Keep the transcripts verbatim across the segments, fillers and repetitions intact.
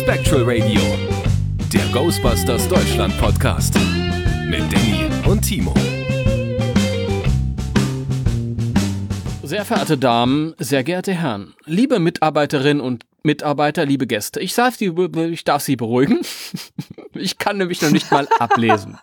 Spectral Radio, der Ghostbusters Deutschland Podcast mit Danny und Timo. Sehr verehrte Damen, sehr geehrte Herren, liebe Mitarbeiterinnen und Mitarbeiter, liebe Gäste, ich darf Sie, ich darf Sie beruhigen. Ich kann nämlich noch nicht mal ablesen.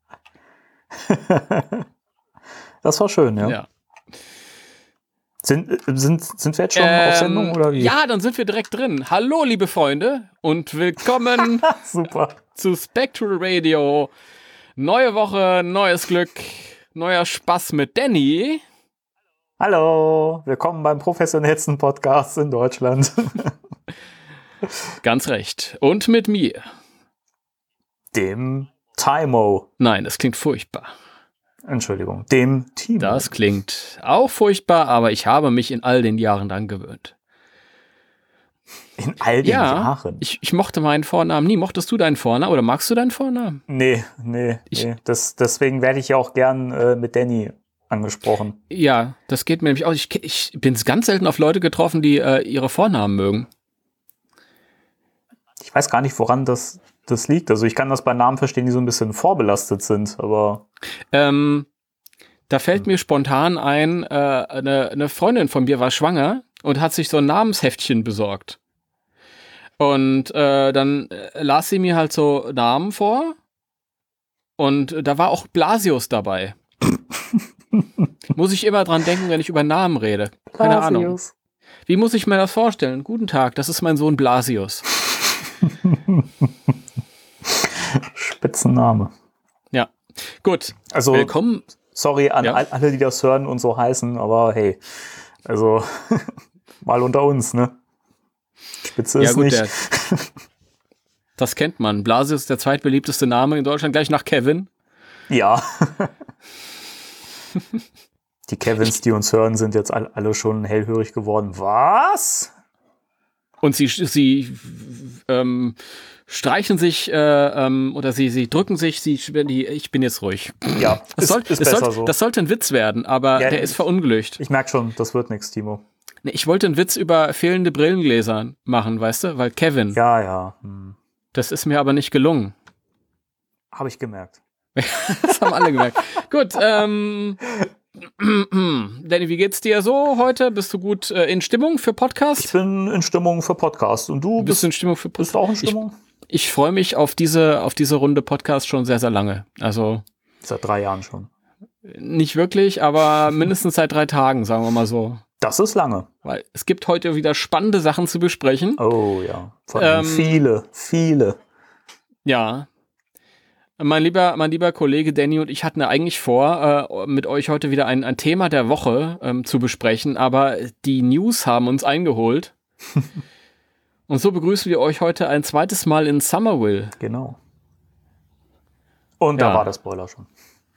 Das war schön, ja. ja. Sind, sind, sind wir jetzt schon ähm, auf Sendung oder wie? Ja, dann sind wir direkt drin. Hallo, liebe Freunde und willkommen Super. zu Spectral Radio. Neue Woche, neues Glück, neuer Spaß mit Danny. Hallo, willkommen beim professionellsten Podcast in Deutschland. Ganz recht. Und mit mir. Dem Timo. Nein, das klingt furchtbar. Entschuldigung, dem Timo. Das klingt auch furchtbar, aber ich habe mich in all den Jahren dran gewöhnt. In all den ja, Jahren? Ich, ich mochte meinen Vornamen nie. Mochtest du deinen Vornamen oder magst du deinen Vornamen? Nee, nee, ich, nee. Das, deswegen werde ich ja auch gern äh, mit Danny angesprochen. Ja, das geht mir nämlich auch. Ich, ich bin ganz selten auf Leute getroffen, die äh, ihre Vornamen mögen. Ich weiß gar nicht, woran das, das liegt. Also ich kann das bei Namen verstehen, die so ein bisschen vorbelastet sind, aber... Ähm, da fällt hm. mir spontan ein, äh, eine, eine Freundin von mir war schwanger und hat sich so ein Namensheftchen besorgt. Und äh, dann äh, las sie mir halt so Namen vor und äh, da war auch Blasius dabei. Muss ich immer dran denken, wenn ich über Namen rede. Keine Blasius. Ahnung. Wie muss ich mir das vorstellen? Guten Tag, das ist mein Sohn Blasius. Spitzenname. Ja, gut. Also, willkommen. Sorry an ja. alle, die das hören und so heißen, aber hey, also mal unter uns, ne? Spitze ja, ist gut, nicht. Der, das kennt man. Blasius ist der zweitbeliebteste Name in Deutschland, gleich nach Kevin. Ja. Die Kevins, die uns hören, sind jetzt alle schon hellhörig geworden. Was? Und sie, sie ähm, streichen sich äh, ähm, oder sie, sie drücken sich, sie, die, ich bin jetzt ruhig. Ja, das, ist, soll, ist das, besser soll, so. Das sollte ein Witz werden, aber ja, der ist verunglückt. Ich merke schon, das wird nichts, Timo. Nee, ich wollte einen Witz über fehlende Brillengläser machen, weißt du, weil Kevin. Ja, ja. Hm. Das ist mir aber nicht gelungen. Habe ich gemerkt. Das haben alle gemerkt. Gut, ähm... Danny, wie geht's dir so heute? Bist du gut äh, in Stimmung für Podcast? Ich bin in Stimmung für Podcast. Und du bist, bist in Stimmung für Podcast? Bist du auch in Stimmung? Ich, ich freue mich auf diese, auf diese Runde Podcast schon sehr, sehr lange. Also seit drei Jahren schon. Nicht wirklich, aber mindestens seit drei Tagen, sagen wir mal so. Das ist lange. Weil es gibt heute wieder spannende Sachen zu besprechen. Oh ja, vor allem ähm, viele, viele. Ja. Mein lieber, mein lieber Kollege Danny und ich hatten ja eigentlich vor, äh, mit euch heute wieder ein, ein Thema der Woche ähm, zu besprechen, aber die News haben uns eingeholt. Und so begrüßen wir euch heute ein zweites Mal in Somerville. Genau. Und ja. Da war der Spoiler schon.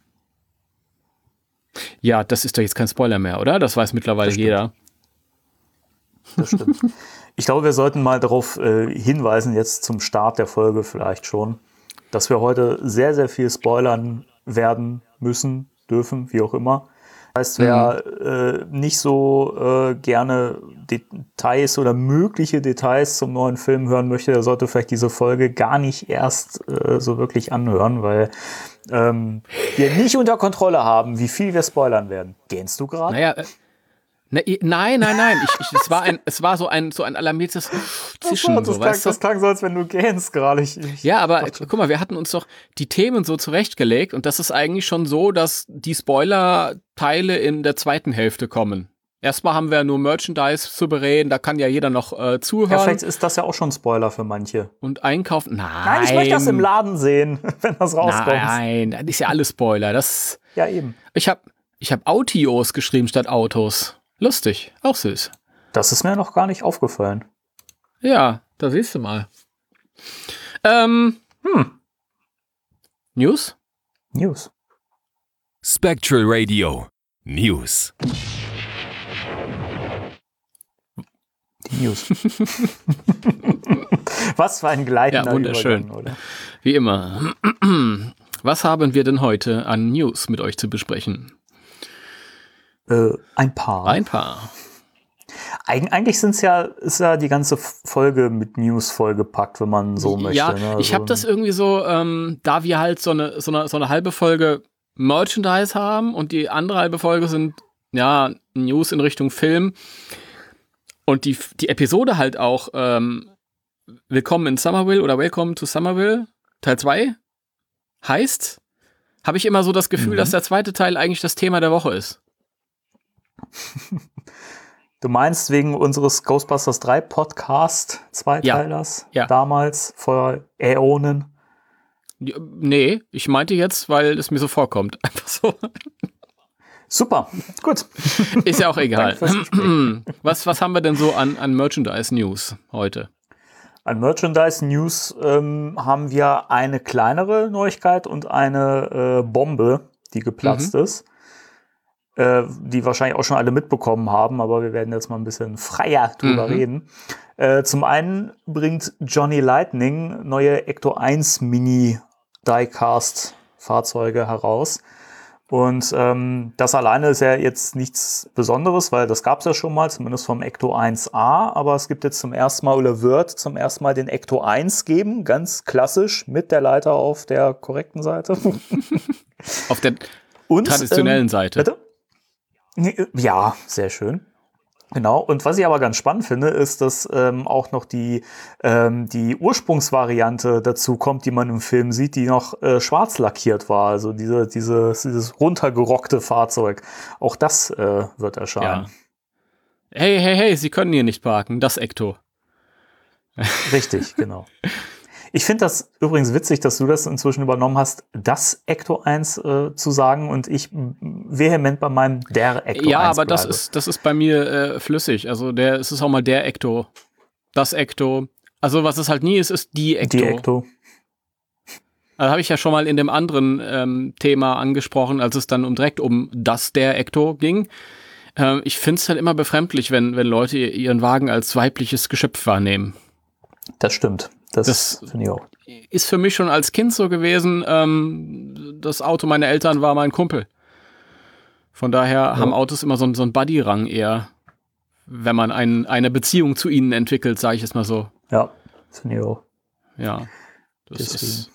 Ja, das ist doch jetzt kein Spoiler mehr, oder? Das weiß mittlerweile das jeder. Das stimmt. Ich glaube, wir sollten mal darauf äh, hinweisen, jetzt zum Start der Folge vielleicht schon, dass wir heute sehr, sehr viel spoilern werden müssen, dürfen, wie auch immer. Das heißt, wer mhm. äh, nicht so äh, gerne Details oder mögliche Details zum neuen Film hören möchte, der sollte vielleicht diese Folge gar nicht erst äh, so wirklich anhören, weil ähm, wir nicht unter Kontrolle haben, wie viel wir spoilern werden. Gähnst du gerade? Naja, äh Ne, nein, nein, nein. Ich, ich, es war ein, es war so ein, so ein alarmiertes Zischen. Das, so, klang, weißt du? das klang so, als wenn du gähnst gerade. Ich, ich ja, aber dachte, guck mal, wir hatten uns doch die Themen so zurechtgelegt und das ist eigentlich schon so, dass die Spoiler-Teile in der zweiten Hälfte kommen. Erstmal haben wir nur Merchandise zu bereden, da kann ja jeder noch äh, zuhören. Ja, vielleicht ist das ja auch schon Spoiler für manche. Und einkaufen, nein. Nein, ich möchte das im Laden sehen, wenn das rauskommt. Nein, das ist ja alles Spoiler. Das, ja, eben. Ich habe ich hab Autios geschrieben statt Autos. Lustig, auch süß. Das ist mir noch gar nicht aufgefallen. Ja, da siehst du mal. Ähm, hm. News? News. Spectral Radio. News. Die News. Was für ein gleitender ja, wunderschön. Übergang, oder? Wie immer. Was haben wir denn heute an News mit euch zu besprechen? Äh, ein paar. Ein paar. Eig- eigentlich sind's ja, ist ja die ganze Folge mit News vollgepackt, wenn man so möchte. Ja, ne? ich also, habe das irgendwie so, ähm, da wir halt so eine, so, eine, so eine halbe Folge Merchandise haben und die andere halbe Folge sind, ja, News in Richtung Film und die, die Episode halt auch ähm, Willkommen in Somerville oder Welcome to Somerville Teil zwei heißt, habe ich immer so das Gefühl, mhm. dass der zweite Teil eigentlich das Thema der Woche ist. Du meinst wegen unseres Ghostbusters drei Podcast Zweiteilers ja, ja. damals vor Äonen? Nee, ich meinte jetzt, weil es mir so vorkommt. Einfach so. Super, gut. Ist ja auch egal. was, was haben wir denn so an, an Merchandise-News heute? An Merchandise-News ähm, haben wir eine kleinere Neuigkeit und eine äh, Bombe, die geplatzt mhm. ist. Die wahrscheinlich auch schon alle mitbekommen haben, aber wir werden jetzt mal ein bisschen freier drüber mhm. reden. Äh, zum einen bringt Johnny Lightning neue Ecto eins Mini Diecast Fahrzeuge heraus. Und ähm, das alleine ist ja jetzt nichts Besonderes, weil das gab es ja schon mal, zumindest vom Ecto eins A, aber es gibt jetzt zum ersten Mal oder wird zum ersten Mal den Ecto eins geben, ganz klassisch, mit der Leiter auf der korrekten Seite. Auf der Und, traditionellen ähm, Seite. Bitte? Ja, sehr schön. Genau. Und was ich aber ganz spannend finde, ist, dass ähm, auch noch die, ähm, die Ursprungsvariante dazu kommt, die man im Film sieht, die noch äh, schwarz lackiert war. Also diese, diese, dieses runtergerockte Fahrzeug. Auch das äh, wird erscheinen. Ja. Hey, hey, hey, Sie können hier nicht parken. Das Ecto. Richtig, genau. Ich finde das übrigens witzig, dass du das inzwischen übernommen hast, das Ecto eins äh, zu sagen und ich vehement bei meinem der Ecto ja, eins aber bleibe. das ist, das ist bei mir äh, flüssig. Also der, es ist auch mal der Ecto, das Ecto. Also was es halt nie ist, ist die Ecto. Die Ecto. Also habe ich ja schon mal in dem anderen ähm, Thema angesprochen, als es dann um direkt um das der Ecto ging. Ähm, ich finde es halt immer befremdlich, wenn, wenn Leute ihren Wagen als weibliches Geschöpf wahrnehmen. Das stimmt. Das, das finde ich auch. Ist für mich schon als Kind so gewesen. Ähm, das Auto meiner Eltern war mein Kumpel. Von daher ja. haben Autos immer so, so einen Buddy-Rang eher, wenn man ein, eine Beziehung zu ihnen entwickelt, sage ich es mal so. Ja, finde ich auch. Ja, das Deswegen. ist.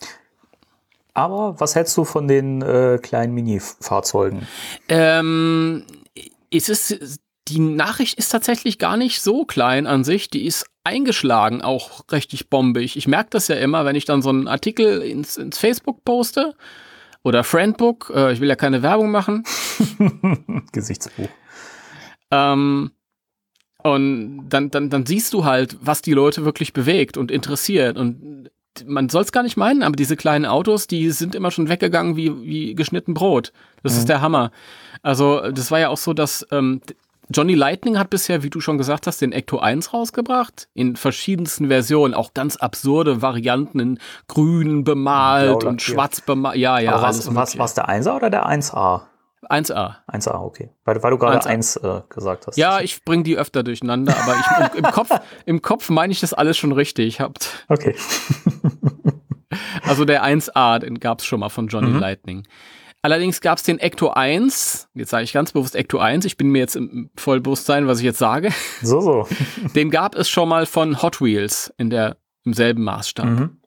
Aber was hältst du von den äh, kleinen Mini-Fahrzeugen? Ähm, es ist, die Nachricht ist tatsächlich gar nicht so klein an sich. Die ist eingeschlagen, auch richtig bombig. Ich merke das ja immer, wenn ich dann so einen Artikel ins, ins Facebook poste oder Friendbook. Äh, ich will ja keine Werbung machen. Gesichtsbuch. Ähm, und dann, dann, dann siehst du halt, was die Leute wirklich bewegt und interessiert. Und man soll es gar nicht meinen, aber diese kleinen Autos, die sind immer schon weggegangen wie, wie geschnitten Brot. Das mhm. ist der Hammer. Also das war ja auch so, dass ähm, Johnny Lightning hat bisher, wie du schon gesagt hast, den Ecto eins rausgebracht, in verschiedensten Versionen, auch ganz absurde Varianten, in grün bemalt und schwarz bemalt, ja, ja. Aber was, was, was der Einser oder der eins A? eins A. eins A, okay. Weil, weil du gerade eins äh, gesagt hast. Ja, ich bringe die öfter durcheinander, aber ich, im, im Kopf, im Kopf meine ich das alles schon richtig. Habt. Okay. Also der eins A, den gab es schon mal von Johnny mhm. Lightning. Allerdings gab es den Ecto eins, jetzt sage ich ganz bewusst Ecto eins, ich bin mir jetzt im Vollbewusstsein, was ich jetzt sage. So, so. Den gab es schon mal von Hot Wheels in der, im selben Maßstab. Mhm.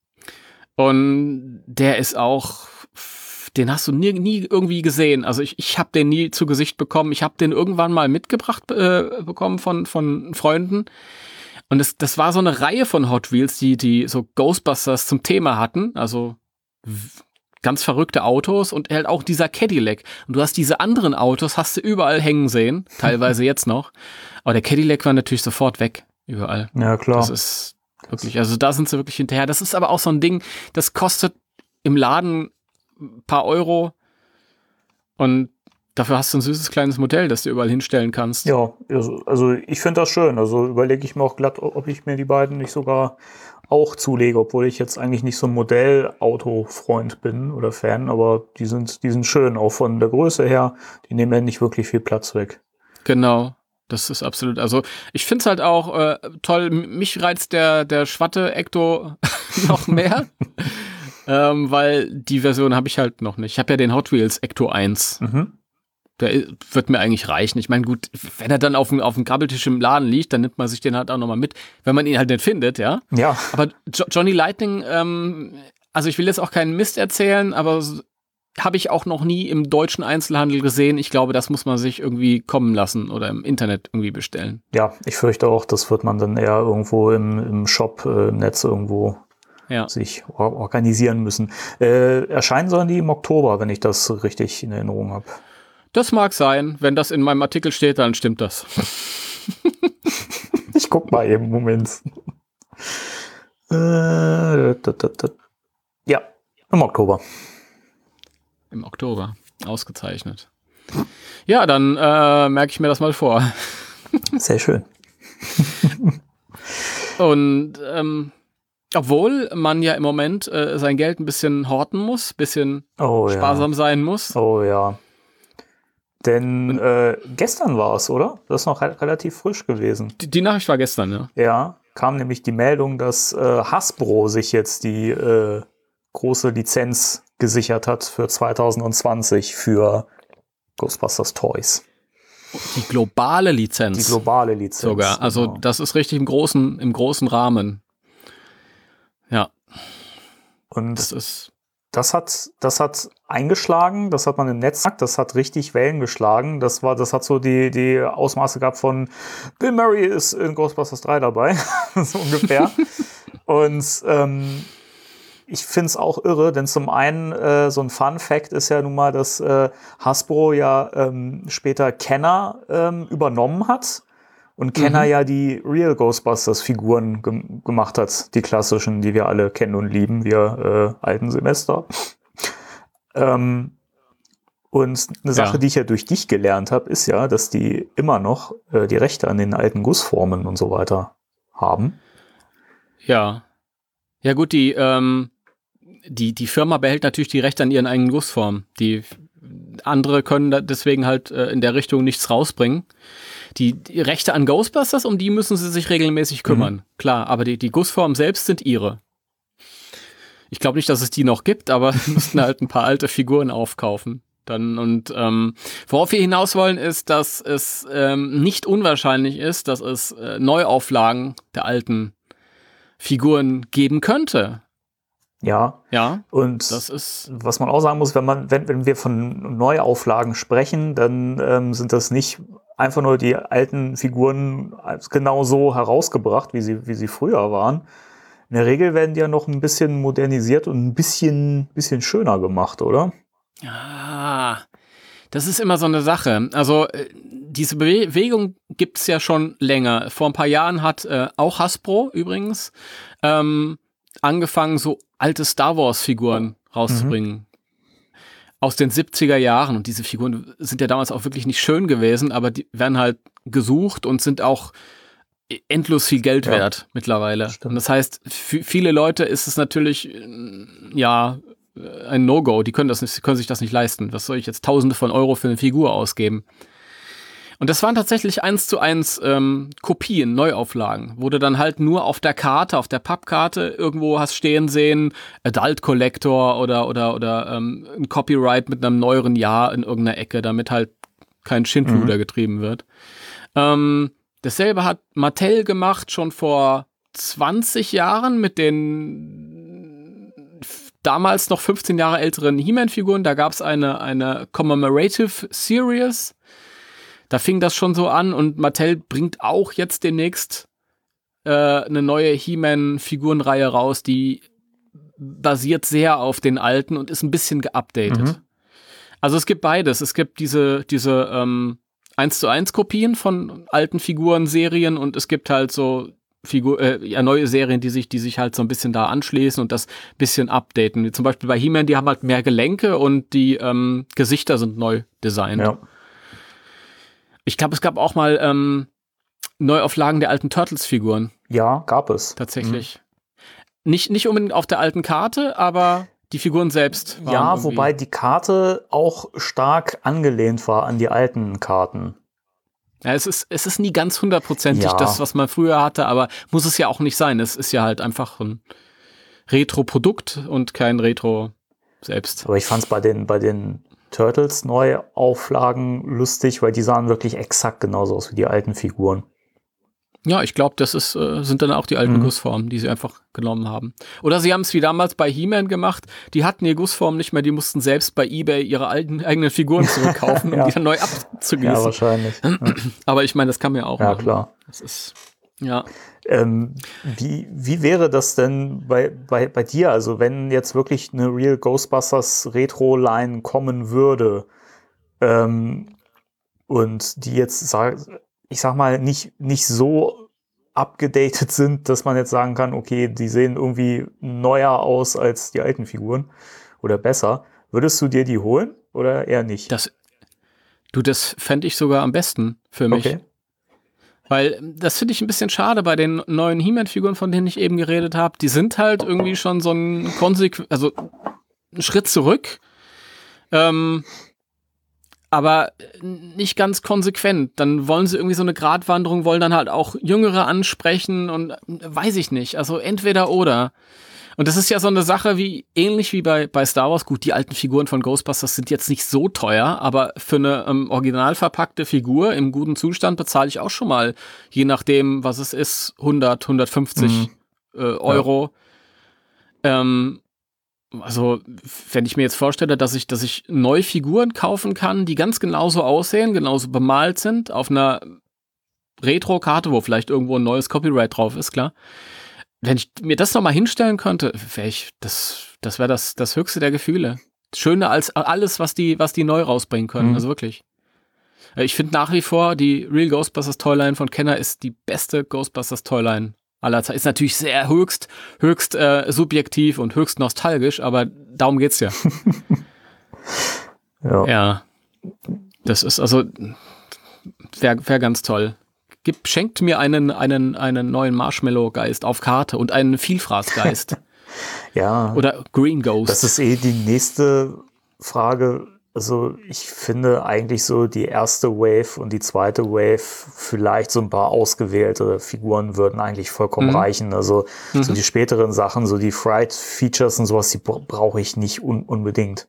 Und der ist auch, den hast du nie, nie irgendwie gesehen. Also ich, ich habe den nie zu Gesicht bekommen. Ich habe den irgendwann mal mitgebracht äh, bekommen von, von Freunden. Und das, das war so eine Reihe von Hot Wheels, die, die so Ghostbusters zum Thema hatten. Also ganz verrückte Autos und halt auch dieser Cadillac. Und du hast diese anderen Autos, hast du überall hängen sehen, teilweise jetzt noch. Aber der Cadillac war natürlich sofort weg, überall. Ja, klar. Das ist wirklich, also da sind sie wirklich hinterher. Das ist aber auch so ein Ding, das kostet im Laden ein paar Euro und dafür hast du ein süßes kleines Modell, das du überall hinstellen kannst. Ja, also, also ich finde das schön. Also überlege ich mir auch glatt, ob ich mir die beiden nicht sogar auch zulege, obwohl ich jetzt eigentlich nicht so ein Modellauto-Freund bin oder Fan, aber die sind, die sind schön, auch von der Größe her. Die nehmen ja nicht wirklich viel Platz weg. Genau, das ist absolut, also ich finde es halt auch äh, toll, mich reizt der, der Schwatte Ecto noch mehr, ähm, weil die Version habe ich halt noch nicht. Ich habe ja den Hot Wheels Ecto eins. Mhm. Der wird mir eigentlich reichen. Ich meine, gut, wenn er dann auf dem, auf dem Grabbeltisch im Laden liegt, dann nimmt man sich den halt auch nochmal mit, wenn man ihn halt nicht findet, ja. Ja. Aber jo- Johnny Lightning, ähm, also ich will jetzt auch keinen Mist erzählen, aber habe ich auch noch nie im deutschen Einzelhandel gesehen. Ich glaube, das muss man sich irgendwie kommen lassen oder im Internet irgendwie bestellen. Ja, ich fürchte auch, das wird man dann eher irgendwo im, im Shop, äh, im Netz irgendwo Ja. sich or- organisieren müssen. Äh, erscheinen sollen die im Oktober, wenn ich das richtig in Erinnerung habe. Das mag sein. Wenn das in meinem Artikel steht, dann stimmt das. Ich guck mal eben, Moment. Äh, dat, dat, dat. Ja, im Oktober. Im Oktober. Ausgezeichnet. Ja, dann äh, merke ich mir das mal vor. Sehr schön. Und ähm, obwohl man ja im Moment äh, sein Geld ein bisschen horten muss, ein bisschen Oh sparsam ja. sein muss. Oh ja. Denn äh, gestern war es, oder? Das ist noch re- relativ frisch gewesen. Die, die Nachricht war gestern, ja. Ja, kam nämlich die Meldung, dass äh, Hasbro sich jetzt die äh, große Lizenz gesichert hat für zwanzig zwanzig für Ghostbusters Toys. Die globale Lizenz. Die globale Lizenz. sogar. Also genau. das ist richtig im großen, im großen Rahmen. Ja, Und das ist. Das hat, das hat eingeschlagen, das hat man im Netz gesagt, das hat richtig Wellen geschlagen. Das war, das hat so die, die Ausmaße gehabt von Bill Murray ist in Ghostbusters drei dabei, so ungefähr. Und ähm, ich finde es auch irre, denn zum einen äh, so ein Fun Fact ist ja nun mal, dass äh, Hasbro ja ähm, später Kenner ähm, übernommen hat. Und Kenner Mhm. ja die Real Ghostbusters-Figuren gem- gemacht hat, die klassischen, die wir alle kennen und lieben, wir äh, alten Semester. Ähm, und eine Sache, Ja. die ich ja durch dich gelernt habe, ist ja, dass die immer noch äh, die Rechte an den alten Gussformen und so weiter haben. Ja. Ja gut, die, ähm, die, die Firma behält natürlich die Rechte an ihren eigenen Gussformen. Die andere können da deswegen halt äh, in der Richtung nichts rausbringen. Die, die Rechte an Ghostbusters, um die müssen sie sich regelmäßig kümmern. Mhm. Klar, aber die, die Gussformen selbst sind ihre. Ich glaube nicht, dass es die noch gibt, aber sie müssten halt ein paar alte Figuren aufkaufen. Dann und ähm, worauf wir hinaus wollen, ist, dass es ähm, nicht unwahrscheinlich ist, dass es äh, Neuauflagen der alten Figuren geben könnte. Ja, Ja, und das ist was man auch sagen muss, wenn man, wenn, wenn wir von Neuauflagen sprechen, dann ähm, sind das nicht einfach nur die alten Figuren als genau so herausgebracht, wie sie, wie sie früher waren. In der Regel werden die ja noch ein bisschen modernisiert und ein bisschen, bisschen schöner gemacht, oder? Ah, das ist immer so eine Sache. Also äh, diese Bewegung gibt es ja schon länger. Vor ein paar Jahren hat äh, auch Hasbro übrigens ähm, angefangen, so alte Star Wars-Figuren rauszubringen. Aus den siebziger Jahren. Und diese Figuren sind ja damals auch wirklich nicht schön gewesen, aber die werden halt gesucht und sind auch endlos viel Geld Ja, wert mittlerweile. stimmt. Und das heißt, für viele Leute ist es natürlich, äh, ja, ein No-Go. Die können das nicht, können sich das nicht leisten. Was soll ich jetzt Tausende von Euro für eine Figur ausgeben? Und das waren tatsächlich eins zu eins ähm, Kopien, Neuauflagen, wo du dann halt nur auf der Karte, auf der Pappkarte irgendwo hast stehen sehen, Adult Collector oder oder oder ähm, ein Copyright mit einem neueren Jahr in irgendeiner Ecke, damit halt kein Schindluder Mhm. getrieben wird. Ähm, dasselbe hat Mattel gemacht schon vor zwanzig Jahren mit den f- damals noch fünfzehn Jahre älteren He-Man-Figuren. Da gab es eine, eine Commemorative Series. Da fing das schon so an und Mattel bringt auch jetzt demnächst äh, eine neue He-Man-Figurenreihe raus, die basiert sehr auf den alten und ist ein bisschen geupdatet. Mhm. Also es gibt beides. Es gibt diese, diese ähm, eins zu eins Kopien von alten Figuren, Serien und es gibt halt so Figur, äh, ja, neue Serien, die sich, die sich halt so ein bisschen da anschließen und das bisschen updaten. Wie zum Beispiel bei He-Man, die haben halt mehr Gelenke und die ähm, Gesichter sind neu designt. Ja. Ich glaube, es gab auch mal ähm, Neuauflagen der alten Turtles-Figuren, Ja, gab es. tatsächlich. Nicht, nicht unbedingt auf der alten Karte, aber die Figuren selbst waren Ja, irgendwie- wobei die Karte auch stark angelehnt war an die alten Karten. Ja, es ist, es ist nie ganz hundertprozentig Ja. das, was man früher hatte, aber muss es ja auch nicht sein. Es ist ja halt einfach ein Retro-Produkt und kein Retro selbst. Aber ich fand es bei den, bei den Turtles Neuauflagen lustig, weil die sahen wirklich exakt genauso aus wie die alten Figuren. Ja, ich glaube, das ist, äh, sind dann auch die alten Mhm. Gussformen, die sie einfach genommen haben. Oder sie haben es wie damals bei He-Man gemacht, die hatten ihre Gussformen nicht mehr, die mussten selbst bei eBay ihre alten eigenen Figuren zurückkaufen, Ja. um die dann neu Ja, abzugießen. wahrscheinlich. Ja, Aber ich meine, das kann man ja auch ja machen. klar. Das ist, ja. Ähm, wie, wie wäre das denn bei, bei, bei dir? Also wenn jetzt wirklich eine Real Ghostbusters Retro-Line kommen würde ähm, und die jetzt, sag, ich sag mal, nicht, nicht so abgedatet sind, dass man jetzt sagen kann, okay, die sehen irgendwie neuer aus als die alten Figuren oder besser. Würdest du dir die holen oder eher nicht? Das, du, das fände ich sogar am besten für mich. Okay. Weil das finde ich ein bisschen schade bei den neuen He-Man-Figuren, von denen ich eben geredet habe. Die sind halt irgendwie schon so ein konsequent, also ein Schritt zurück, ähm, aber nicht ganz konsequent. Dann wollen sie irgendwie so eine Gratwanderung, wollen dann halt auch Jüngere ansprechen und weiß ich nicht. Also entweder oder. Und das ist ja so eine Sache wie, ähnlich wie bei, bei Star Wars. Gut, die alten Figuren von Ghostbusters sind jetzt nicht so teuer, aber für eine ähm, original verpackte Figur im guten Zustand bezahle ich auch schon mal, je nachdem, was es ist, hundert, hundertfünfzig Mhm. äh, Euro. Ja. Ähm, also, wenn ich mir jetzt vorstelle, dass ich, dass ich neue Figuren kaufen kann, die ganz genauso aussehen, genauso bemalt sind, auf einer Retro-Karte, wo vielleicht irgendwo ein neues Copyright drauf ist, klar. Wenn ich mir das nochmal hinstellen könnte, wäre ich, das, das wäre das, das höchste der Gefühle. Schöner als alles, was die, was die neu rausbringen können, Mhm. also wirklich. Ich finde nach wie vor, die Real Ghostbusters Toyline von Kenner ist die beste Ghostbusters Toyline aller Zeiten. Ist natürlich sehr höchst, höchst äh, subjektiv und höchst nostalgisch, aber darum geht's ja. Ja. Ja. Das ist also, wäre wär ganz toll. Gib, schenkt mir einen, einen, einen neuen Marshmallow-Geist auf Karte und einen Vielfraßgeist. Ja. Oder Green Ghost. Das ist eh die nächste Frage. Also ich finde eigentlich so die erste Wave und die zweite Wave, vielleicht so ein paar ausgewählte Figuren würden eigentlich vollkommen Mhm. reichen. Also Mhm. so die späteren Sachen, so die Fright-Features und sowas, die bra- brauche ich nicht un- unbedingt.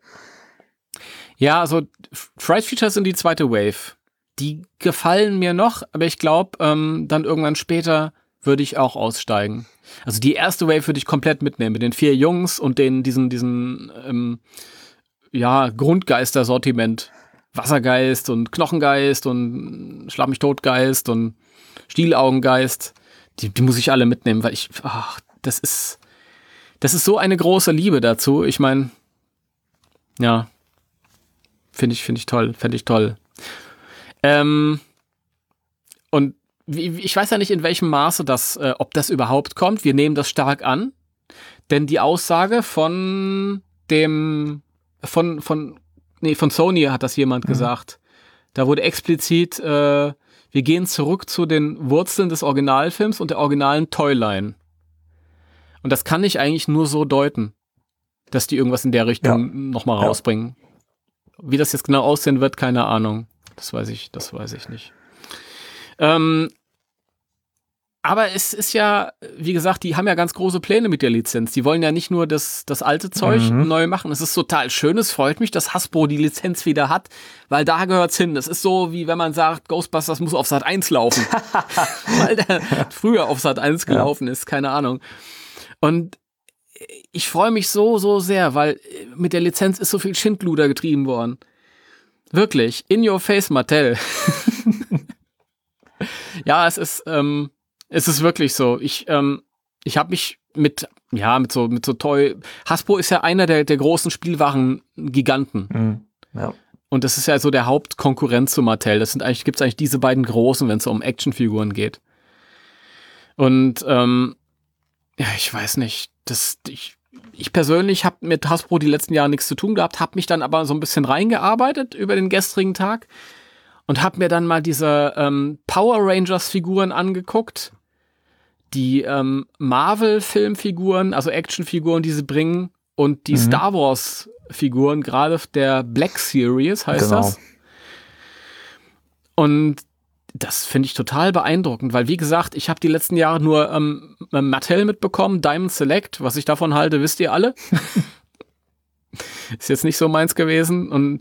Ja, also Fright Features sind die zweite Wave. Die gefallen mir noch, aber ich glaube, ähm, dann irgendwann später würde ich auch aussteigen. Also die erste Wave würde ich komplett mitnehmen, mit den vier Jungs und den, diesen, diesen, ähm, ja, Grundgeister-Sortiment. Wassergeist und Knochengeist und Schlag mich tot-Geist und Stielaugengeist. Die, die muss ich alle mitnehmen, weil ich, ach, das ist, das ist so eine große Liebe dazu. Ich meine, ja, finde ich, finde ich toll, fände ich toll. Ähm, und wie, ich weiß ja nicht, in welchem Maße das, äh, ob das überhaupt kommt. Wir nehmen das stark an, denn die Aussage von dem, von, von, nee, von Sony hat das jemand Mhm. gesagt. Da wurde explizit, äh, wir gehen zurück zu den Wurzeln des Originalfilms und der originalen Toyline. Und das kann ich eigentlich nur so deuten, dass die irgendwas in der Richtung Ja. nochmal Ja. rausbringen. Wie das jetzt genau aussehen wird, keine Ahnung. Das weiß ich, das weiß ich nicht. Ähm, aber es ist ja, wie gesagt, die haben ja ganz große Pläne mit der Lizenz. Die wollen ja nicht nur das, das alte Zeug Mhm. neu machen. Es ist total schön. Es freut mich, dass Hasbro die Lizenz wieder hat, weil da gehört's hin. Das ist so, wie wenn man sagt, Ghostbusters muss auf Sat eins laufen. Weil der früher auf Sat eins gelaufen ist, keine Ahnung. Und ich freue mich so, so sehr, weil mit der Lizenz ist so viel Schindluder getrieben worden. Wirklich. In your face, Mattel. Ja, es ist, ähm, es ist wirklich so. Ich, ähm, ich habe mich mit, ja, mit so, mit so Toy. Hasbro ist ja einer der, der großen Spielwaren-Giganten. Mhm. Ja. Und das ist ja so der Hauptkonkurrent zu Mattel. Das sind eigentlich, gibt's eigentlich diese beiden großen, wenn es so um Actionfiguren geht. Und, ähm, ja, ich weiß nicht. Das, ich, ich persönlich habe mit Hasbro die letzten Jahre nichts zu tun gehabt, habe mich dann aber so ein bisschen reingearbeitet über den gestrigen Tag und habe mir dann mal diese ähm, Power Rangers Figuren angeguckt, die ähm, Marvel-Filmfiguren, also Actionfiguren, die sie bringen und die Mhm. Star Wars Figuren, gerade der Black Series heißt Genau. das. Und das finde ich total beeindruckend, weil wie gesagt, ich habe die letzten Jahre nur ähm, Mattel mitbekommen, Diamond Select, was ich davon halte, wisst ihr alle. Ist jetzt nicht so meins gewesen und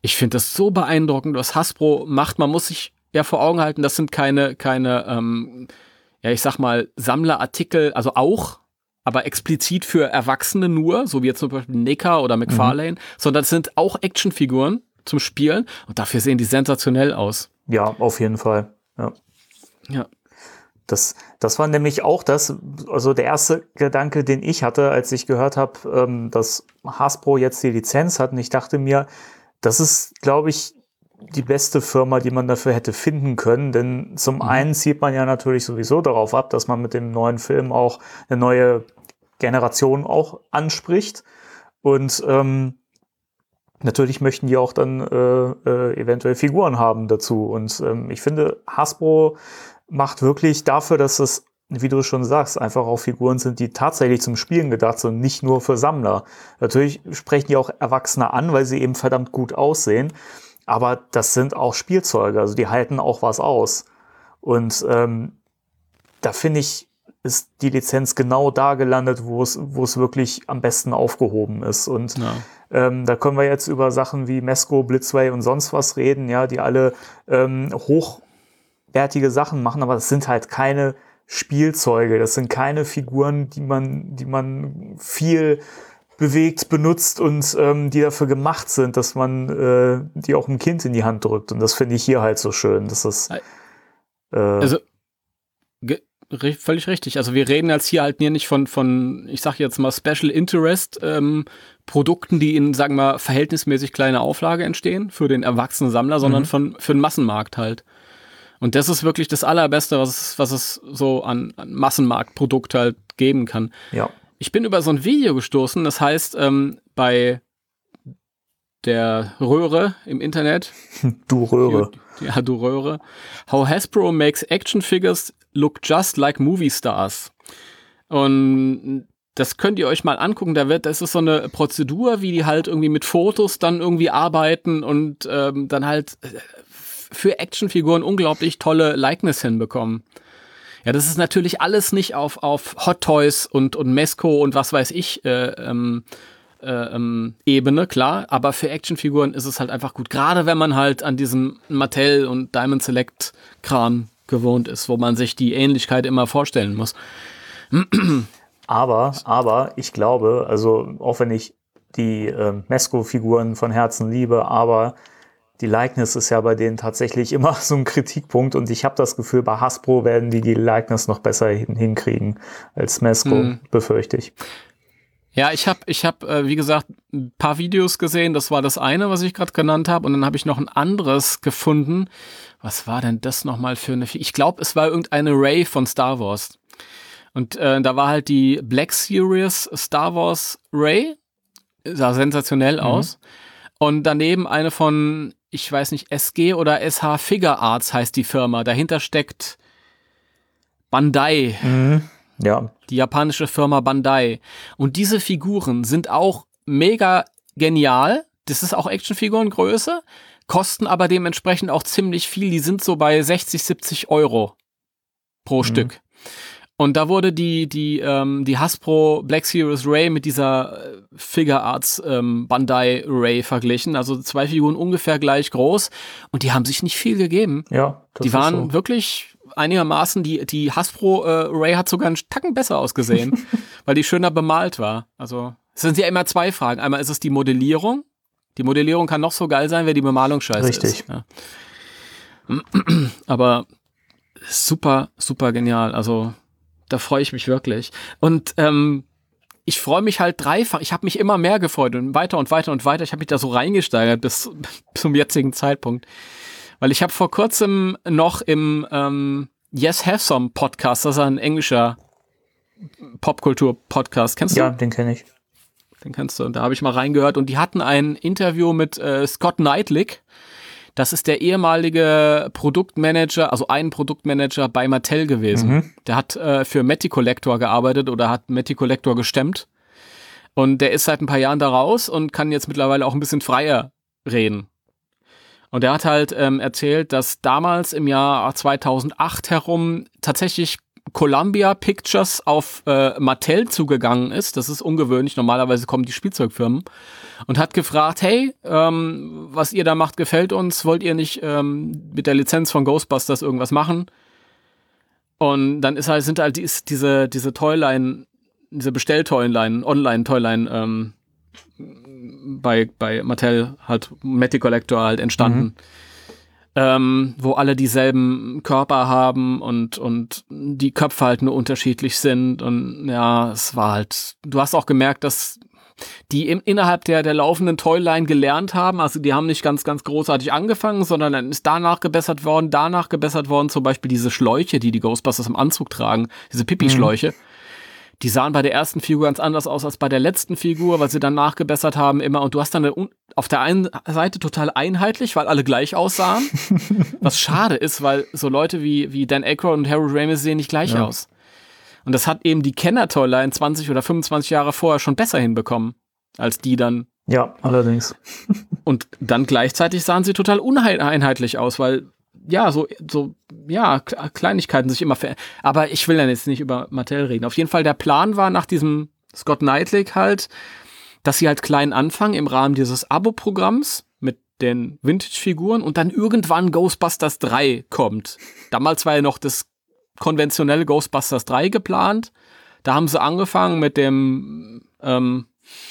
Ich finde das so beeindruckend, was Hasbro macht. Man muss sich ja vor Augen halten, das sind keine, keine, ähm, ja, ich sag mal, Sammlerartikel, also auch, aber explizit für Erwachsene nur, so wie jetzt zum Beispiel Necker oder McFarlane, mhm. sondern das sind auch Actionfiguren zum Spielen und dafür sehen die sensationell aus. Ja, auf jeden Fall. Ja. Ja. Das, das war nämlich auch das, also der erste Gedanke, den ich hatte, als ich gehört habe, ähm, dass Hasbro jetzt die Lizenz hat. Und ich dachte mir, das ist, glaube ich, die beste Firma, die man dafür hätte finden können. Denn zum mhm. einen zieht man ja natürlich sowieso darauf ab, dass man mit dem neuen Film auch eine neue Generation auch anspricht. Und ähm, natürlich möchten die auch dann äh, äh, eventuell Figuren haben dazu. Und ähm, ich finde, Hasbro macht wirklich dafür, dass es, wie du schon sagst, einfach auch Figuren sind, die tatsächlich zum Spielen gedacht sind, nicht nur für Sammler. Natürlich sprechen die auch Erwachsene an, weil sie eben verdammt gut aussehen. Aber das sind auch Spielzeuge, also die halten auch was aus. Und ähm, da finde ich, ist die Lizenz genau da gelandet, wo es, wo es wirklich am besten aufgehoben ist. Und ja. ähm, da können wir jetzt über Sachen wie Mezco, Blitzway und sonst was reden, ja, die alle ähm, hochwertige Sachen machen, aber das sind halt keine Spielzeuge, das sind keine Figuren, die man, die man viel bewegt, benutzt und ähm, die dafür gemacht sind, dass man äh, die auch einem Kind in die Hand drückt. Und das finde ich hier halt so schön. Das ist äh, also ge- völlig richtig. Also wir reden jetzt hier halt hier nicht von, von ich sag jetzt mal Special Interest ähm, Produkten, die in, sagen wir mal, verhältnismäßig kleiner Auflage entstehen für den erwachsenen Sammler, sondern mhm. von für den Massenmarkt halt. Und das ist wirklich das Allerbeste, was es, was es so an, an Massenmarktprodukt halt geben kann. Ja. Ich bin über so ein Video gestoßen, das heißt, ähm, bei der Röhre im Internet. Du Röhre. Ja, du Röhre. How Hasbro makes action figures look just like movie stars. Und das könnt ihr euch mal angucken. Da wird, das ist so eine Prozedur, wie die halt irgendwie mit Fotos dann irgendwie arbeiten und ähm, dann halt für Actionfiguren unglaublich tolle Likeness hinbekommen. Ja, das ist natürlich alles nicht auf, auf Hot Toys und, und Mezco und was weiß ich äh, ähm, äh, ähm, Ebene, klar. Aber für Actionfiguren ist es halt einfach gut. Gerade wenn man halt an diesem Mattel und Diamond Select Kram gewohnt ist, wo man sich die Ähnlichkeit immer vorstellen muss. Aber, aber ich glaube, also auch wenn ich die äh, Mezco-Figuren von Herzen liebe, aber die Likeness ist ja bei denen tatsächlich immer so ein Kritikpunkt und ich habe das Gefühl, bei Hasbro werden die die Likeness noch besser hin- hinkriegen als Mezco, hm. befürchte ich. Ja, ich habe, ich hab, äh, wie gesagt, ein paar Videos gesehen, das war das eine, was ich gerade genannt habe und dann habe ich noch ein anderes gefunden. Was war denn das nochmal für eine, ich glaube, es war irgendeine Ray von Star Wars. Und äh, da war halt die Black Series Star Wars Ray, sah sensationell mhm. aus. Und daneben eine von, ich weiß nicht, S G oder S H Figure Arts heißt die Firma. Dahinter steckt Bandai. Mhm. Ja. Die japanische Firma Bandai. Und diese Figuren sind auch mega genial. Das ist auch Actionfigurengröße, kosten aber dementsprechend auch ziemlich viel. Die sind so bei sechzig, siebzig Euro pro mhm. Stück. Und da wurde die die ähm, die Hasbro Black Series Ray mit dieser äh, Figure Arts ähm, Bandai Ray verglichen. Also zwei Figuren ungefähr gleich groß. Und die haben sich nicht viel gegeben. Ja, das die waren so. wirklich einigermaßen, die die Hasbro äh, Ray hat sogar einen Tacken besser ausgesehen, weil die schöner bemalt war. Also es sind ja immer zwei Fragen. Einmal ist es die Modellierung. Die Modellierung kann noch so geil sein, wenn die Bemalung scheiße Richtig. ist. Ja. Aber super, super genial. Also da freue ich mich wirklich. Und ähm, ich freue mich halt dreifach. Ich habe mich immer mehr gefreut und weiter und weiter und weiter. Ich habe mich da so reingesteigert bis zum jetzigen Zeitpunkt. Weil ich habe vor kurzem noch im ähm, Yes Have Some Podcast, das ist ein englischer Popkultur-Podcast. Kennst du? Ja, den kenne ich. Den kennst du. Und da habe ich mal reingehört. Und die hatten ein Interview mit äh, Scott Neitlich. Das ist der ehemalige Produktmanager, also ein Produktmanager bei Mattel gewesen. Mhm. Der hat äh, für Matty Collector gearbeitet oder hat Matty Collector gestemmt. Und der ist seit ein paar Jahren da raus und kann jetzt mittlerweile auch ein bisschen freier reden. Und er hat halt ähm, erzählt, dass damals im Jahr zweitausendacht herum tatsächlich Columbia Pictures auf äh, Mattel zugegangen ist. Das ist ungewöhnlich. Normalerweise kommen die Spielzeugfirmen. Und hat gefragt, hey, ähm, was ihr da macht, gefällt uns. Wollt ihr nicht ähm, mit der Lizenz von Ghostbusters irgendwas machen? Und dann ist halt, sind halt die, diese, diese Toyline, diese Bestell-Toyline, Online-Toyline ähm, bei, bei Mattel, halt Matty Collector halt entstanden. Mhm. Ähm, wo alle dieselben Körper haben und, und die Köpfe halt nur unterschiedlich sind. Und ja, es war halt, du hast auch gemerkt, dass die im, innerhalb der, der laufenden Toyline gelernt haben. Also die haben nicht ganz, ganz großartig angefangen, sondern dann ist danach gebessert worden, danach gebessert worden. Zum Beispiel diese Schläuche, die die Ghostbusters im Anzug tragen, diese Pipi-Schläuche. Mhm. Die sahen bei der ersten Figur ganz anders aus als bei der letzten Figur, weil sie dann nachgebessert haben immer. Und du hast dann eine, auf der einen Seite total einheitlich, weil alle gleich aussahen. Was schade ist, weil so Leute wie, wie Dan Aykroyd und Harold Ramis sehen nicht gleich ja. aus. Und das hat eben die Kenner-Toyline zwanzig oder fünfundzwanzig Jahre vorher schon besser hinbekommen, als die dann. Ja, allerdings. Und dann gleichzeitig sahen sie total uneinheitlich aus, weil ja, so, so, ja, Kleinigkeiten sich immer verändern. Aber ich will dann jetzt nicht über Mattel reden. Auf jeden Fall, der Plan war nach diesem Scott Knightley halt, dass sie halt klein anfangen im Rahmen dieses Abo-Programms mit den Vintage-Figuren und dann irgendwann Ghostbusters drei kommt. Damals war ja noch das konventionelle Ghostbusters drei geplant. Da haben sie angefangen mit dem, ähm,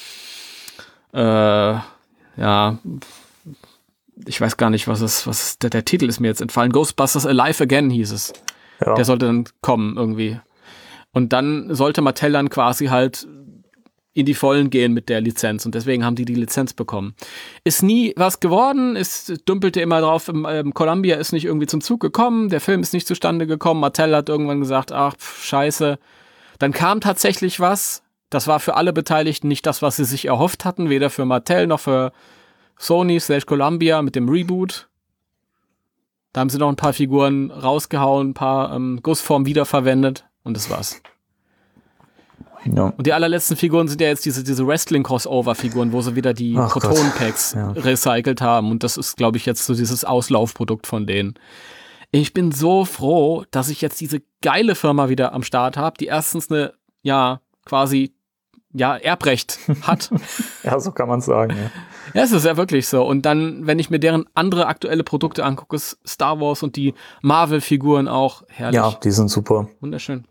äh, ja, ich weiß gar nicht, was es, was es, der, der Titel ist mir jetzt entfallen. Ghostbusters Alive Again hieß es. Ja. Der sollte dann kommen irgendwie. Und dann sollte Mattel dann quasi halt in die Vollen gehen mit der Lizenz. Und deswegen haben die die Lizenz bekommen. Ist nie was geworden. Es dümpelte immer drauf. Ähm, Columbia ist nicht irgendwie zum Zug gekommen. Der Film ist nicht zustande gekommen. Mattel hat irgendwann gesagt, ach, pf, scheiße. Dann kam tatsächlich was. Das war für alle Beteiligten nicht das, was sie sich erhofft hatten. Weder für Mattel noch für Sony slash Columbia mit dem Reboot. Da haben sie noch ein paar Figuren rausgehauen, ein paar ähm, Gussformen wiederverwendet und das war's. Ja. Und die allerletzten Figuren sind ja jetzt diese, diese Wrestling-Crossover-Figuren, wo sie wieder die Proton-Packs ja. recycelt haben und das ist, glaube ich, jetzt so dieses Auslaufprodukt von denen. Ich bin so froh, dass ich jetzt diese geile Firma wieder am Start habe, die erstens eine, ja, quasi ja, Erbrecht hat. Ja, so kann man es sagen, ja. Ja, es ist ja wirklich so. Und dann, wenn ich mir deren andere aktuelle Produkte angucke, Star Wars und die Marvel-Figuren auch, herrlich. Ja, die sind super. Wunderschön.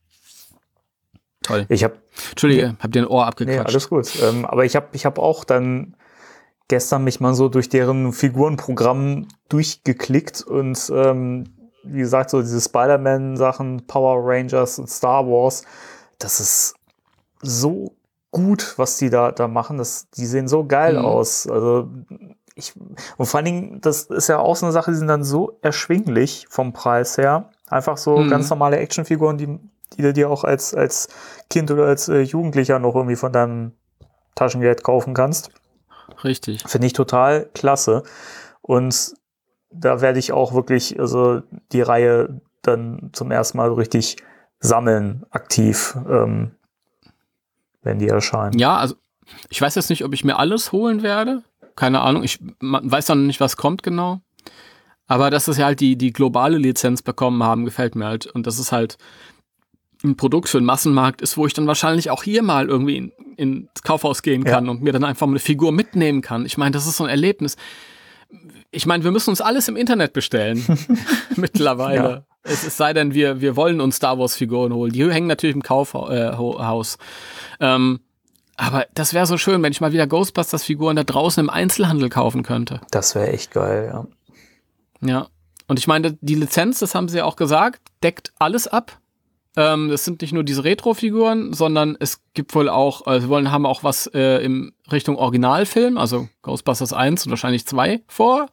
Toll. Ich hab, Entschuldige, ja, hab dir ein Ohr abgequatscht. Nee, alles gut. Ähm, aber ich habe ich hab auch dann gestern mich mal so durch deren Figurenprogramm durchgeklickt und ähm, wie gesagt, so diese Spider-Man-Sachen, Power Rangers und Star Wars, das ist so gut, was die da, da machen. Das, die sehen so geil mhm. aus. Also ich, und vor allen Dingen, das ist ja auch so eine Sache, die sind dann so erschwinglich vom Preis her. Einfach so mhm. ganz normale Actionfiguren, die, die du dir auch als, als Kind oder als äh, Jugendlicher noch irgendwie von deinem Taschengeld kaufen kannst. Richtig. Finde ich total klasse. Und da werde ich auch wirklich, also die Reihe dann zum ersten Mal so richtig sammeln, aktiv, ähm, wenn die erscheinen. Ja, also ich weiß jetzt nicht, ob ich mir alles holen werde. Keine Ahnung, ich weiß noch nicht, was kommt genau. Aber dass sie halt die, die globale Lizenz bekommen haben, gefällt mir halt. Und das ist halt ein Produkt für den Massenmarkt ist, wo ich dann wahrscheinlich auch hier mal irgendwie in, ins Kaufhaus gehen kann ja. und mir dann einfach mal eine Figur mitnehmen kann. Ich meine, das ist so ein Erlebnis. Ich meine, wir müssen uns alles im Internet bestellen. Mittlerweile. Ja. Es, es sei denn, wir, wir wollen uns Star Wars Figuren holen. Die hängen natürlich im Kaufhaus. Äh, ähm, aber das wäre so schön, wenn ich mal wieder Ghostbusters Figuren da draußen im Einzelhandel kaufen könnte. Das wäre echt geil, ja. Ja. Und ich meine, die Lizenz, das haben sie ja auch gesagt, deckt alles ab. Ähm, das sind nicht nur diese Retro-Figuren, sondern es gibt wohl auch, äh, sie wollen, haben auch was äh, in Richtung Originalfilm, also Ghostbusters eins und wahrscheinlich zwei vor.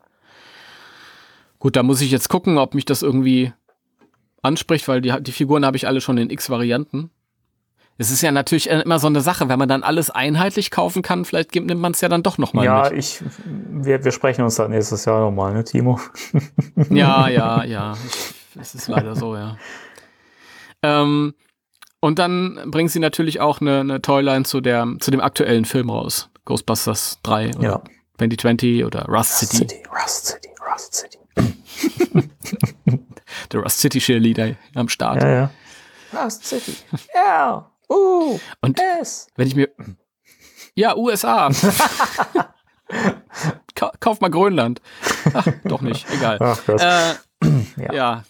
Gut, da muss ich jetzt gucken, ob mich das irgendwie anspricht, weil die, die Figuren habe ich alle schon in x Varianten. Es ist ja natürlich immer so eine Sache, wenn man dann alles einheitlich kaufen kann, vielleicht nimmt man es ja dann doch nochmal ja, mit. Ja, ich, wir, wir sprechen uns dann nächstes Jahr nochmal, ne, Timo? Ja, ja, ja. Es ist leider so, ja. Ähm, und dann bringen sie natürlich auch eine, eine Toyline zu, der, zu dem aktuellen Film raus. Ghostbusters drei oder ja. zwanzig zwanzig oder Rust, Rust City. City. Rust City, Rust City. Der Rust City Cheerleader am Start. Ja, ja. Lost City. Ja. Uh. Und S. wenn ich mir... Ja, U S A. Ka- Kauf mal Grönland. Ach, doch nicht, egal. Ach, das. Äh, Ja. ja.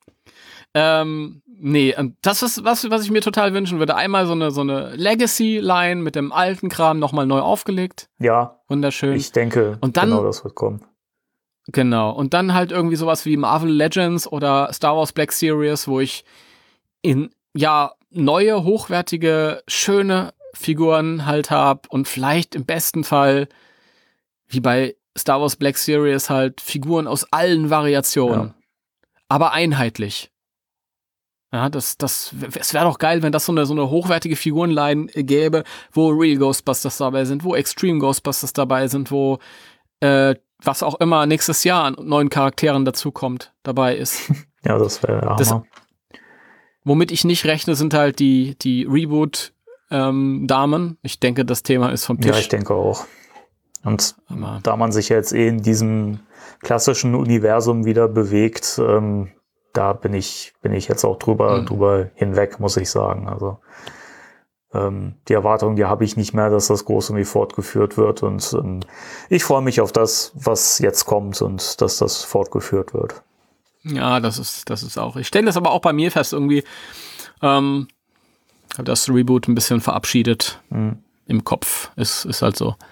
Ähm, nee, und das ist was, was ich mir total wünschen würde. Einmal so eine, so eine Legacy-Line mit dem alten Kram nochmal neu aufgelegt. Ja, Wunderschön. ich denke, Und dann- genau das wird kommen. Genau. Und dann halt irgendwie sowas wie Marvel Legends oder Star Wars Black Series, wo ich in, ja, neue, hochwertige, schöne Figuren halt habe und vielleicht im besten Fall, wie bei Star Wars Black Series, halt Figuren aus allen Variationen. Ja. Aber einheitlich. Ja, das, das, es wäre doch geil, wenn das so eine, so eine hochwertige Figurenline gäbe, wo Real Ghostbusters dabei sind, wo Extreme Ghostbusters dabei sind, wo, äh, was auch immer nächstes Jahr an neuen Charakteren dazukommt, dabei ist. Ja, das wäre Hammer. Das- Womit ich nicht rechne, sind halt die, die Reboot-Damen. ich denke, das Thema ist vom Ja, Tisch. ich denke auch. Und Aber- da man sich jetzt eh in diesem klassischen Universum wieder bewegt, ähm, da bin ich, bin ich jetzt auch drüber, Mhm. drüber hinweg, muss ich sagen. Also ähm, die Erwartung, die habe ich nicht mehr, dass das groß irgendwie fortgeführt wird. Und ähm, ich freue mich auf das, was jetzt kommt und dass das fortgeführt wird. Ja, das ist, das ist auch. Ich stelle das aber auch bei mir fest, irgendwie, ähm, hab das Reboot ein bisschen verabschiedet Mhm. im Kopf. Ist, ist halt so.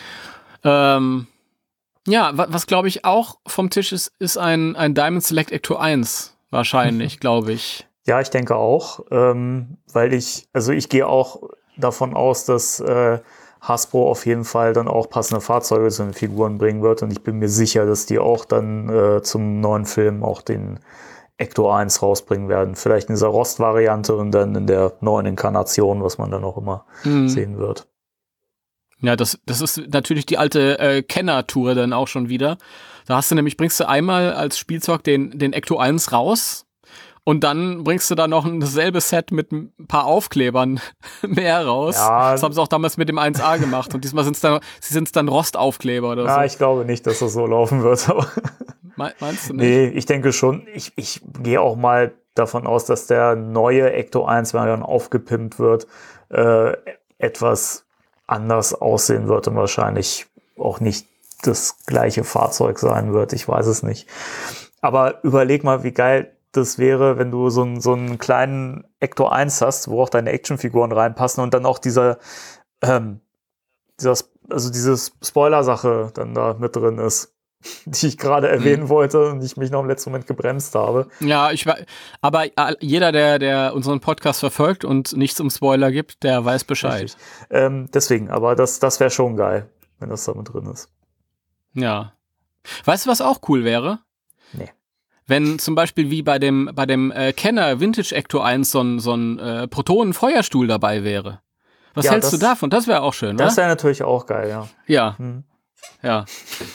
Ähm, ja, wa- was glaube ich auch vom Tisch ist, ist ein, ein Diamond Select Ecto eins. Wahrscheinlich, glaube ich. Ja, ich denke auch, ähm, weil ich, also ich gehe auch davon aus, dass äh, Hasbro auf jeden Fall dann auch passende Fahrzeuge zu den Figuren bringen wird und ich bin mir sicher, dass die auch dann äh, zum neuen Film auch den Ecto eins rausbringen werden. Vielleicht in dieser Rost-Variante und dann in der neuen Inkarnation, was man dann auch immer Mhm. sehen wird. Ja, das, das ist natürlich die alte äh, Kenner-Tour dann auch schon wieder. Da hast du nämlich, bringst du einmal als Spielzeug den, den Ecto eins raus und dann bringst du da noch ein dasselbe Set mit ein paar Aufklebern mehr raus. Ja. Das haben sie auch damals mit dem eins A gemacht und diesmal sind es dann, sie sind dann Rostaufkleber oder Ja, so. ich glaube nicht, dass das so laufen wird, aber Me- Meinst du nicht? nee, ich denke schon, ich, ich gehe auch mal davon aus, dass der neue Ecto eins, wenn er dann aufgepimpt wird, äh, etwas anders aussehen wird und wahrscheinlich auch nicht das gleiche Fahrzeug sein wird. Ich weiß es nicht. Aber überleg mal, wie geil das wäre, wenn du so einen, so einen kleinen Ecto eins hast, wo auch deine Actionfiguren reinpassen und dann auch dieser, ähm, dieser also diese Spoiler-Sache dann da mit drin ist, die ich gerade erwähnen wollte und ich mich noch im letzten Moment gebremst habe. Ja, ich weiß, aber äh, jeder, der, der unseren Podcast verfolgt und nichts um Spoiler gibt, der weiß Bescheid. Richtig. Ähm, deswegen, aber das, das wäre schon geil, wenn das da mit drin ist. Ja. Weißt du, was auch cool wäre? Nee. Wenn zum Beispiel wie bei dem, bei dem äh, Kenner Vintage Ecto eins so ein, so ein äh, Protonen-Feuerstuhl dabei wäre. Was Ja, hältst das- du davon? Das wäre auch schön, Das oder? wäre natürlich auch geil, ja. Ja, Hm. ja.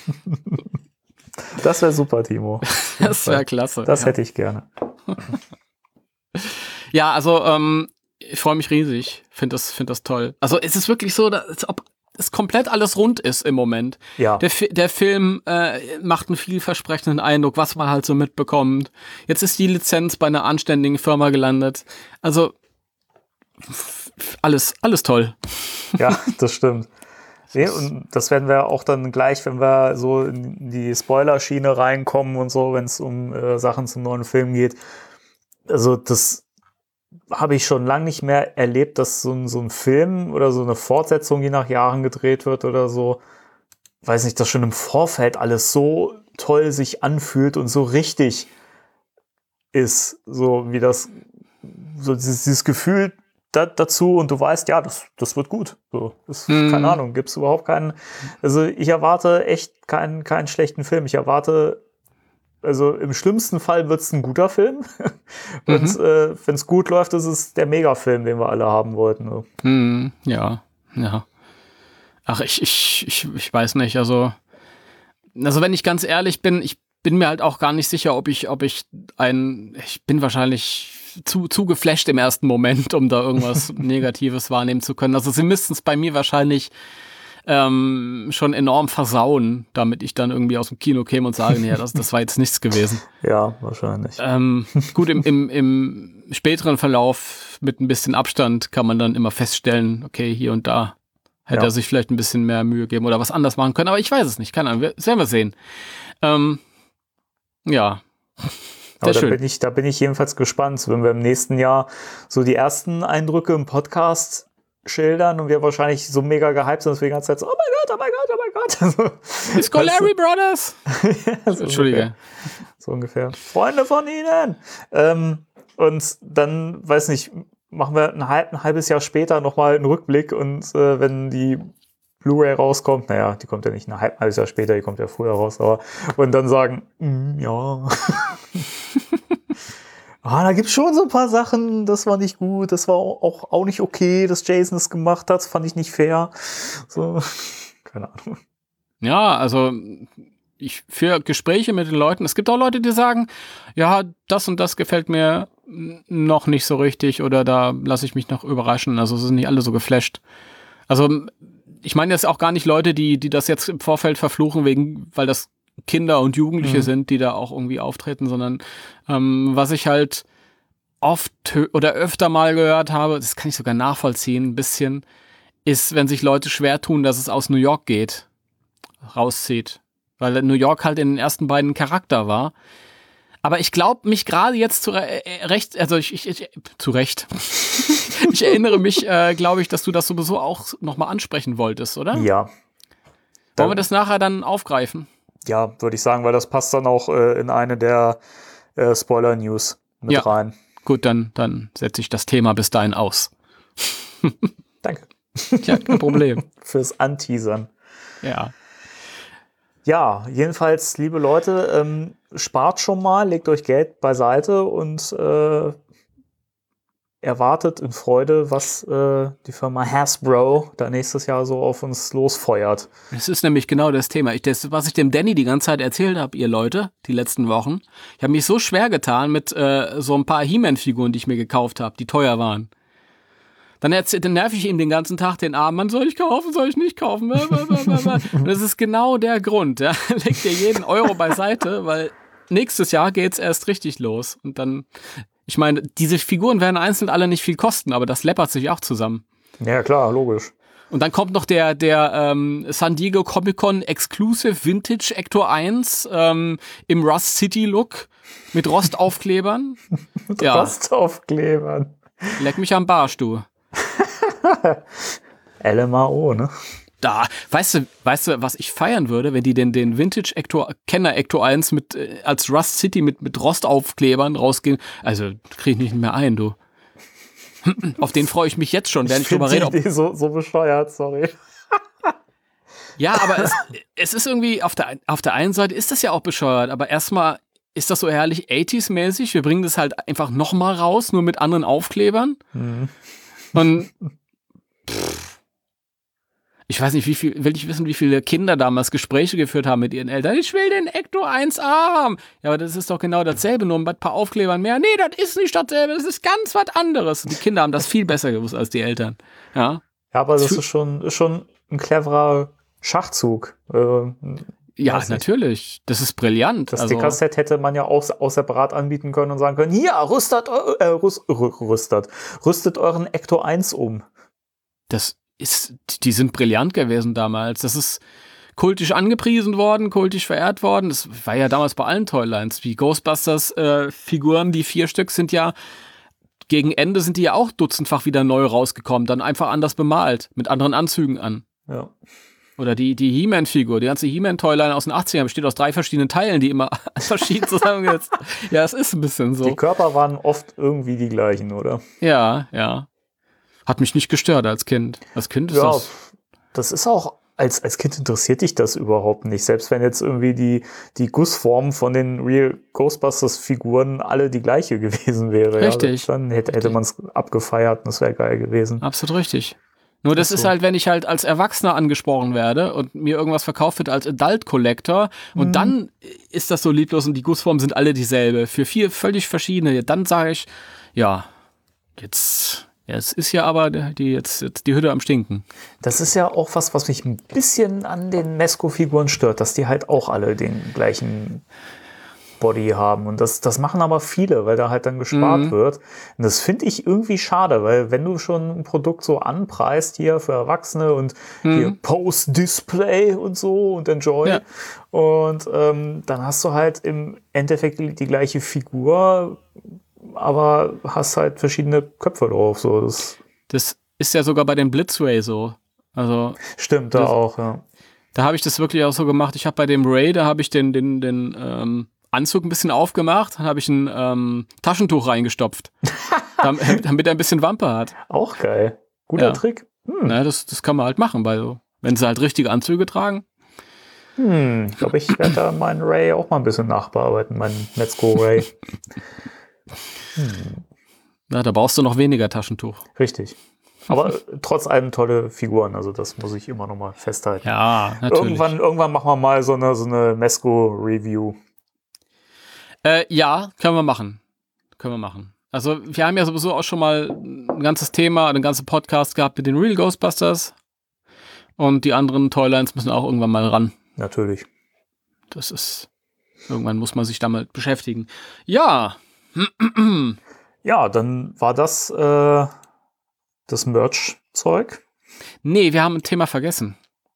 Das wäre super, Timo. Das wäre klasse. Das ja. hätte ich gerne. Ja, also ähm, ich freue mich riesig. Finde das, find das toll. Also es ist wirklich so, dass, als ob es komplett alles rund ist im Moment. Ja. Der, Fi- der Film äh, macht einen vielversprechenden Eindruck, was man halt so mitbekommt. Jetzt ist die Lizenz bei einer anständigen Firma gelandet. Also f- f- alles, alles toll. Ja, das stimmt. Nee, und das werden wir auch dann gleich, wenn wir so in die Spoiler-Schiene reinkommen und so, wenn es um äh, Sachen zum neuen Film geht. Also das habe ich schon lange nicht mehr erlebt, dass so ein, so ein Film oder so eine Fortsetzung, die nach Jahren gedreht wird oder so, weiß nicht, dass schon im Vorfeld alles so toll sich anfühlt und so richtig ist, so wie das, so dieses, dieses Gefühl da, dazu und du weißt, ja, das, das wird gut. So, das, Mhm. keine Ahnung, gibt's überhaupt keinen, also ich erwarte echt keinen, keinen schlechten Film. Ich erwarte, also im schlimmsten Fall wird's ein guter Film. Und Mhm. äh, wenn es gut läuft, ist es der Megafilm, den wir alle haben wollten. So. Hm, ja, ja. Ach, ich, ich, ich, ich weiß nicht, also, also wenn ich ganz ehrlich bin, ich bin mir halt auch gar nicht sicher, ob ich, ob ich ein, ich bin wahrscheinlich zu, zu geflasht im ersten Moment, um da irgendwas Negatives wahrnehmen zu können. Also sie müssten es bei mir wahrscheinlich ähm, schon enorm versauen, damit ich dann irgendwie aus dem Kino käme und sage, nee, das, das war jetzt nichts gewesen. Ja, wahrscheinlich. Ähm, gut, im, im, im späteren Verlauf mit ein bisschen Abstand kann man dann immer feststellen, okay, hier und da hätte Ja. er sich vielleicht ein bisschen mehr Mühe geben oder was anders machen können, aber ich weiß es nicht, keine Ahnung, wir- das werden wir sehen. Ähm, ja, Aber sehr da schön. bin ich, da bin ich jedenfalls gespannt, wenn wir im nächsten Jahr so die ersten Eindrücke im Podcast schildern und wir wahrscheinlich so mega gehypt sind, dass wir die ganze Zeit so, oh mein Gott, oh mein Gott, oh mein Gott. Die Scolari Brothers! so Entschuldige. Ungefähr, so ungefähr. Freunde von ihnen! Ähm, und dann, weiß nicht, machen wir ein, halb, ein halbes Jahr später nochmal einen Rückblick und äh, wenn die Blu-ray rauskommt, naja, die kommt ja nicht ein halb, halbes Jahr später, die kommt ja früher raus, aber und dann sagen, mm, ja. Ah, da gibt's schon so ein paar Sachen, das war nicht gut, das war auch, auch nicht okay, dass Jason es gemacht hat, das fand ich nicht fair. So, keine Ahnung. Ja, also ich für Gespräche mit den Leuten, es gibt auch Leute, die sagen, ja, das und das gefällt mir noch nicht so richtig oder da lasse ich mich noch überraschen. Also sind nicht alle so geflasht. Also ich meine jetzt auch gar nicht Leute, die, die das jetzt im Vorfeld verfluchen, wegen, weil das Kinder und Jugendliche Mhm. sind, die da auch irgendwie auftreten, sondern ähm, was ich halt oft hö- oder öfter mal gehört habe, das kann ich sogar nachvollziehen, ein bisschen, ist, wenn sich Leute schwer tun, dass es aus New York geht, rauszieht. Weil New York halt in den ersten beiden Charakter war. Aber ich glaube, mich gerade jetzt zu re äh, recht, also ich, ich, ich zu Recht. Ich erinnere mich, äh, glaube ich, dass du das sowieso auch nochmal ansprechen wolltest, oder? Ja. Wollen wir das nachher dann aufgreifen? Ja, würde ich sagen, weil das passt dann auch äh, in eine der äh, Spoiler-News mit Ja. rein. Gut, dann, dann setze ich das Thema bis dahin aus. Danke Ja, kein Problem. fürs Anteasern. Ja. Ja, jedenfalls, liebe Leute, ähm, spart schon mal, legt euch Geld beiseite und äh, erwartet in Freude, was äh, die Firma Hasbro da nächstes Jahr so auf uns losfeuert. Das ist nämlich genau das Thema. Ich, das, was ich dem Danny die ganze Zeit erzählt habe, ihr Leute, die letzten Wochen. Ich habe mich so schwer getan mit äh, so ein paar He-Man-Figuren, die ich mir gekauft habe, die teuer waren. Dann, erzähl, dann nerv ich ihm den ganzen Tag den Arm, man soll ich kaufen, soll ich nicht kaufen. Und das ist genau der Grund. Ja. Legt dir jeden Euro beiseite, weil nächstes Jahr geht's erst richtig los. Und dann, ich meine, diese Figuren werden einzeln alle nicht viel kosten, aber das läppert sich auch zusammen. Ja, klar, logisch. Und dann kommt noch der, der ähm, San Diego Comic-Con Exclusive Vintage Ector eins ähm, im Rust City Look mit Rostaufklebern. Ja, Rostaufklebern. leck mich am Barsch, du. L M A O, ne? Da, weißt du, weißt du, was ich feiern würde, wenn die den, den Vintage Ector, Kenner Ector eins mit, äh, als Rust City mit, mit Rostaufklebern rausgehen. Also, krieg ich nicht mehr ein, du. Auf den freue ich mich jetzt schon, während ich, Ich drüber finde rede. die Ob, Idee so, so bescheuert, sorry. ja, aber es, es ist irgendwie, auf der, auf der einen Seite ist das ja auch bescheuert, aber erstmal ist das so herrlich achtziger-mäßig. Wir bringen das halt einfach nochmal raus, nur mit anderen Aufklebern. Mhm. Und pff, ich weiß nicht, wie viel, will ich wissen, wie viele Kinder damals Gespräche geführt haben mit ihren Eltern. Ich will den Ecto eins A haben. Ja, aber das ist doch genau dasselbe, nur mit ein paar Aufklebern mehr. Nee, das ist nicht dasselbe, das ist ganz was anderes. Und die Kinder haben das viel besser gewusst als die Eltern. Ja, Ja, aber das ist schon, ist schon ein cleverer Schachzug. Äh, ja, Weiß nicht. natürlich. Das ist brillant. Das also, Sticker-Set hätte man ja auch, auch separat anbieten können und sagen können, hier, rüstet, eu- äh, rüst, rü- rüstet, rüstet euren Ecto eins um. das ist, die sind brillant gewesen damals. Das ist kultisch angepriesen worden, kultisch verehrt worden. Das war ja damals bei allen Toylines. Wie Ghostbusters-Figuren, die vier Stück sind ja, gegen Ende sind die ja auch dutzendfach wieder neu rausgekommen, dann einfach anders bemalt, mit anderen Anzügen an. Ja. Oder die, die He-Man-Figur, die ganze He-Man-Toyline aus den achtzigern besteht aus drei verschiedenen Teilen, die immer verschieden zusammengesetzt. Ja, es ist ein bisschen Die so. Körper waren oft irgendwie die gleichen, oder? Ja, ja. Hat mich nicht gestört als Kind. Als Kind ist Ja, das... das ist auch, als, als Kind interessiert dich das überhaupt nicht. Selbst wenn jetzt irgendwie die, die Gussform von den Real Ghostbusters-Figuren alle die gleiche gewesen wäre. Richtig. Ja, dann hätte, hätte man es abgefeiert und das wäre geil gewesen. Absolut richtig. Nur das Ach so. ist halt, wenn ich halt als Erwachsener angesprochen werde und mir irgendwas verkauft wird als Adult Collector und Mhm. dann ist das so lieblos und die Gussformen sind alle dieselbe, für vier völlig verschiedene, dann sage ich, ja, jetzt, Ja, es ist ja aber die, jetzt, jetzt die Hütte am Stinken. Das ist ja auch was, was mich ein bisschen an den Mezco-Figuren stört, dass die halt auch alle den gleichen Body haben. Und das, das machen aber viele, weil da halt dann gespart mhm. wird. Und das finde ich irgendwie schade, weil wenn du schon ein Produkt so anpreist hier für Erwachsene und mhm. hier Post-Display und so und Enjoy ja. und ähm, dann hast du halt im Endeffekt die, die gleiche Figur, aber hast halt verschiedene Köpfe drauf. So. Das, das ist ja sogar bei dem Blitzray so. Also stimmt, da das, auch, ja. Da habe ich das wirklich auch so gemacht. Ich habe bei dem Ray, da habe ich den, den, den ähm, Anzug ein bisschen aufgemacht, dann habe ich ein ähm, Taschentuch reingestopft, damit, damit er ein bisschen Wampe hat. Auch geil. Guter ja. Trick. Hm. Na, das, das kann man halt machen, bei so, wenn sie halt richtige Anzüge tragen. Hm, ich glaube, ich werde da meinen Ray auch mal ein bisschen nachbearbeiten, meinen Mezco Ray. hm. Na, da brauchst du noch weniger Taschentuch. Richtig. Aber trotz allem tolle Figuren, also das muss ich immer noch mal festhalten. Ja, natürlich. Irgendwann, irgendwann machen wir mal so eine, so eine Mezco-Review. Äh, ja, können wir machen. Können wir machen. Also wir haben ja sowieso auch schon mal ein ganzes Thema, einen ganzen Podcast gehabt mit den Real Ghostbusters. Und die anderen Toylines müssen auch irgendwann mal ran. Natürlich. Das ist, irgendwann muss man sich damit beschäftigen. Ja. Ja, dann war das äh, das Merch-Zeug. Nee, wir haben ein Thema vergessen.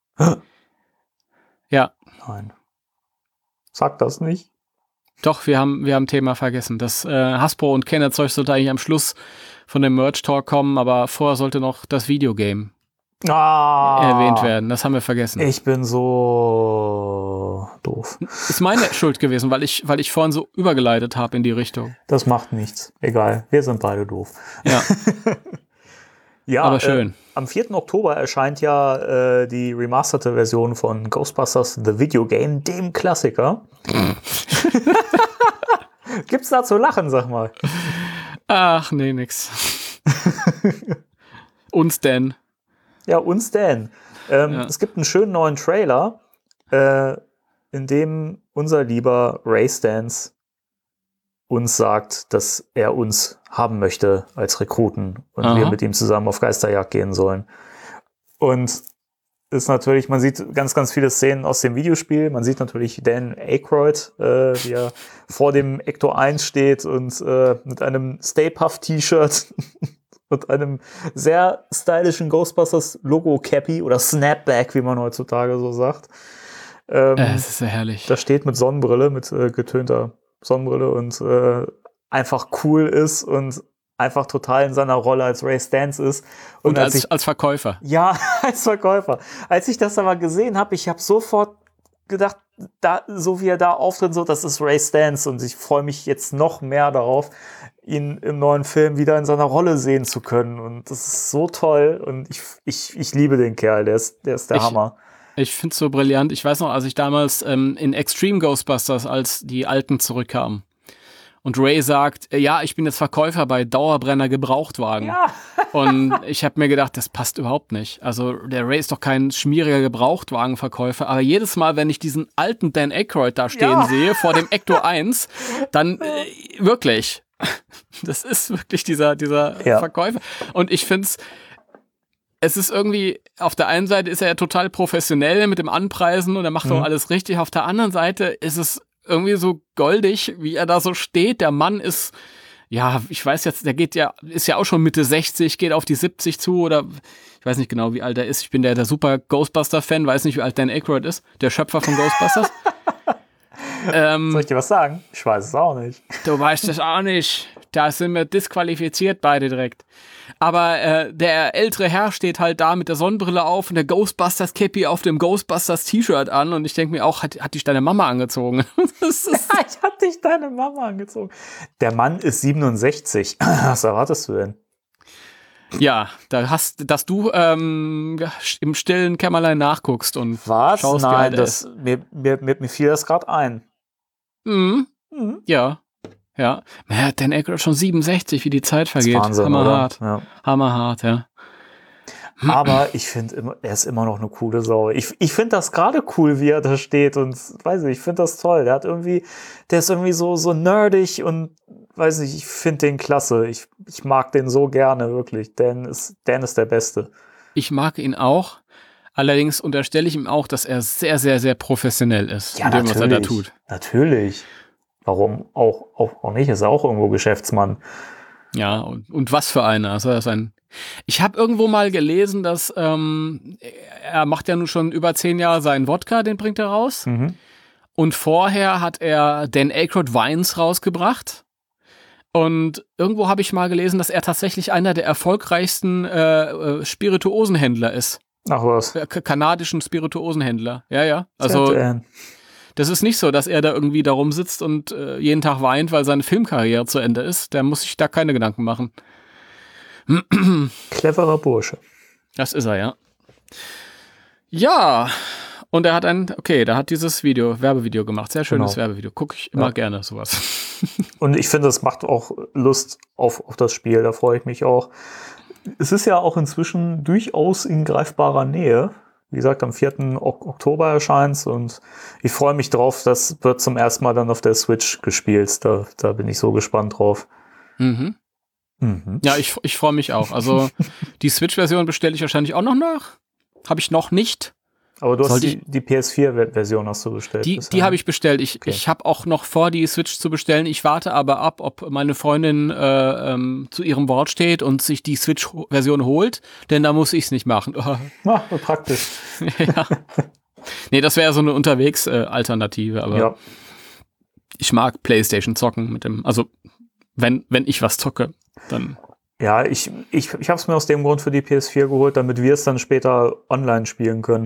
Ja. Nein. Sag das nicht. Doch, wir haben, wir haben ein Thema vergessen. Das äh, Hasbro und Kenner-Zeug sollte eigentlich am Schluss von dem Merch-Talk kommen, aber vorher sollte noch das Videogame ah, erwähnt werden. Das haben wir vergessen. Ich bin so doof. Ist meine Schuld gewesen, weil ich, weil ich vorhin so übergeleitet habe in die Richtung. Das macht nichts. Egal, wir sind beide doof. Ja. Ja, aber schön. Äh, am vierten Oktober erscheint ja äh, die remasterte Version von Ghostbusters The Video Game, dem Klassiker. Gibt's da zu lachen, sag mal? Ach, nee, nix. Uns denn. Ja, uns denn. Ähm, ja. Es gibt einen schönen neuen Trailer, äh, in dem unser lieber Ray Stantz uns sagt, dass er uns haben möchte als Rekruten und Aha. wir mit ihm zusammen auf Geisterjagd gehen sollen. Und ist natürlich, man sieht ganz, ganz viele Szenen aus dem Videospiel. Man sieht natürlich Dan Aykroyd, äh, wie er vor dem Ecto eins steht und äh, mit einem Stay Puft T-Shirt und einem sehr stylischen Ghostbusters Logo Cappy oder Snapback, wie man heutzutage so sagt. Ähm, äh, das ist sehr herrlich. Da steht mit Sonnenbrille, mit äh, getönter Sonnenbrille und äh, einfach cool ist und einfach total in seiner Rolle als Ray Stantz ist. Und, und als, als, ich, als Verkäufer. Ja, als Verkäufer. Als ich das aber gesehen habe, ich habe sofort gedacht, da, so wie er da auftritt, so, das ist Ray Stantz und ich freue mich jetzt noch mehr darauf, ihn im neuen Film wieder in seiner Rolle sehen zu können und das ist so toll und ich, ich, ich liebe den Kerl, der ist, der ist der ich, Hammer. Ich finde es so brillant. Ich weiß noch, als ich damals ähm, in Extreme Ghostbusters, als die Alten zurückkamen und Ray sagt, ja, ich bin jetzt Verkäufer bei Dauerbrenner Gebrauchtwagen. Ja. Und ich habe mir gedacht, das passt überhaupt nicht. Also der Ray ist doch kein schmieriger Gebrauchtwagenverkäufer, aber jedes Mal, wenn ich diesen alten Dan Aykroyd da stehen ja. sehe, vor dem Ecto eins, dann äh, wirklich, das ist wirklich dieser, dieser ja. Verkäufer. Und ich finde es, es ist irgendwie, auf der einen Seite ist er ja total professionell mit dem Anpreisen und er macht mhm. auch alles richtig. Auf der anderen Seite ist es irgendwie so goldig, wie er da so steht. Der Mann ist, ja, ich weiß jetzt, der geht ja, ist ja auch schon Mitte sechzig, geht auf die siebzig zu oder ich weiß nicht genau, wie alt er ist. Ich bin der, der super Ghostbuster-Fan, weiß nicht, wie alt Dan Aykroyd ist, der Schöpfer von Ghostbusters. ähm, Soll ich dir was sagen? Ich weiß es auch nicht. Du weißt es auch nicht. Da sind wir disqualifiziert beide direkt. Aber äh, der ältere Herr steht halt da mit der Sonnenbrille auf und der Ghostbusters-Cappy auf dem Ghostbusters-T-Shirt an und ich denke mir auch, hat, hat dich deine Mama angezogen? Das ist ja, ich hab dich deine Mama angezogen. Der Mann ist siebenundsechzig. Was erwartest du denn? Ja, da hast, dass du ähm, im stillen Kämmerlein nachguckst und Was? schaust, Nein, wie alt er das, ist. Mir, mir, mir, mir fiel das gerade ein. Mhm. Mhm. Ja. Ja, naja, Dan Aykroyd schon siebenundsechzig, wie die Zeit vergeht. Wahnsinn, Hammerhart. Ja. Hammerhart, ja. Aber ich finde, er ist immer noch eine coole Sau. Ich, ich finde das gerade cool, wie er da steht und weiß nicht, ich finde das toll. Der hat irgendwie, der ist irgendwie so, so nerdig und weiß nicht, ich finde den klasse. Ich, ich mag den so gerne, wirklich. Dan ist, Dan ist der Beste. Ich mag ihn auch. Allerdings unterstelle ich ihm auch, dass er sehr, sehr, sehr professionell ist Ja, in dem, was er da tut. Natürlich. Warum auch, auch, auch nicht? Ist er auch irgendwo Geschäftsmann. Ja, und, und was für einer. Also er ist ein ich habe irgendwo mal gelesen, dass ähm, er macht ja nun schon über zehn Jahre seinen Wodka, den bringt er raus. Mhm. Und vorher hat er Dan Aykroyd Wines rausgebracht. Und irgendwo habe ich mal gelesen, dass er tatsächlich einer der erfolgreichsten äh, Spirituosenhändler ist. Ach was. K- kanadischen Spirituosenhändler. Ja, ja. Also Dan. das ist nicht so, dass er da irgendwie da rumsitzt und äh, jeden Tag weint, weil seine Filmkarriere zu Ende ist. Der muss sich da keine Gedanken machen. Cleverer Bursche. Das ist er, ja. Ja, und er hat ein, okay, der hat dieses Video, Werbevideo gemacht. Sehr schönes Genau. Werbevideo. Gucke ich immer Ja. gerne, sowas. Und ich finde, es macht auch Lust auf, auf das Spiel. Da freue ich mich auch. Es ist ja auch inzwischen durchaus in greifbarer Nähe. Wie gesagt, am vierten Oktober erscheint es und ich freue mich drauf. Das wird zum ersten Mal dann auf der Switch gespielt. Da, da bin ich so gespannt drauf. Mhm. Mhm. Ja, ich, ich freue mich auch. Also die Switch-Version bestelle ich wahrscheinlich auch noch nach. Habe ich noch nicht. Aber du hast Sollte die, die P S vier Version hast du bestellt. Die, bisher, die ne? habe ich bestellt. Ich, Okay. ich habe auch noch vor, die Switch zu bestellen. Ich warte aber ab, ob meine Freundin äh, ähm, zu ihrem Wort steht und sich die Switch-Version holt, denn da muss ich es nicht machen. Ah, praktisch. Ja. Nee, das wäre so eine Unterwegs-Alternative, aber Ja. ich mag PlayStation zocken mit dem, also wenn, wenn ich was zocke, dann. Ja, ich, ich, ich habe es mir aus dem Grund für die P S vier geholt, damit wir es dann später online spielen können.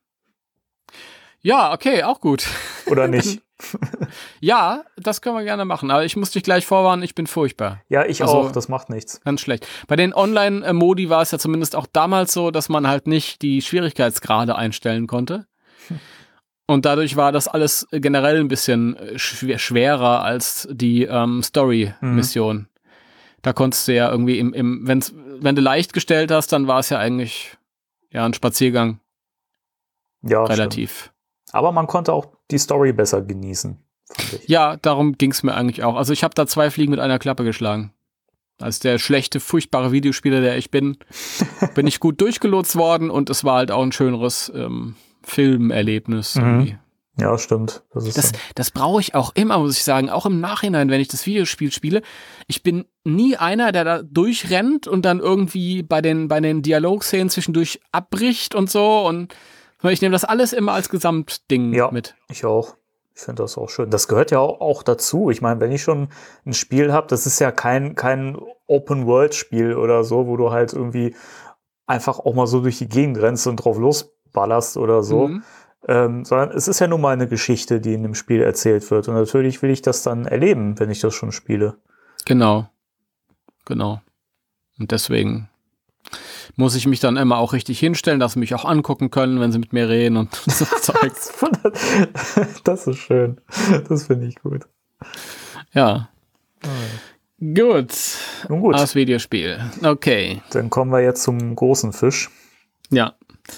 Ja, okay, auch gut. Oder nicht? Ja, das können wir gerne machen, aber ich muss dich gleich vorwarnen, ich bin furchtbar. Ja, ich Also- auch. Das macht nichts. Ganz schlecht. Bei den Online-Modi war es ja zumindest auch damals so, dass man halt nicht die Schwierigkeitsgrade einstellen konnte. Und dadurch war das alles generell ein bisschen schwer, schwerer als die ähm, Story-Mission. Da konntest du ja irgendwie im, im wenn's, wenn du leicht gestellt hast, dann war es ja eigentlich ja ein Spaziergang Ja, relativ. stimmt. Aber man konnte auch die Story besser genießen, fand ich. Ja, darum ging es mir eigentlich auch. Also ich habe da zwei Fliegen mit einer Klappe geschlagen. Als der schlechte, furchtbare Videospieler, der ich bin, bin ich gut durchgelotst worden und es war halt auch ein schöneres ähm, Filmerlebnis. Mhm. Irgendwie. Ja, stimmt. Das ist Das, dann- das brauche ich auch immer, muss ich sagen. Auch im Nachhinein, wenn ich das Videospiel spiele. Ich bin nie einer, der da durchrennt und dann irgendwie bei den, bei den Dialogszenen zwischendurch abbricht und so. Und ich nehme das alles immer als Gesamtding Ja. mit. Ich auch. Ich finde das auch schön. Das gehört ja auch, auch dazu. Ich meine, wenn ich schon ein Spiel habe, das ist ja kein, kein Open-World-Spiel oder so, wo du halt irgendwie einfach auch mal so durch die Gegend rennst und drauf losballerst oder so. Mhm. Ähm, sondern es ist ja nun mal eine Geschichte, die in dem Spiel erzählt wird. Und natürlich will ich das dann erleben, wenn ich das schon spiele. Genau. Genau. Und deswegen muss ich mich dann immer auch richtig hinstellen, dass sie mich auch angucken können, wenn sie mit mir reden und so Zeug. Das ist schön. Das finde ich gut. Ja. Gut. Nun gut, Das Videospiel. Okay. dann kommen wir jetzt zum großen Fisch. Ja.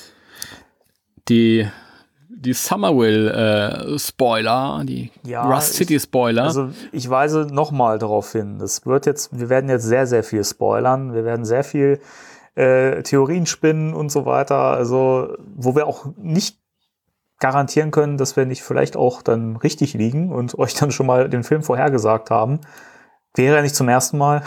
Die, die Summerville-Spoiler, die Ja, Rust City-Spoiler. Also ich weise nochmal darauf hin. Das wird jetzt, wir werden jetzt sehr, sehr viel spoilern. Wir werden sehr viel äh, Theorien spinnen und so weiter. Also, wo wir auch nicht garantieren können, dass wir nicht vielleicht auch dann richtig liegen und euch dann schon mal den Film vorhergesagt haben. Wäre ja nicht zum ersten Mal.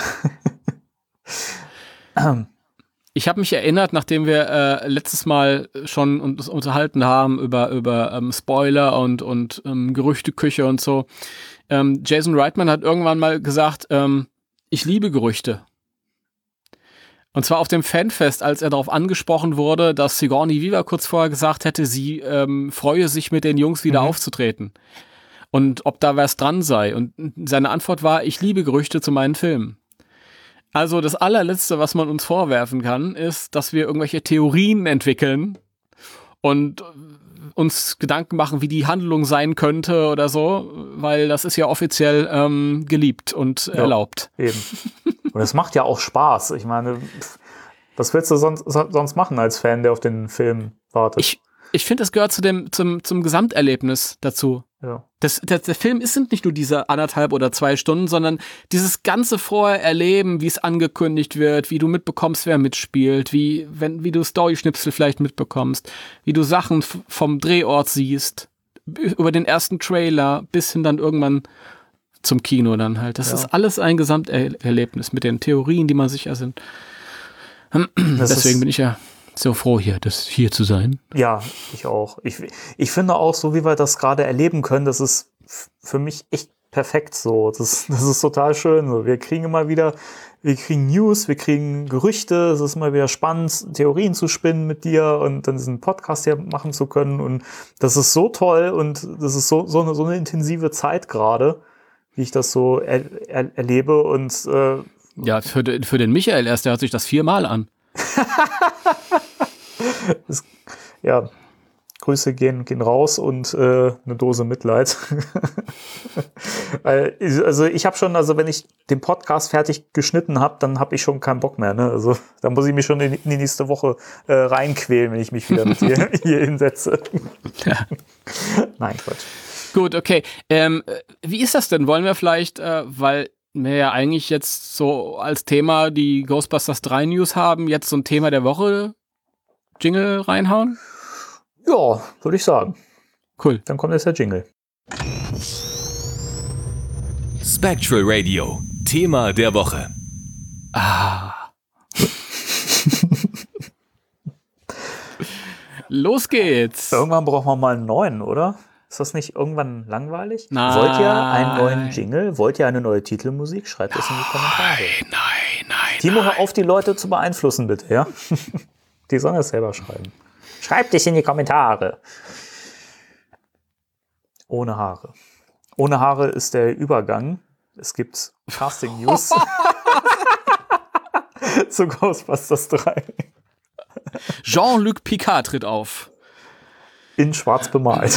Ich habe mich erinnert, nachdem wir äh, letztes Mal schon uns unterhalten haben über, über ähm, Spoiler und, und ähm, Gerüchteküche und so. Ähm, Jason Reitman hat irgendwann mal gesagt, ähm, ich liebe Gerüchte. Und zwar auf dem Fanfest, als er darauf angesprochen wurde, dass Sigourney Weaver kurz vorher gesagt hätte, sie ähm, freue sich, mit den Jungs wieder Mhm. aufzutreten. Und ob da was dran sei. Und seine Antwort war, ich liebe Gerüchte zu meinen Filmen. Also das allerletzte, was man uns vorwerfen kann, ist, dass wir irgendwelche Theorien entwickeln und uns Gedanken machen, wie die Handlung sein könnte oder so, weil das ist ja offiziell ähm, geliebt und Ja. erlaubt. Eben. Und es macht ja auch Spaß. Ich meine, pff, was willst du sonst, sonst machen als Fan, der auf den Film wartet? Ich, ich finde, das gehört zu dem, zum, zum Gesamterlebnis dazu. Ja. Das, das, der Film ist sind nicht nur diese anderthalb oder zwei Stunden, sondern dieses ganze vorher Erleben, wie es angekündigt wird, wie du mitbekommst, wer mitspielt, wie, wenn, wie du Story-Schnipsel vielleicht mitbekommst, wie du Sachen f- vom Drehort siehst, über den ersten Trailer bis hin dann irgendwann zum Kino dann halt. Das Ja. ist alles ein Gesamterlebnis mit den Theorien, die man sich ersinnt. Deswegen bin ich ja so froh, hier, das hier zu sein. Ja, ich auch. Ich, ich finde auch, so wie wir das gerade erleben können, das ist f- für mich echt perfekt so. Das, das ist total schön. So. Wir kriegen immer wieder, wir kriegen News, wir kriegen Gerüchte. Es ist immer wieder spannend, Theorien zu spinnen mit dir und dann diesen Podcast hier machen zu können. Und das ist so toll und das ist so, so, eine, so eine intensive Zeit gerade, wie ich das so er, er, erlebe. Und äh, Ja, für, den- für den Michael erst, der hört sich das viermal an. es, ja, Grüße gehen, gehen raus und äh, eine Dose Mitleid. Weil, also ich habe schon, also wenn ich den Podcast fertig geschnitten habe, dann habe ich schon keinen Bock mehr. Ne? Also da muss ich mich schon in, in die nächste Woche äh, reinquälen, wenn ich mich wieder mit dir hier hinsetze. Ja. Nein, Quatsch. Gut, okay. Ähm, wie ist das denn? Wollen wir vielleicht, äh, weil wir ja eigentlich jetzt so als Thema die Ghostbusters drei News haben, jetzt so ein Thema der Woche Jingle reinhauen? Ja, würde ich sagen. Cool. Dann kommt jetzt der Jingle. Spectral Radio, Thema der Woche. Ah. Los geht's. Irgendwann brauchen wir mal einen neuen, oder? Ist das nicht irgendwann langweilig? Nein. Wollt ihr einen neuen Jingle? Wollt ihr eine neue Titelmusik? Schreibt es in die Kommentare. Nein, nein. Timo, hör auf, die Leute zu beeinflussen, bitte, ja? Die sollen es selber schreiben. Schreibt es in die Kommentare. Ohne Haare. Ohne Haare ist der Übergang. Es gibt Casting News zu Ghostbusters drei. Jean-Luc Picard tritt auf. In schwarz bemalt.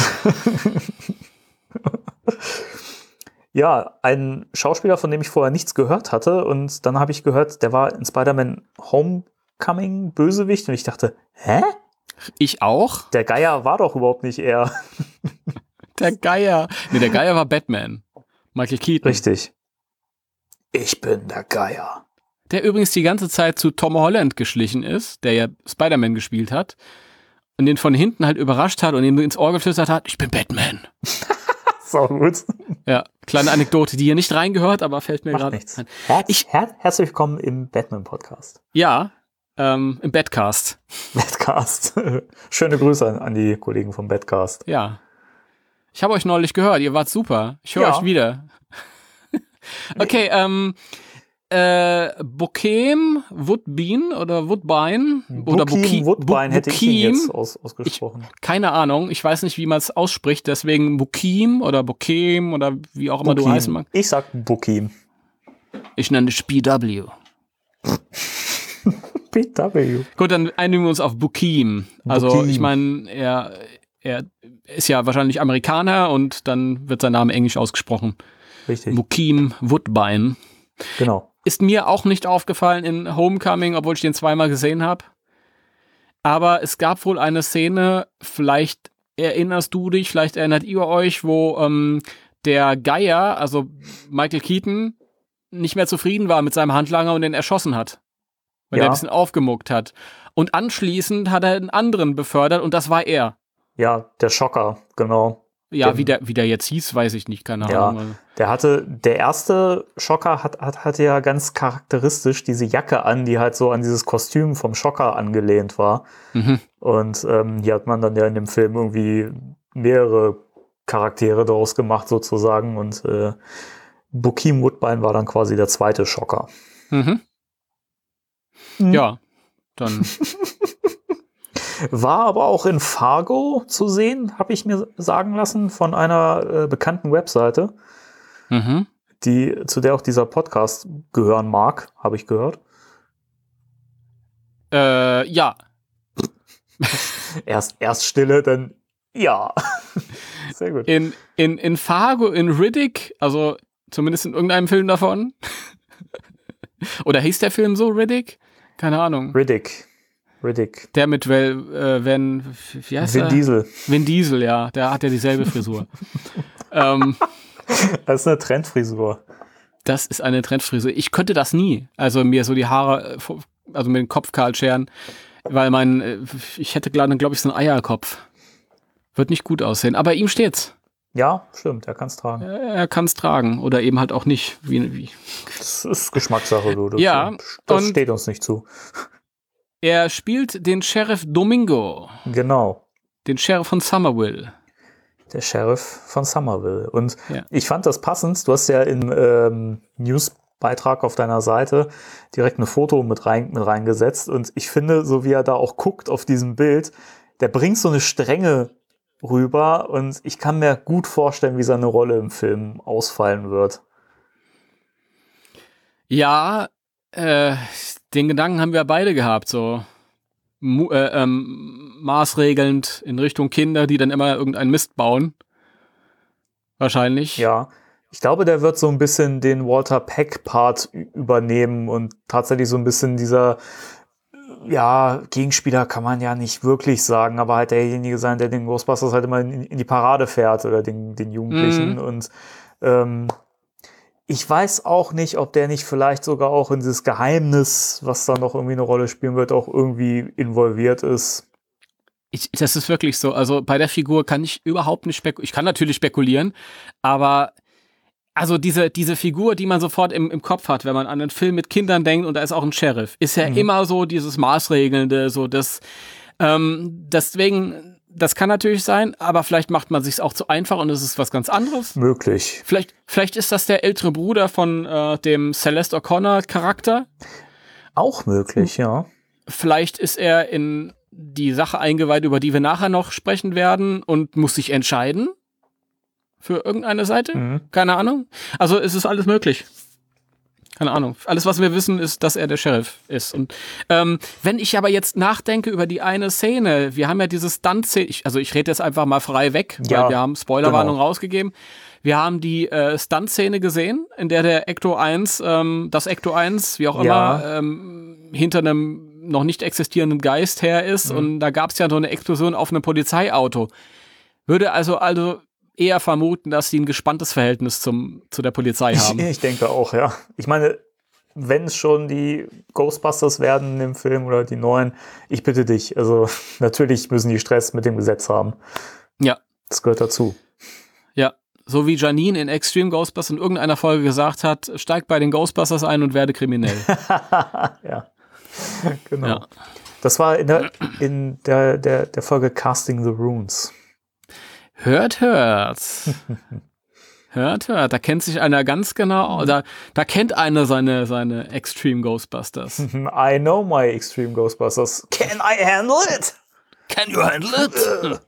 Ja, ein Schauspieler, von dem ich vorher nichts gehört hatte. Und dann habe ich gehört, der war in Spider-Man Homecoming Bösewicht. Und ich dachte, hä? Ich auch? Der Geier war doch überhaupt nicht er. Der Geier. Nee, der Geier war Batman. Michael Keaton. Richtig. Ich bin der Geier. Der übrigens die ganze Zeit zu Tom Holland geschlichen ist, der ja Spider-Man gespielt hat. Und den von hinten halt überrascht hat und ihm ins Ohr geflüstert hat, ich bin Batman. So gut. Ja, kleine Anekdote, die hier nicht reingehört, aber fällt mir Macht gerade nichts. ein. Herz, Ich- her herzlich willkommen im Batman-Podcast. Ja, ähm, im Badcast. Batcast. Schöne Grüße an, an die Kollegen vom Batcast. Ja. Ich habe euch neulich gehört, ihr wart super. Ich höre Ja. euch wieder. Okay, ähm, äh, Bokeem Woodbine oder Woodbine oder Bokeem Woodbine Bu- hätte ich ihn Bokeem? jetzt aus, ausgesprochen. Keine Ahnung, ich weiß nicht, wie man es ausspricht, deswegen Bokeem oder Bokeem oder wie auch immer du Bokeem. heißen magst. Ich sag Bokeem. Ich nenne es B W. B W. Gut, dann einigen wir uns auf Bokeem. Also Bokeem. ich meine, er, er ist ja wahrscheinlich Amerikaner und dann wird sein Name englisch ausgesprochen. Richtig. Bokeem Woodbine. Genau. Ist mir auch nicht aufgefallen in Homecoming, obwohl ich den zweimal gesehen habe. Aber es gab wohl eine Szene, vielleicht erinnerst du dich, vielleicht erinnert ihr euch, wo ähm, der Geier, also Michael Keaton, nicht mehr zufrieden war mit seinem Handlanger und den erschossen hat. Weil Ja. er ein bisschen aufgemuckt hat. Und anschließend hat er einen anderen befördert und das war er. Ja, der Schocker, genau. Ja, Den- wie der, wie der jetzt hieß, weiß ich nicht, keine Ja. Ahnung. Der hatte, der erste Schocker hat, hat, hatte ja ganz charakteristisch diese Jacke an, die halt so an dieses Kostüm vom Schocker angelehnt war. Mhm. Und ähm, hier hat man dann ja in dem Film irgendwie mehrere Charaktere daraus gemacht sozusagen. Und äh, Bokeem Woodbine war dann quasi der zweite Schocker. Mhm. Mhm. Ja, dann. War aber auch in Fargo zu sehen, habe ich mir sagen lassen, von einer äh, bekannten Webseite, Mhm. die, zu der auch dieser Podcast gehören mag, habe ich gehört. Äh, ja. Erst, erst Stille, dann ja. Sehr gut. In, in, in Fargo, in Riddick, also zumindest in irgendeinem Film davon. Oder hieß der Film so, Riddick? Keine Ahnung. Riddick. Riddick. Der mit Vel, äh, Van, wie heißt Vin er? Diesel. Vin Diesel, ja. Der hat ja dieselbe Frisur. ähm, Das ist eine Trendfrisur. Das ist eine Trendfrisur. Ich könnte das nie. Also mir so die Haare, also mit dem Kopf kahl scheren, weil mein, ich hätte glaube glaub ich so einen Eierkopf. Wird nicht gut aussehen. Aber ihm steht's. Ja, stimmt, er kann es tragen. Er kann es tragen oder eben halt auch nicht. Wie, wie. Das ist Geschmackssache, du. Das, ja, das steht uns nicht zu. Er spielt den Sheriff Domingo. Genau. Den Sheriff von Somerville. Der Sheriff von Somerville. Und ja. ich fand das passend. Du hast ja im ähm, Newsbeitrag auf deiner Seite direkt ein Foto mit, rein, mit reingesetzt. Und ich finde, so wie er da auch guckt auf diesem Bild, der bringt so eine Strenge rüber. Und ich kann mir gut vorstellen, wie seine Rolle im Film ausfallen wird. Ja, äh, den Gedanken haben wir beide gehabt, so mu- äh, ähm, maßregelnd in Richtung Kinder, die dann immer irgendeinen Mist bauen. Wahrscheinlich. Ja, ich glaube, der wird so ein bisschen den Walter Peck-Part ü- übernehmen und tatsächlich so ein bisschen dieser, ja, Gegenspieler kann man ja nicht wirklich sagen, aber halt derjenige sein, der den Ghostbusters halt immer in, in die Parade fährt oder den, den Jugendlichen. Mhm. Und ähm, ich weiß auch nicht, ob der nicht vielleicht sogar auch in dieses Geheimnis, was da noch irgendwie eine Rolle spielen wird, auch irgendwie involviert ist. Ich, das ist wirklich so. Also bei der Figur kann ich überhaupt nicht spekulieren. Ich kann natürlich spekulieren, aber also diese, diese Figur, die man sofort im, im Kopf hat, wenn man an einen Film mit Kindern denkt und da ist auch ein Sheriff, ist ja Mhm. immer so dieses Maßregelnde, so das, ähm, deswegen, das kann natürlich sein, aber vielleicht macht man sich's auch zu einfach und es ist was ganz anderes. Möglich. Vielleicht, vielleicht ist das der ältere Bruder von äh, dem Celeste O'Connor-Charakter. Auch möglich, ja. Vielleicht ist er in die Sache eingeweiht, über die wir nachher noch sprechen werden und muss sich entscheiden für irgendeine Seite. Mhm. Keine Ahnung. Also es ist alles möglich. Keine Ahnung. Alles, was wir wissen, ist, dass er der Sheriff ist. Und ähm, wenn ich aber jetzt nachdenke über die eine Szene, wir haben ja diese Stunt-Szene, ich, also ich rede jetzt einfach mal frei weg, Ja, weil wir haben Spoilerwarnung genau. rausgegeben. Wir haben die äh, Stunt-Szene gesehen, in der der Ecto eins, ähm, das Ecto eins, wie auch Ja. immer, ähm, hinter einem noch nicht existierenden Geist her ist. Mhm. Und da gab es ja so eine Explosion auf einem Polizeiauto. Würde also also eher vermuten, dass sie ein gespanntes Verhältnis zum, zu der Polizei haben. Ich, ich denke auch, ja. Ich meine, wenn es schon die Ghostbusters werden im Film oder die neuen, ich bitte dich, also natürlich müssen die Stress mit dem Gesetz haben. Ja. Das gehört dazu. Ja. So wie Janine in Extreme Ghostbusters in irgendeiner Folge gesagt hat, steig bei den Ghostbusters ein und werde kriminell. Ja, genau. Ja. Das war in der, in der, der, der Folge Casting the Runes. Hört, hört. Hört, hört. Da kennt sich einer ganz genau, da, da kennt einer seine, seine Extreme Ghostbusters. I know my Extreme Ghostbusters. Can I handle it? Can you handle it?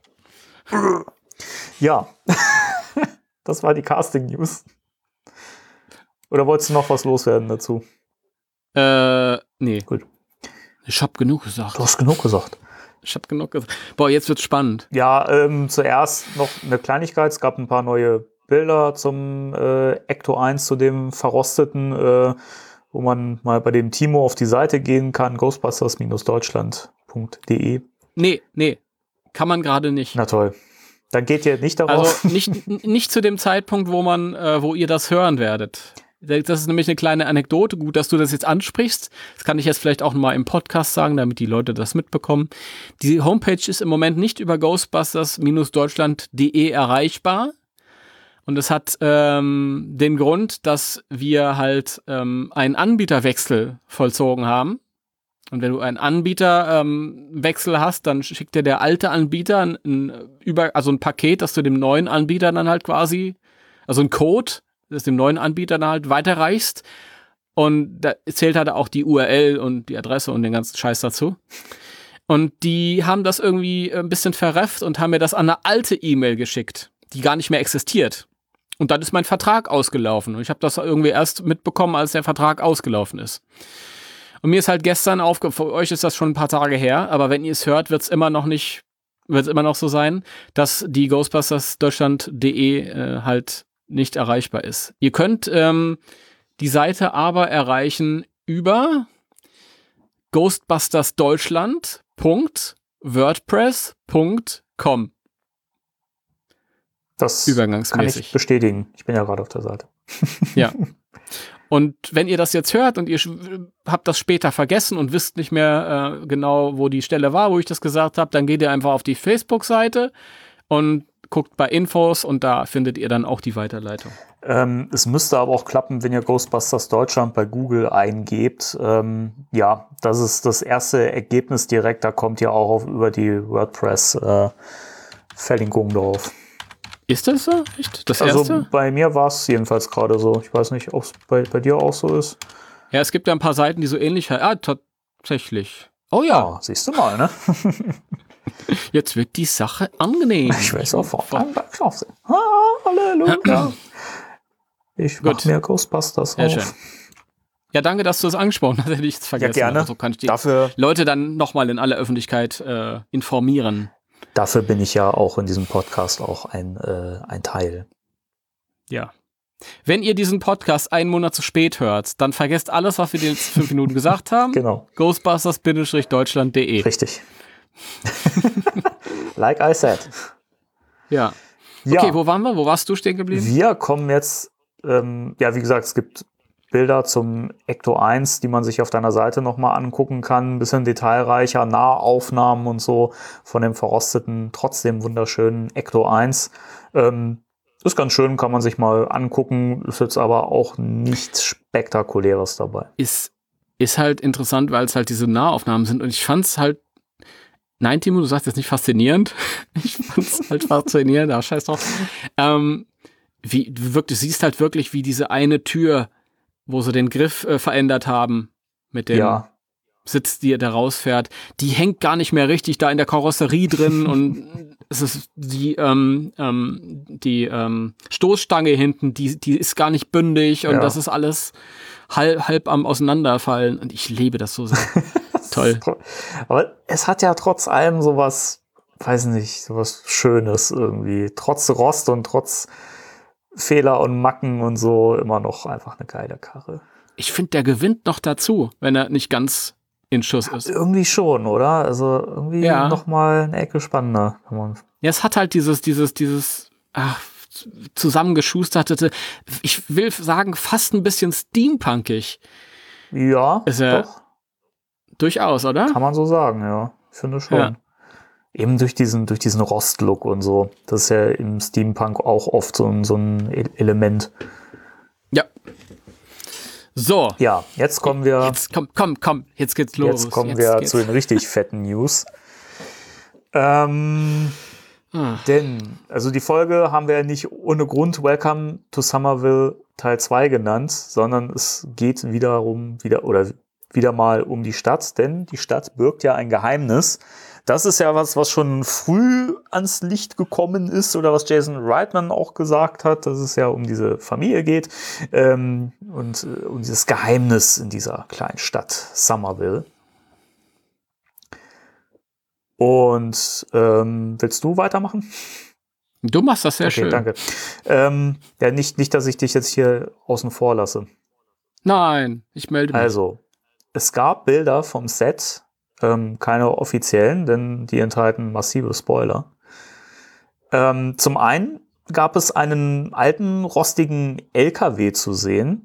Ja, das war die Casting-News. Oder wolltest du noch was loswerden dazu? äh, nee. Gut. Ich hab genug gesagt. Du hast genug gesagt. Ich hab genug gesagt. Boah, jetzt wird's spannend. Ja, ähm, zuerst noch eine Kleinigkeit. Es gab ein paar neue Bilder zum äh, Ecto eins, zu dem verrosteten, äh, wo man mal bei dem Timo auf die Seite gehen kann, ghostbusters Deutschland punkt de. Nee, nee. Kann man gerade nicht. Na toll. Dann geht ihr nicht darauf. Also nicht, nicht zu dem Zeitpunkt, wo man, äh, wo ihr das hören werdet. Das ist nämlich eine kleine Anekdote. Gut, dass du das jetzt ansprichst. Das kann ich jetzt vielleicht auch mal im Podcast sagen, damit die Leute das mitbekommen. Die Homepage ist im Moment nicht über ghostbusters Deutschland punkt de erreichbar. Und es hat ähm, den Grund, dass wir halt ähm, einen Anbieterwechsel vollzogen haben. Und wenn du einen Anbieterwechsel ähm, hast, dann schickt dir der alte Anbieter ein, ein, über, also ein Paket, das du dem neuen Anbieter dann halt quasi, also ein Code, das dem neuen Anbieter dann halt weiterreichst. Und da zählt halt auch die U R L und die Adresse und den ganzen Scheiß dazu. Und die haben das irgendwie ein bisschen verrefft und haben mir das an eine alte E-Mail geschickt, die gar nicht mehr existiert. Und dann ist mein Vertrag ausgelaufen. Und ich habe das irgendwie erst mitbekommen, als der Vertrag ausgelaufen ist. Und mir ist halt gestern aufgefallen, für euch ist das schon ein paar Tage her, aber wenn ihr es hört, wird es immer noch nicht, wird es immer noch so sein, dass die ghostbusters Deutschland punkt de äh, halt nicht erreichbar ist. Ihr könnt ähm, die Seite aber erreichen über ghostbusters Deutschland punkt wordpress punkt com. Das kann Übergangsmäßig. ich bestätigen. Ich bin ja gerade auf der Seite. Ja. Und wenn ihr das jetzt hört und ihr sch- habt das später vergessen und wisst nicht mehr äh, genau, wo die Stelle war, wo ich das gesagt habe, dann geht ihr einfach auf die Facebook-Seite und guckt bei Infos und da findet ihr dann auch die Weiterleitung. Ähm, es müsste aber auch klappen, wenn ihr Ghostbusters Deutschland bei Google eingebt. Ähm, ja, das ist das erste Ergebnis direkt. Da kommt ihr auch auf, über die WordPress-Verlinkung äh, drauf. Ist das so? Echt? Das Also erste? bei mir war es jedenfalls gerade so. Ich weiß nicht, ob es bei, bei dir auch so ist. Ja, es gibt ja ein paar Seiten, die so ähnlich heißen. Ah, tatsächlich. Oh ja, Ah, siehst du mal, ne? jetzt wird die Sache angenehm. Ich will sofort beim Schlafsinn. Ah, Halleluja. Ich mach Gut. mir Ghostbusters Sehr auf. schön. Ja, danke, dass du es angesprochen hast. Hätte ich es vergessen. Ja, gerne. Aber so kann ich die Dafür, Leute dann nochmal in aller Öffentlichkeit äh, informieren. dafür bin ich ja auch in diesem Podcast auch ein, äh, ein Teil. Ja. Wenn ihr diesen Podcast einen Monat zu spät hört, dann vergesst alles, was wir dir jetzt fünf Minuten gesagt haben. Genau. Ghostbusters Deutschland punkt de. Richtig. Like I said. Ja. Ja, Okay, wo waren wir? Wo warst du stehen geblieben? wir kommen jetzt, ähm, ja, wie gesagt, es gibt Bilder zum Ecto eins, die man sich auf deiner Seite nochmal angucken kann. Ein bisschen detailreicher, Nahaufnahmen und so von dem verrosteten, trotzdem wunderschönen Ecto eins. Ähm, ist ganz schön, kann man sich mal angucken. Ist jetzt aber auch nichts Spektakuläres dabei. Ist, ist halt interessant, weil es halt diese Nahaufnahmen sind. Und ich fand es halt, nein, Timo, du sagst jetzt nicht faszinierend. Ich fand es halt faszinierend, aber scheiß drauf. Ähm, wie, du wirklich, du siehst halt wirklich, wie diese eine Tür, wo sie den Griff äh, verändert haben, mit dem Ja, Sitz, die da rausfährt, die hängt gar nicht mehr richtig da in der Karosserie drin und es ist die, ähm, ähm, die ähm, Stoßstange hinten, die, die ist gar nicht bündig und Ja. das ist alles halb, halb am Auseinanderfallen und ich liebe das so sehr. Toll. aber es hat ja trotz allem sowas, weiß nicht, sowas Schönes irgendwie. Trotz Rost und trotz Fehler und Macken und so immer noch einfach eine geile Karre. Ich finde, der gewinnt noch dazu, wenn er nicht ganz in Schuss ist. Irgendwie schon, oder? Also irgendwie Ja. noch mal eine Ecke spannender. Kann man Ja, es hat halt dieses, dieses, dieses ach, zusammengeschusterte, ich will sagen, fast ein bisschen steampunkig. ja, Ist er- doch, Durchaus, oder? kann man so sagen, ja. Ich finde schon. Ja. Eben durch diesen, durch diesen Rostlook und so. Das ist ja im Steampunk auch oft so ein, so ein E- Element. Ja. So, Ja, jetzt kommen wir, jetzt komm, komm, komm, jetzt geht's los. jetzt kommen Jetzt wir geht's. zu den richtig fetten News. Ähm, Ah. Denn, also die Folge haben wir ja nicht ohne Grund Welcome to Somerville Teil zwei genannt, sondern es geht wiederum wieder oder wieder mal um die Stadt, denn die Stadt birgt ja ein Geheimnis. Das ist ja was, was schon früh ans Licht gekommen ist oder was Jason Reitman auch gesagt hat, dass es ja um diese Familie geht ähm, und äh, um dieses Geheimnis in dieser kleinen Stadt Somerville. Und ähm, willst du weitermachen? Du machst das sehr Okay, schön. danke. Ähm, ja, nicht, nicht, dass ich dich jetzt hier außen vor lasse. Nein, ich melde mich. Also, es gab Bilder vom Set, ähm, keine offiziellen, denn die enthalten massive Spoiler. Ähm, zum einen gab es einen alten, rostigen L K W zu sehen.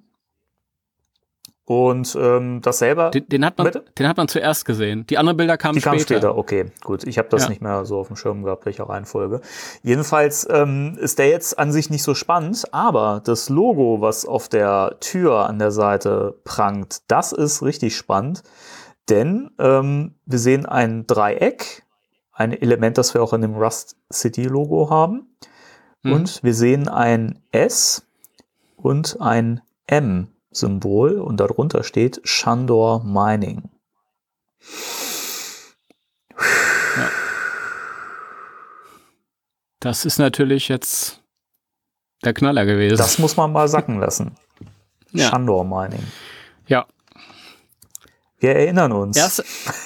Und ähm, das selber... Den, den, hat man, Bitte? den hat man zuerst gesehen. Die anderen Bilder kamen Die kam später. später, okay, gut. Ich habe das Ja. nicht mehr so auf dem Schirm gehabt, welche Reihenfolge. Jedenfalls ähm, ist der jetzt an sich nicht so spannend, aber das Logo, was auf der Tür an der Seite prangt, das ist richtig spannend, denn ähm, wir sehen ein Dreieck, ein Element, das wir auch in dem Rust City Logo haben, Mhm. und wir sehen ein S und ein M Symbol und darunter steht Shandor Mining. Das ist natürlich jetzt der Knaller gewesen. Das muss man mal sacken lassen. Ja. Shandor Mining. Ja. Wir erinnern uns. Erst,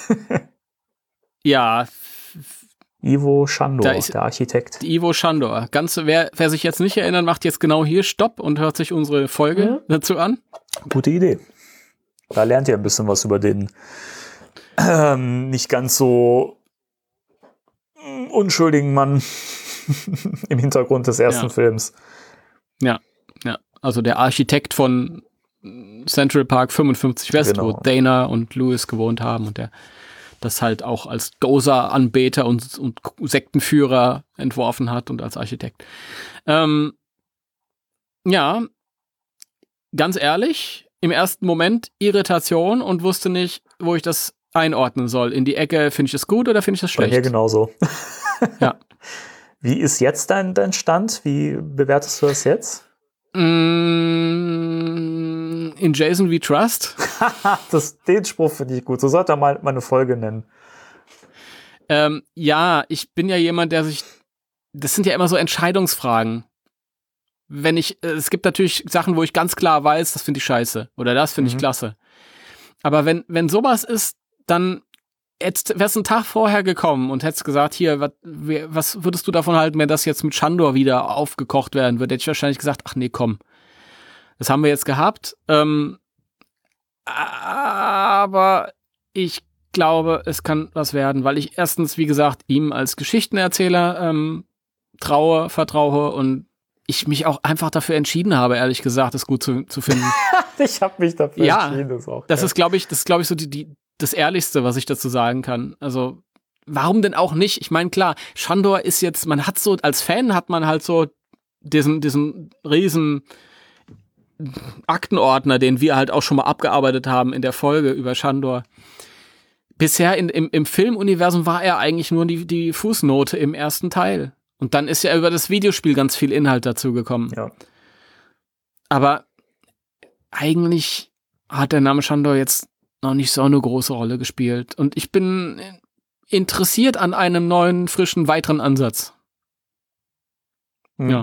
ja, Ivo Shandor, Da ist- der Architekt. die Ivo Shandor. Ganz, wer, wer sich jetzt nicht erinnert, macht jetzt genau hier Stopp und hört sich unsere Folge dazu an. Gute Idee. Da lernt ihr ein bisschen was über den ähm, nicht ganz so mm, unschuldigen Mann. im Hintergrund des ersten ja. Films. Ja, ja. Also der Architekt von Central Park fünfundfünfzig West, genau. wo Dana und Louis gewohnt haben und der das halt auch als Gozer-Anbeter und, und Sektenführer entworfen hat und als Architekt. Ähm, ja, ganz ehrlich, im ersten Moment Irritation und wusste nicht, wo ich das einordnen soll. In die Ecke, finde ich das gut oder finde ich das schlecht? Bei mir genauso. Ja. Wie ist jetzt dein, dein Stand? Wie bewertest du das jetzt? Mm, in Jason We Trust. das, den Spruch finde ich gut. So sollte er mal meine Folge nennen. Ähm, ja, ich bin ja jemand, der sich, das sind ja immer so Entscheidungsfragen. Wenn ich, es gibt natürlich Sachen, wo ich ganz klar weiß, das finde ich scheiße oder das finde mhm. ich klasse. Aber wenn, wenn sowas ist, dann jetzt wärst du einen Tag vorher gekommen und hättest gesagt, hier, wat, was würdest du davon halten, wenn das jetzt mit Shandor wieder aufgekocht werden würde? Hätte ich wahrscheinlich gesagt, ach nee, komm. Das haben wir jetzt gehabt. Ähm, aber ich glaube, es kann was werden, weil ich erstens, wie gesagt, ihm als Geschichtenerzähler ähm, traue, vertraue und ich mich auch einfach dafür entschieden habe, ehrlich gesagt, das gut zu, zu finden. Ich habe mich dafür ja, entschieden. Das, auch das ist, glaube ich, das ist, glaube ich, so die, die, das Ehrlichste, was ich dazu sagen kann. Also, warum denn auch nicht? Ich meine, klar, Shandor ist jetzt, man hat so, als Fan hat man halt so diesen, diesen riesen Aktenordner, den wir halt auch schon mal abgearbeitet haben in der Folge über Shandor. Bisher in, im, im Filmuniversum war er eigentlich nur die, die Fußnote im ersten Teil. Und dann ist ja über das Videospiel ganz viel Inhalt dazu gekommen. Ja. Aber eigentlich hat der Name Shandor jetzt noch nicht so eine große Rolle gespielt. Und ich bin interessiert an einem neuen, frischen, weiteren Ansatz. Hm. Ja.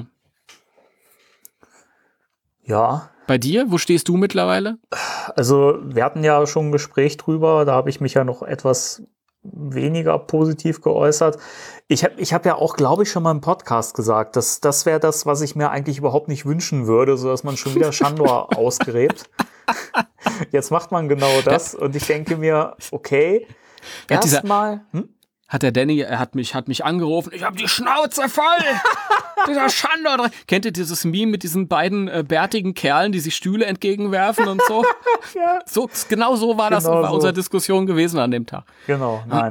Ja. Bei dir? Wo stehst du mittlerweile? Also, wir hatten ja schon ein Gespräch drüber. Da habe ich mich ja noch etwas weniger positiv geäußert. Ich habe ich hab ja auch, glaube ich, schon mal im Podcast gesagt, dass das wäre das, was ich mir eigentlich überhaupt nicht wünschen würde, so dass man schon wieder Shandor ausgräbt. Jetzt macht man genau das und ich denke mir, okay, erstmal... Hm? Hat der Danny, er hat mich, hat mich angerufen, ich habe die Schnauze voll! Dieser Shandor drin. Kennt ihr dieses Meme mit diesen beiden äh, bärtigen Kerlen, die sich Stühle entgegenwerfen und so? Ja. So genau so war das genau bei so. unserer Diskussion gewesen an dem Tag. Genau, nein.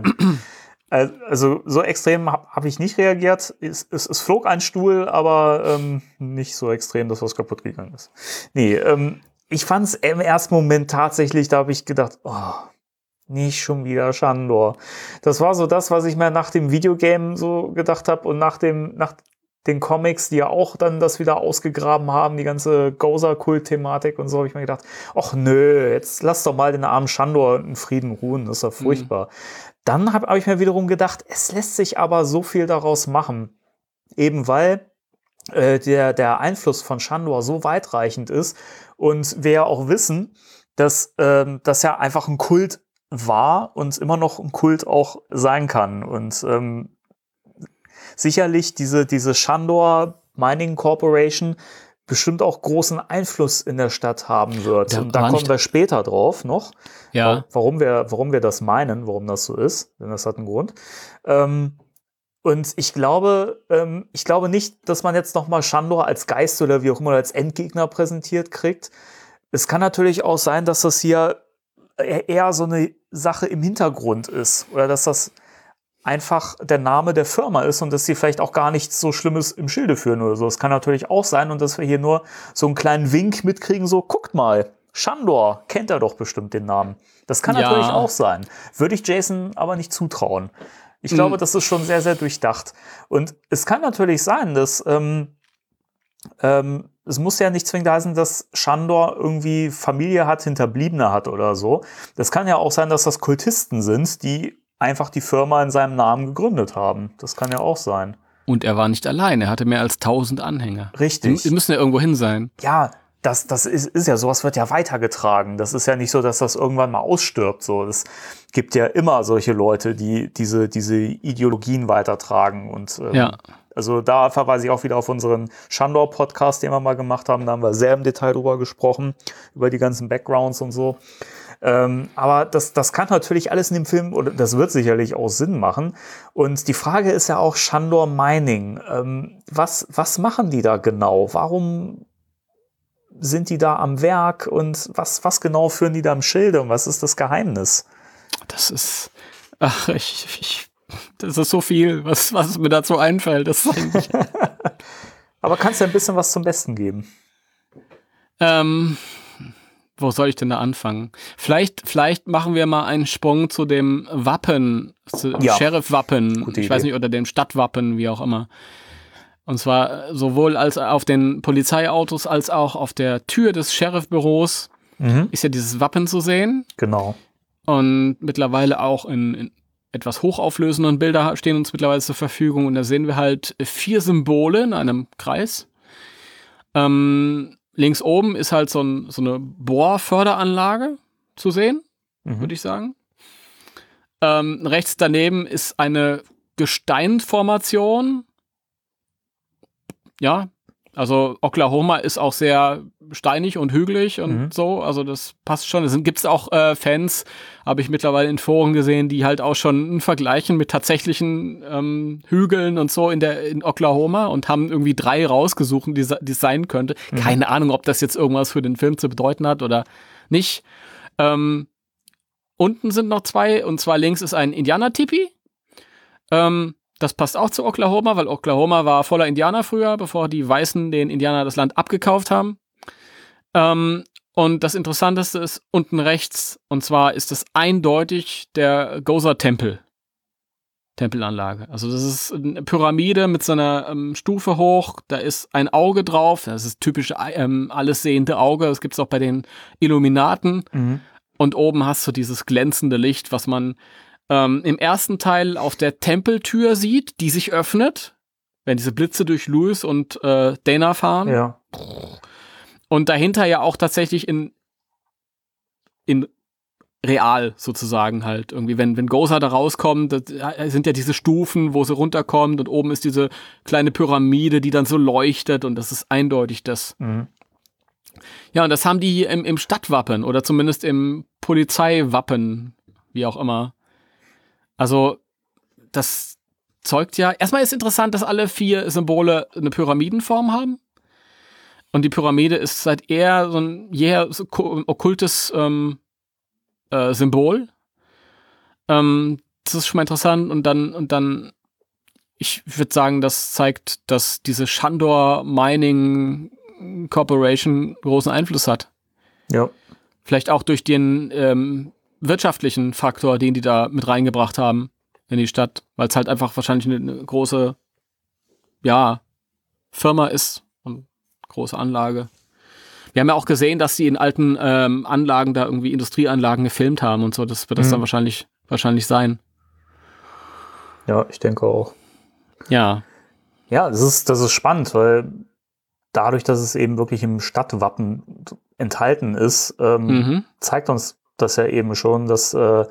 Also so extrem habe hab ich nicht reagiert. Es, es, es flog ein Stuhl, aber ähm, nicht so extrem, dass was kaputt gegangen ist. Nee, ähm, ich fand es im ersten Moment tatsächlich, da habe ich gedacht, oh, nicht schon wieder Shandor. Das war so das, was ich mir nach dem Videogame so gedacht habe und nach dem nach den Comics, die ja auch dann das wieder ausgegraben haben, die ganze Gozer-Kult-Thematik und so, habe ich mir gedacht, ach nö, jetzt lass doch mal den armen Shandor in Frieden ruhen, das ist ja furchtbar. Mhm. Dann habe hab ich mir wiederum gedacht, es lässt sich aber so viel daraus machen, eben weil äh, der, der Einfluss von Shandor so weitreichend ist und wir ja auch wissen, dass ähm, das ja einfach ein Kult war und immer noch ein Kult auch sein kann und ähm, sicherlich diese, diese Shandor Mining Corporation bestimmt auch großen Einfluss in der Stadt haben wird. Ja, und da kommen wir später drauf noch, ja. warum wir, warum wir das meinen, warum das so ist, denn das hat einen Grund. Ähm, und ich glaube, ähm, ich glaube nicht, dass man jetzt nochmal Shandor als Geist oder wie auch immer als Endgegner präsentiert kriegt. Es kann natürlich auch sein, dass das hier eher so eine Sache im Hintergrund ist oder dass das einfach der Name der Firma ist und dass sie vielleicht auch gar nichts so Schlimmes im Schilde führen oder so. Das kann natürlich auch sein und dass wir hier nur so einen kleinen Wink mitkriegen, so guckt mal, Shandor, kennt er doch bestimmt den Namen. Das kann ja. natürlich auch sein. Würde ich Jason aber nicht zutrauen. Ich mhm. glaube, das ist schon sehr, sehr durchdacht. Und es kann natürlich sein, dass ähm, ähm, es muss ja nicht zwingend heißen, dass Shandor irgendwie Familie hat, Hinterbliebene hat oder so. Das kann ja auch sein, dass das Kultisten sind, die einfach die Firma in seinem Namen gegründet haben. Das kann ja auch sein. Und er war nicht allein, er hatte mehr als tausend Anhänger. Richtig. Die, die müssen ja irgendwo hin sein. Ja, das, das ist, ist ja, sowas wird ja weitergetragen. Das ist ja nicht so, dass das irgendwann mal ausstirbt. So, es gibt ja immer solche Leute, die diese, diese Ideologien weitertragen. Und ähm, ja. Also da verweise ich auch wieder auf unseren Shandor-Podcast, den wir mal gemacht haben. Da haben wir sehr im Detail drüber gesprochen, über die ganzen Backgrounds und so. Ähm, aber das, das kann natürlich alles in dem Film, oder das wird sicherlich auch Sinn machen. Und die Frage ist ja auch Shandor Mining. Ähm, was, was machen die da genau? Warum sind die da am Werk? Und was, was genau führen die da im Schilde? Und was ist das Geheimnis? Das ist, ach, ich, ich das ist so viel, was, was mir dazu einfällt. Das ist eigentlich Aber kannst du ein bisschen was zum Besten geben? Ähm, wo soll ich denn da anfangen? Vielleicht, vielleicht machen wir mal einen Sprung zu dem Wappen, zu dem Ja. Sheriff-Wappen, Gute ich weiß Idee. nicht, oder dem Stadtwappen, wie auch immer. Und zwar sowohl als auf den Polizeiautos als auch auf der Tür des Sheriff-Büros Mhm. ist ja dieses Wappen zu sehen. Genau. Und mittlerweile auch in, in etwas hochauflösenden Bilder stehen uns mittlerweile zur Verfügung. Und da sehen wir halt vier Symbole in einem Kreis. Ähm, links oben ist halt so, ein, so eine Bohrförderanlage zu sehen, Mhm. würde ich sagen. Ähm, rechts daneben ist eine Gesteinsformation. Ja, also Oklahoma ist auch sehr steinig und hügelig und Mhm. so, also das passt schon. Es gibt auch äh, Fans, habe ich mittlerweile in Foren gesehen, die halt auch schon vergleichen mit tatsächlichen ähm, Hügeln und so in der in Oklahoma und haben irgendwie drei rausgesucht, die es die es sein könnte. Mhm. Keine Ahnung, ob das jetzt irgendwas für den Film zu bedeuten hat oder nicht. Ähm, unten sind noch zwei, und zwar links ist ein Indianer-Tipi. Ähm, Das passt auch zu Oklahoma, weil Oklahoma war voller Indianer früher, bevor die Weißen den Indianern das Land abgekauft haben. Ähm, und das Interessanteste ist unten rechts, und zwar ist es eindeutig der Gozer-Tempel. Tempelanlage. Also das ist eine Pyramide mit so einer ähm, Stufe hoch, da ist ein Auge drauf, das ist typisch ähm, alles sehende Auge, das gibt es auch bei den Illuminaten. Mhm. Und oben hast du dieses glänzende Licht, was man ähm, im ersten Teil auf der Tempeltür sieht, die sich öffnet, wenn diese Blitze durch Lewis und äh, Dana fahren. Ja. Und dahinter ja auch tatsächlich in, in real sozusagen halt irgendwie, wenn, wenn Gozer da rauskommt, das sind ja diese Stufen, wo sie runterkommt und oben ist diese kleine Pyramide, die dann so leuchtet und das ist eindeutig das. Mhm. Ja, und das haben die im, im Stadtwappen oder zumindest im Polizeiwappen, wie auch immer. Also, das zeugt ja, erstmal ist interessant, dass alle vier Symbole eine Pyramidenform haben. Und die Pyramide ist seit eher so ein jeher so okkultes ähm, äh, Symbol. Ähm, das ist schon mal interessant. Und dann, und dann, ich würde sagen, das zeigt, dass diese Shandor Mining Corporation großen Einfluss hat. Ja. Vielleicht auch durch den ähm, wirtschaftlichen Faktor, den die da mit reingebracht haben in die Stadt, weil es halt einfach wahrscheinlich eine, eine große, ja, Firma ist und große Anlage. Wir haben ja auch gesehen, dass sie in alten ähm, Anlagen da irgendwie Industrieanlagen gefilmt haben und so. Das wird das Mhm. dann wahrscheinlich wahrscheinlich sein. Ja, ich denke auch. Ja. Ja, das ist, das ist spannend, weil dadurch, dass es eben wirklich im Stadtwappen enthalten ist, ähm, Mhm. zeigt uns das ja eben schon, dass äh,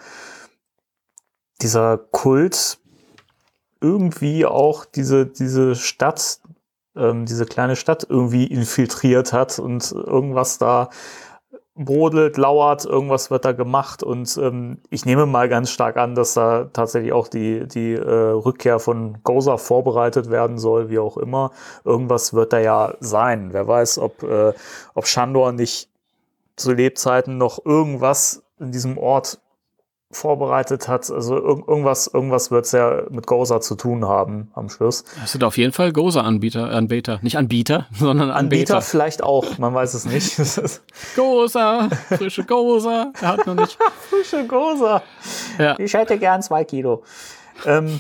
dieser Kult irgendwie auch diese, diese Stadt, ähm, diese kleine Stadt irgendwie infiltriert hat und irgendwas da brodelt, lauert, irgendwas wird da gemacht und ähm, ich nehme mal ganz stark an, dass da tatsächlich auch die, die äh, Rückkehr von Gozer vorbereitet werden soll, wie auch immer. Irgendwas wird da ja sein. Wer weiß, ob, äh, ob Shandor nicht zu Lebzeiten noch irgendwas in diesem Ort vorbereitet hat. Also irg irgendwas, irgendwas wird es ja mit Gozer zu tun haben am Schluss. Das sind auf jeden Fall Gozer-Anbieter, Anbeter. Nicht Anbieter, sondern Anbieter Anbeter. vielleicht auch, man weiß es nicht. Gozer, frische Gozer. Er hat noch nicht. Frische Gozer. Ja. Ich hätte gern zwei Kilo. Ähm,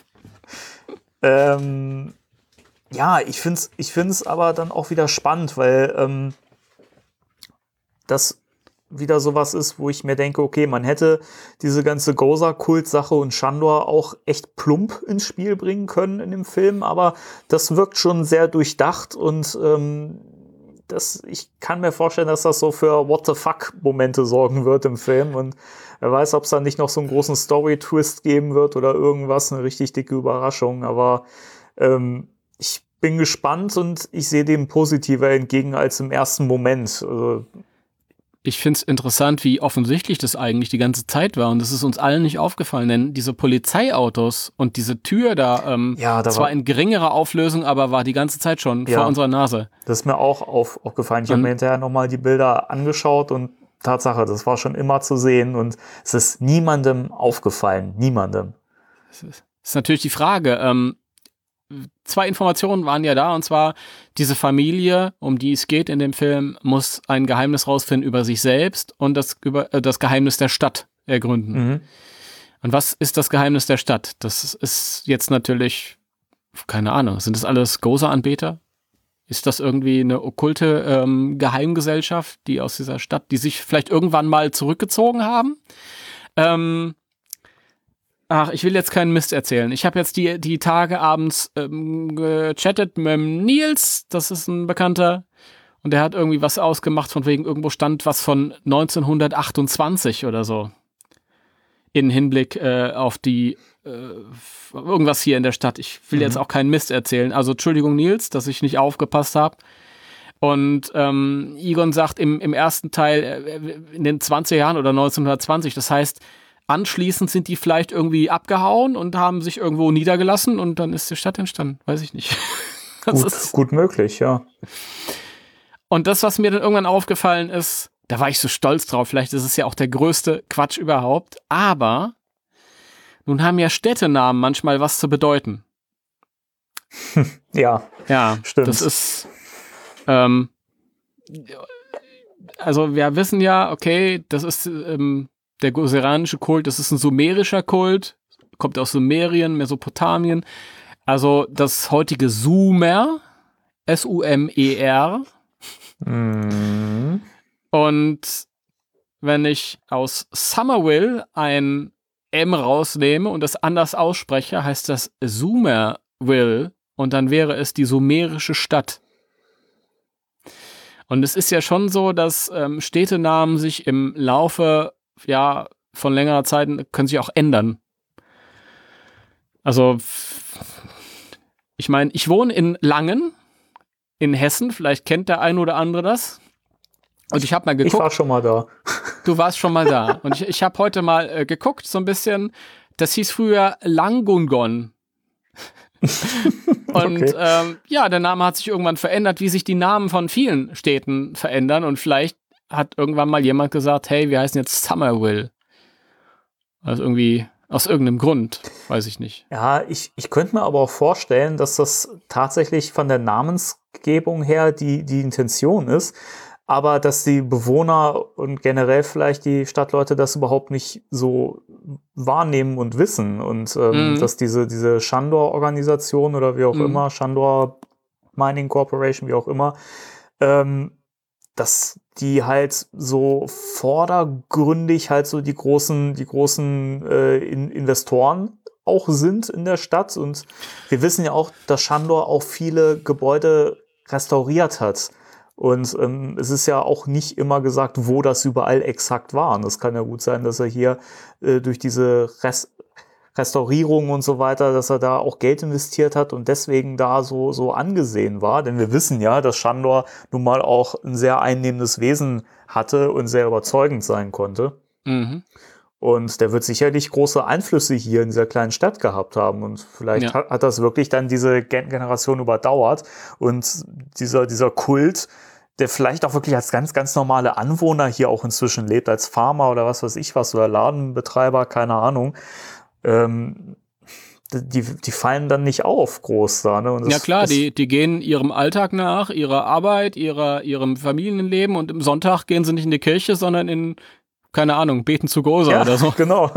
ähm, ja, ich finde es ich find's aber dann auch wieder spannend, weil ähm, das wieder sowas ist, wo ich mir denke, okay, man hätte diese ganze Gozer-Kult-Sache und Shandor auch echt plump ins Spiel bringen können in dem Film, aber das wirkt schon sehr durchdacht und ähm, das, ich kann mir vorstellen, dass das so für What-the-fuck-Momente sorgen wird im Film und wer weiß, ob es dann nicht noch so einen großen Story-Twist geben wird oder irgendwas, eine richtig dicke Überraschung, aber ähm, ich bin gespannt und ich sehe dem positiver entgegen als im ersten Moment. Also, ich finde es interessant, wie offensichtlich das eigentlich die ganze Zeit war. Und das ist uns allen nicht aufgefallen, denn diese Polizeiautos und diese Tür da, ähm, Ja, da zwar war- in geringerer Auflösung, aber war die ganze Zeit schon Ja. vor unserer Nase. Das ist mir auch auf, aufgefallen. Ich habe Und- mir hinterher nochmal die Bilder angeschaut und Tatsache, das war schon immer zu sehen und es ist niemandem aufgefallen. Niemandem. Das ist, ist natürlich die Frage. Ähm, zwei Informationen waren ja da, und zwar diese Familie, um die es geht in dem Film, muss ein Geheimnis rausfinden über sich selbst und das, über, äh, das Geheimnis der Stadt ergründen. Mhm. Und was ist das Geheimnis der Stadt? Das ist jetzt natürlich, keine Ahnung, sind das alles Gozer-Anbeter? Ist das irgendwie eine okkulte ähm, Geheimgesellschaft, die aus dieser Stadt, die sich vielleicht irgendwann mal zurückgezogen haben? Ähm, ach, ich will jetzt keinen Mist erzählen. Ich habe jetzt die, die Tage abends ähm, gechattet mit dem Nils, das ist ein Bekannter, und der hat irgendwie was ausgemacht, von wegen irgendwo stand was von neunzehnhundertachtundzwanzig oder so. In Hinblick äh, auf die äh, irgendwas hier in der Stadt. Ich will Mhm. jetzt auch keinen Mist erzählen. Also Entschuldigung, Nils, dass ich nicht aufgepasst habe. Und ähm, Egon sagt im, im ersten Teil äh, in den zwanziger Jahren oder neunzehnhundertzwanzig. Das heißt, anschließend sind die vielleicht irgendwie abgehauen und haben sich irgendwo niedergelassen und dann ist die Stadt entstanden. Weiß ich nicht. Das Gut, ist, gut möglich, ja. und das, was mir dann irgendwann aufgefallen ist, da war ich so stolz drauf. Vielleicht ist es ja auch der größte Quatsch überhaupt. Aber nun haben ja Städtenamen manchmal was zu bedeuten. Ja, Ja, Stimmt. das ist, ähm, also wir wissen ja, okay, das ist ähm, der gozeranische Kult, das ist ein sumerischer Kult, kommt aus Sumerien, Mesopotamien. Also das heutige Sumer, S U M E R. Mhm. Und wenn ich aus Somerville ein M rausnehme und das anders ausspreche, heißt das Sumerville und dann wäre es die sumerische Stadt. Und es ist ja schon so, dass ähm, Städtenamen sich im Laufe ja, von längerer Zeit können sich auch ändern. Also ich meine, ich wohne in Langen in Hessen, vielleicht kennt der ein oder andere das. Und ich habe mal geguckt. Ich war schon mal da. Du warst schon mal da. Und ich, ich habe heute mal äh, geguckt, so ein bisschen. Das hieß früher Langungon. Und Okay. ähm, ja, der Name hat sich irgendwann verändert, wie sich die Namen von vielen Städten verändern. Und vielleicht hat irgendwann mal jemand gesagt, hey, wir heißen jetzt Somerville. Also irgendwie aus irgendeinem Grund, weiß ich nicht. Ja, ich, ich könnte mir aber auch vorstellen, dass das tatsächlich von der Namensgebung her die, die Intention ist, aber dass die Bewohner und generell vielleicht die Stadtleute das überhaupt nicht so wahrnehmen und wissen und ähm, Mhm. dass diese, diese Shandor-Organisation oder wie auch Mhm. immer, Shandor Mining Corporation, wie auch immer, ähm, dass die halt so vordergründig halt so die großen, die großen äh, in Investoren auch sind in der Stadt. Und wir wissen ja auch, dass Shandor auch viele Gebäude restauriert hat. Und ähm, es ist ja auch nicht immer gesagt, wo das überall exakt war. Und es kann ja gut sein, dass er hier äh, durch diese Rest Restaurierung und so weiter, dass er da auch Geld investiert hat und deswegen da so, so angesehen war. Denn wir wissen ja, dass Shandor nun mal auch ein sehr einnehmendes Wesen hatte und sehr überzeugend sein konnte. Mhm. Und der wird sicherlich große Einflüsse hier in dieser kleinen Stadt gehabt haben. Und vielleicht Ja. hat, hat das wirklich dann diese Gen- Generation überdauert. Und dieser, dieser Kult, der vielleicht auch wirklich als ganz, ganz normale Anwohner hier auch inzwischen lebt, als Farmer oder was weiß ich was, oder Ladenbetreiber, keine Ahnung, ähm, die, die fallen dann nicht auf groß da. Ne? Und das, Ja klar, das, die, die gehen ihrem Alltag nach, ihrer Arbeit, ihrer, ihrem Familienleben und im Sonntag gehen sie nicht in die Kirche, sondern in, keine Ahnung, beten zu Gozer ja, oder so. genau.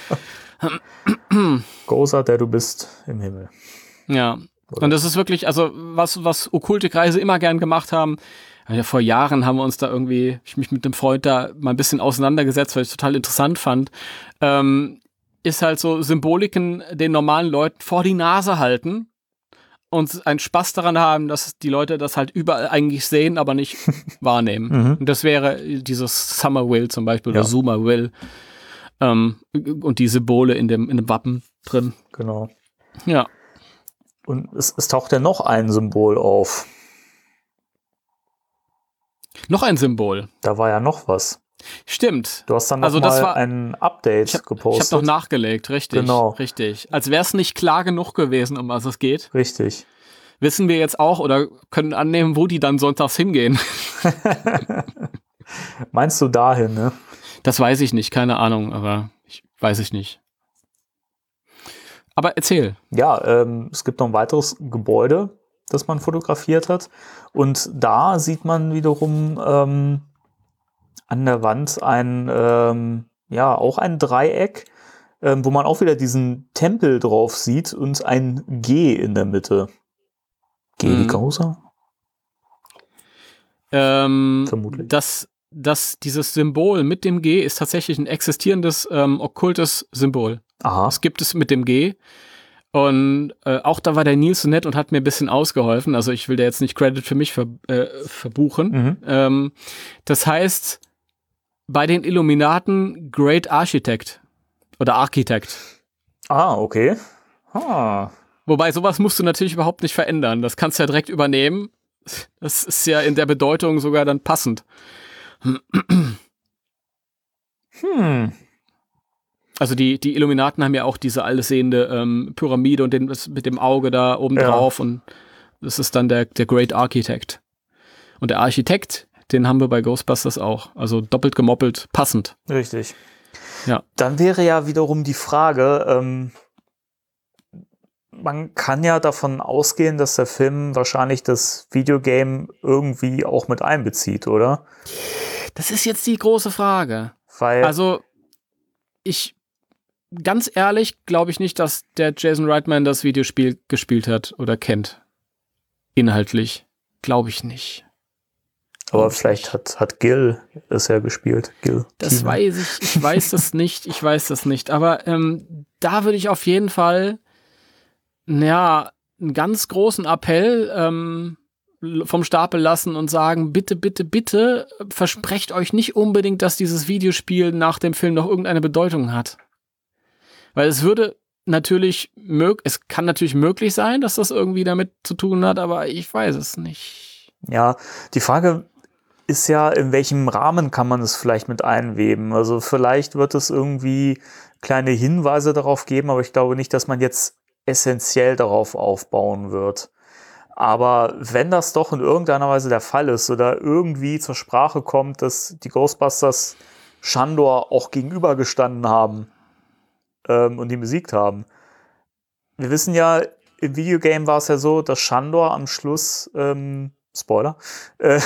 Gozer, der du bist im Himmel. Ja. Und das ist wirklich, also was, was okkulte Kreise immer gern gemacht haben. Ja, vor Jahren haben wir uns da irgendwie, ich mich mit einem Freund da mal ein bisschen auseinandergesetzt, weil ich es total interessant fand. Ähm, ist halt so Symboliken den normalen Leuten vor die Nase halten und einen Spaß daran haben, dass die Leute das halt überall eigentlich sehen, aber nicht wahrnehmen. Mhm. Und das wäre dieses Somerville zum Beispiel Ja. oder Sumerville ähm, und die Symbole in dem, in dem Wappen drin. Genau. Ja. Und es, es taucht ja noch ein Symbol auf. Noch ein Symbol. Da war ja noch was. Stimmt. Du hast dann noch also mal das war, ein Update ich hab, gepostet. Ich habe noch nachgelegt, richtig. Genau. Richtig. Als wäre es nicht klar genug gewesen, um was es geht. Richtig. Wissen wir jetzt auch oder können annehmen, wo die dann sonntags hingehen. Meinst du dahin, ne? Das weiß ich nicht, keine Ahnung, aber ich weiß ich nicht. Aber erzähl. Ja, ähm, es gibt noch ein weiteres Gebäude, das man fotografiert hat. Und da sieht man wiederum ähm, an der Wand ein, ähm, ja, auch ein Dreieck, ähm, wo man auch wieder diesen Tempel drauf sieht und ein G in der Mitte. G wie Causa? Ähm, Vermutlich. Das, das, dieses Symbol mit dem G ist tatsächlich ein existierendes ähm, okkultes Symbol. Aha. Das gibt es mit dem G. Und äh, auch da war der Nils so nett und hat mir ein bisschen ausgeholfen. Also ich will da jetzt nicht Credit für mich ver, äh, verbuchen. Mhm. Ähm, das heißt, bei den Illuminaten Great Architect oder Architect. Ah, okay. Ah. Wobei, sowas musst du natürlich überhaupt nicht verändern. Das kannst du ja direkt übernehmen. Das ist ja in der Bedeutung sogar dann passend. Hm. Also die, die Illuminaten haben ja auch diese allsehende ähm, Pyramide und den, das mit dem Auge da oben Ja. drauf und das ist dann der, der Great Architect. Und der Architekt, den haben wir bei Ghostbusters auch. Also doppelt gemoppelt, passend. Richtig. Ja. Dann wäre ja wiederum die Frage, ähm, man kann ja davon ausgehen, dass der Film wahrscheinlich das Videogame irgendwie auch mit einbezieht, oder? Das ist jetzt die große Frage. Weil, Also ich, ganz ehrlich, glaube ich nicht, dass der Jason Reitman das Videospiel gespielt hat oder kennt. Inhaltlich. Glaube ich nicht. aber vielleicht hat, hat Gil es ja gespielt. Gil Das Keenan. weiß ich, ich weiß das nicht, ich weiß das nicht. Aber ähm, da würde ich auf jeden Fall ja, einen ganz großen Appell ähm, vom Stapel lassen und sagen, bitte, bitte, bitte versprecht euch nicht unbedingt, dass dieses Videospiel nach dem Film noch irgendeine Bedeutung hat. Weil es würde natürlich, mög- es kann natürlich möglich sein, dass das irgendwie damit zu tun hat, aber ich weiß es nicht. Ja, die Frage ist ja, in welchem Rahmen kann man es vielleicht mit einweben? Also vielleicht wird es irgendwie kleine Hinweise darauf geben, aber ich glaube nicht, dass man jetzt essentiell darauf aufbauen wird. Aber wenn das doch in irgendeiner Weise der Fall ist oder irgendwie zur Sprache kommt, dass die Ghostbusters Shandor auch gegenübergestanden haben ähm, und ihn besiegt haben. Wir wissen ja, im Videogame war es ja so, dass Shandor am Schluss, ähm, Spoiler, äh,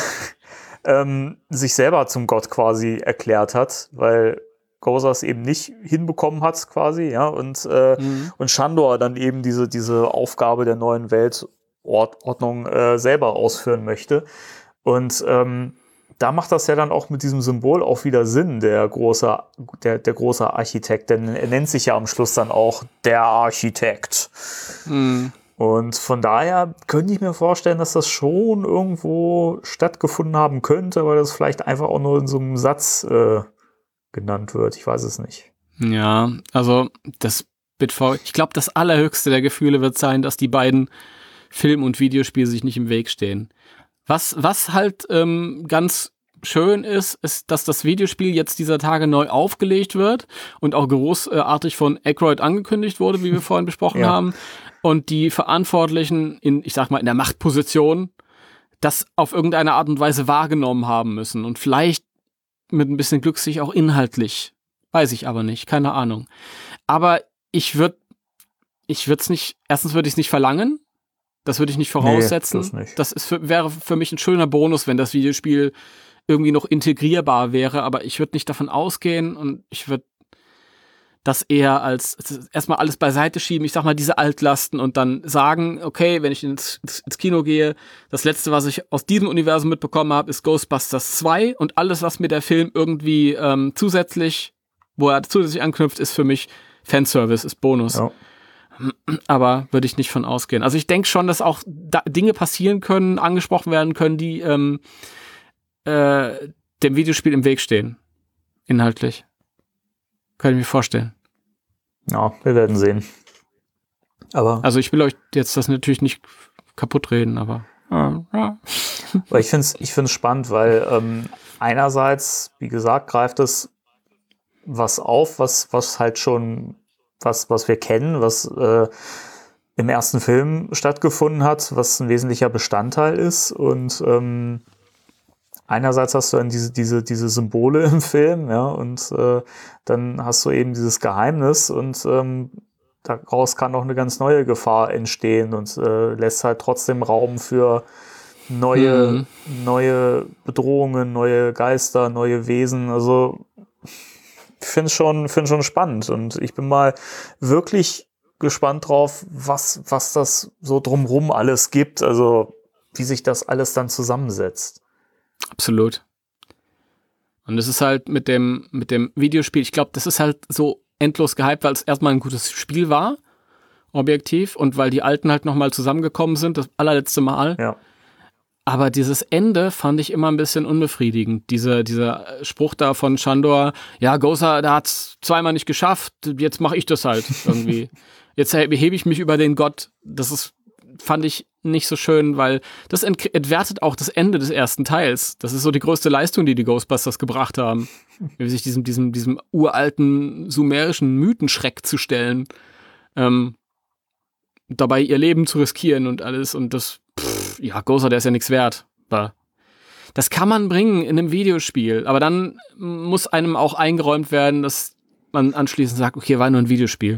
ähm, sich selber zum Gott quasi erklärt hat, weil Gozas eben nicht hinbekommen hat quasi, ja, und, äh, Mhm. und Shandor dann eben diese, diese Aufgabe der neuen Weltordnung äh, selber ausführen möchte. Und ähm, da macht das ja dann auch mit diesem Symbol auch wieder Sinn, der große, der, der große Architekt, denn er nennt sich ja am Schluss dann auch der Architekt. Mhm. Und von daher könnte ich mir vorstellen, dass das schon irgendwo stattgefunden haben könnte, weil das vielleicht einfach auch nur in so einem Satz äh, genannt wird. Ich weiß es nicht. Ja, also das Bitfor- ich glaube, das allerhöchste der Gefühle wird sein, dass die beiden Film und Videospiel sich nicht im Weg stehen. Was, was halt ähm, ganz schön ist, ist, dass das Videospiel jetzt dieser Tage neu aufgelegt wird und auch großartig von Aykroyd angekündigt wurde, wie wir vorhin besprochen Ja. haben. Und die Verantwortlichen in, ich sag mal, in der Machtposition das auf irgendeine Art und Weise wahrgenommen haben müssen. Und vielleicht mit ein bisschen Glück sich auch inhaltlich. Weiß ich aber nicht, keine Ahnung. Aber ich würde, ich würde es nicht, erstens würde ich es nicht verlangen. Das würde ich nicht voraussetzen. Nee, das nicht. Das ist für, wäre für mich ein schöner Bonus, wenn das Videospiel irgendwie noch integrierbar wäre, aber ich würde nicht davon ausgehen und ich würde das eher als erstmal alles beiseite schieben, ich sag mal diese Altlasten und dann sagen, okay, wenn ich ins, ins Kino gehe, das letzte, was ich aus diesem Universum mitbekommen habe, ist Ghostbusters zwei und alles, was mir der Film irgendwie ähm, zusätzlich, wo er zusätzlich anknüpft, ist für mich Fanservice, ist Bonus. Ja. Aber würde ich nicht von ausgehen. Also ich denke schon, dass auch da Dinge passieren können, angesprochen werden können, die ähm, äh, dem Videospiel im Weg stehen. Inhaltlich. Könnte ich mir vorstellen. Ja, wir werden sehen. Aber Also ich will euch jetzt das natürlich nicht kaputt reden, aber Ja, ja. Aber ich finde es ich find's spannend, weil ähm, einerseits, wie gesagt, greift es was auf, was, was halt schon, was, was wir kennen, was äh, im ersten Film stattgefunden hat, was ein wesentlicher Bestandteil ist. Und ähm, einerseits hast du dann diese, diese, diese Symbole im Film, ja, und äh, dann hast du eben dieses Geheimnis und ähm, daraus kann auch eine ganz neue Gefahr entstehen und äh, lässt halt trotzdem Raum für neue, mhm. neue Bedrohungen, neue Geister, neue Wesen. Also ich finde es schon, find schon spannend und ich bin mal wirklich gespannt drauf, was, was das so drumrum alles gibt, also wie sich das alles dann zusammensetzt. Absolut. Und es ist halt mit dem, mit dem Videospiel, ich glaube, das ist halt so endlos gehypt, weil es erstmal ein gutes Spiel war, objektiv, und weil die Alten halt nochmal zusammengekommen sind, das allerletzte Mal. Ja. Aber dieses Ende fand ich immer ein bisschen unbefriedigend. Diese, dieser Spruch da von Shandor, ja, Gozer, der hat's zweimal nicht geschafft, jetzt mache ich das halt irgendwie. Jetzt hebe ich mich über den Gott. Das ist, fand ich nicht so schön, weil das ent- entwertet auch das Ende des ersten Teils. Das ist so die größte Leistung, die die Ghostbusters gebracht haben. Wie sich diesem, diesem, diesem uralten sumerischen Mythenschreck zu stellen. Ähm, dabei ihr Leben zu riskieren und alles. Und das, pff, ja, Gozer, der ist ja nichts wert. Das kann man bringen in einem Videospiel. Aber dann muss einem auch eingeräumt werden, dass man anschließend sagt, okay, war nur ein Videospiel.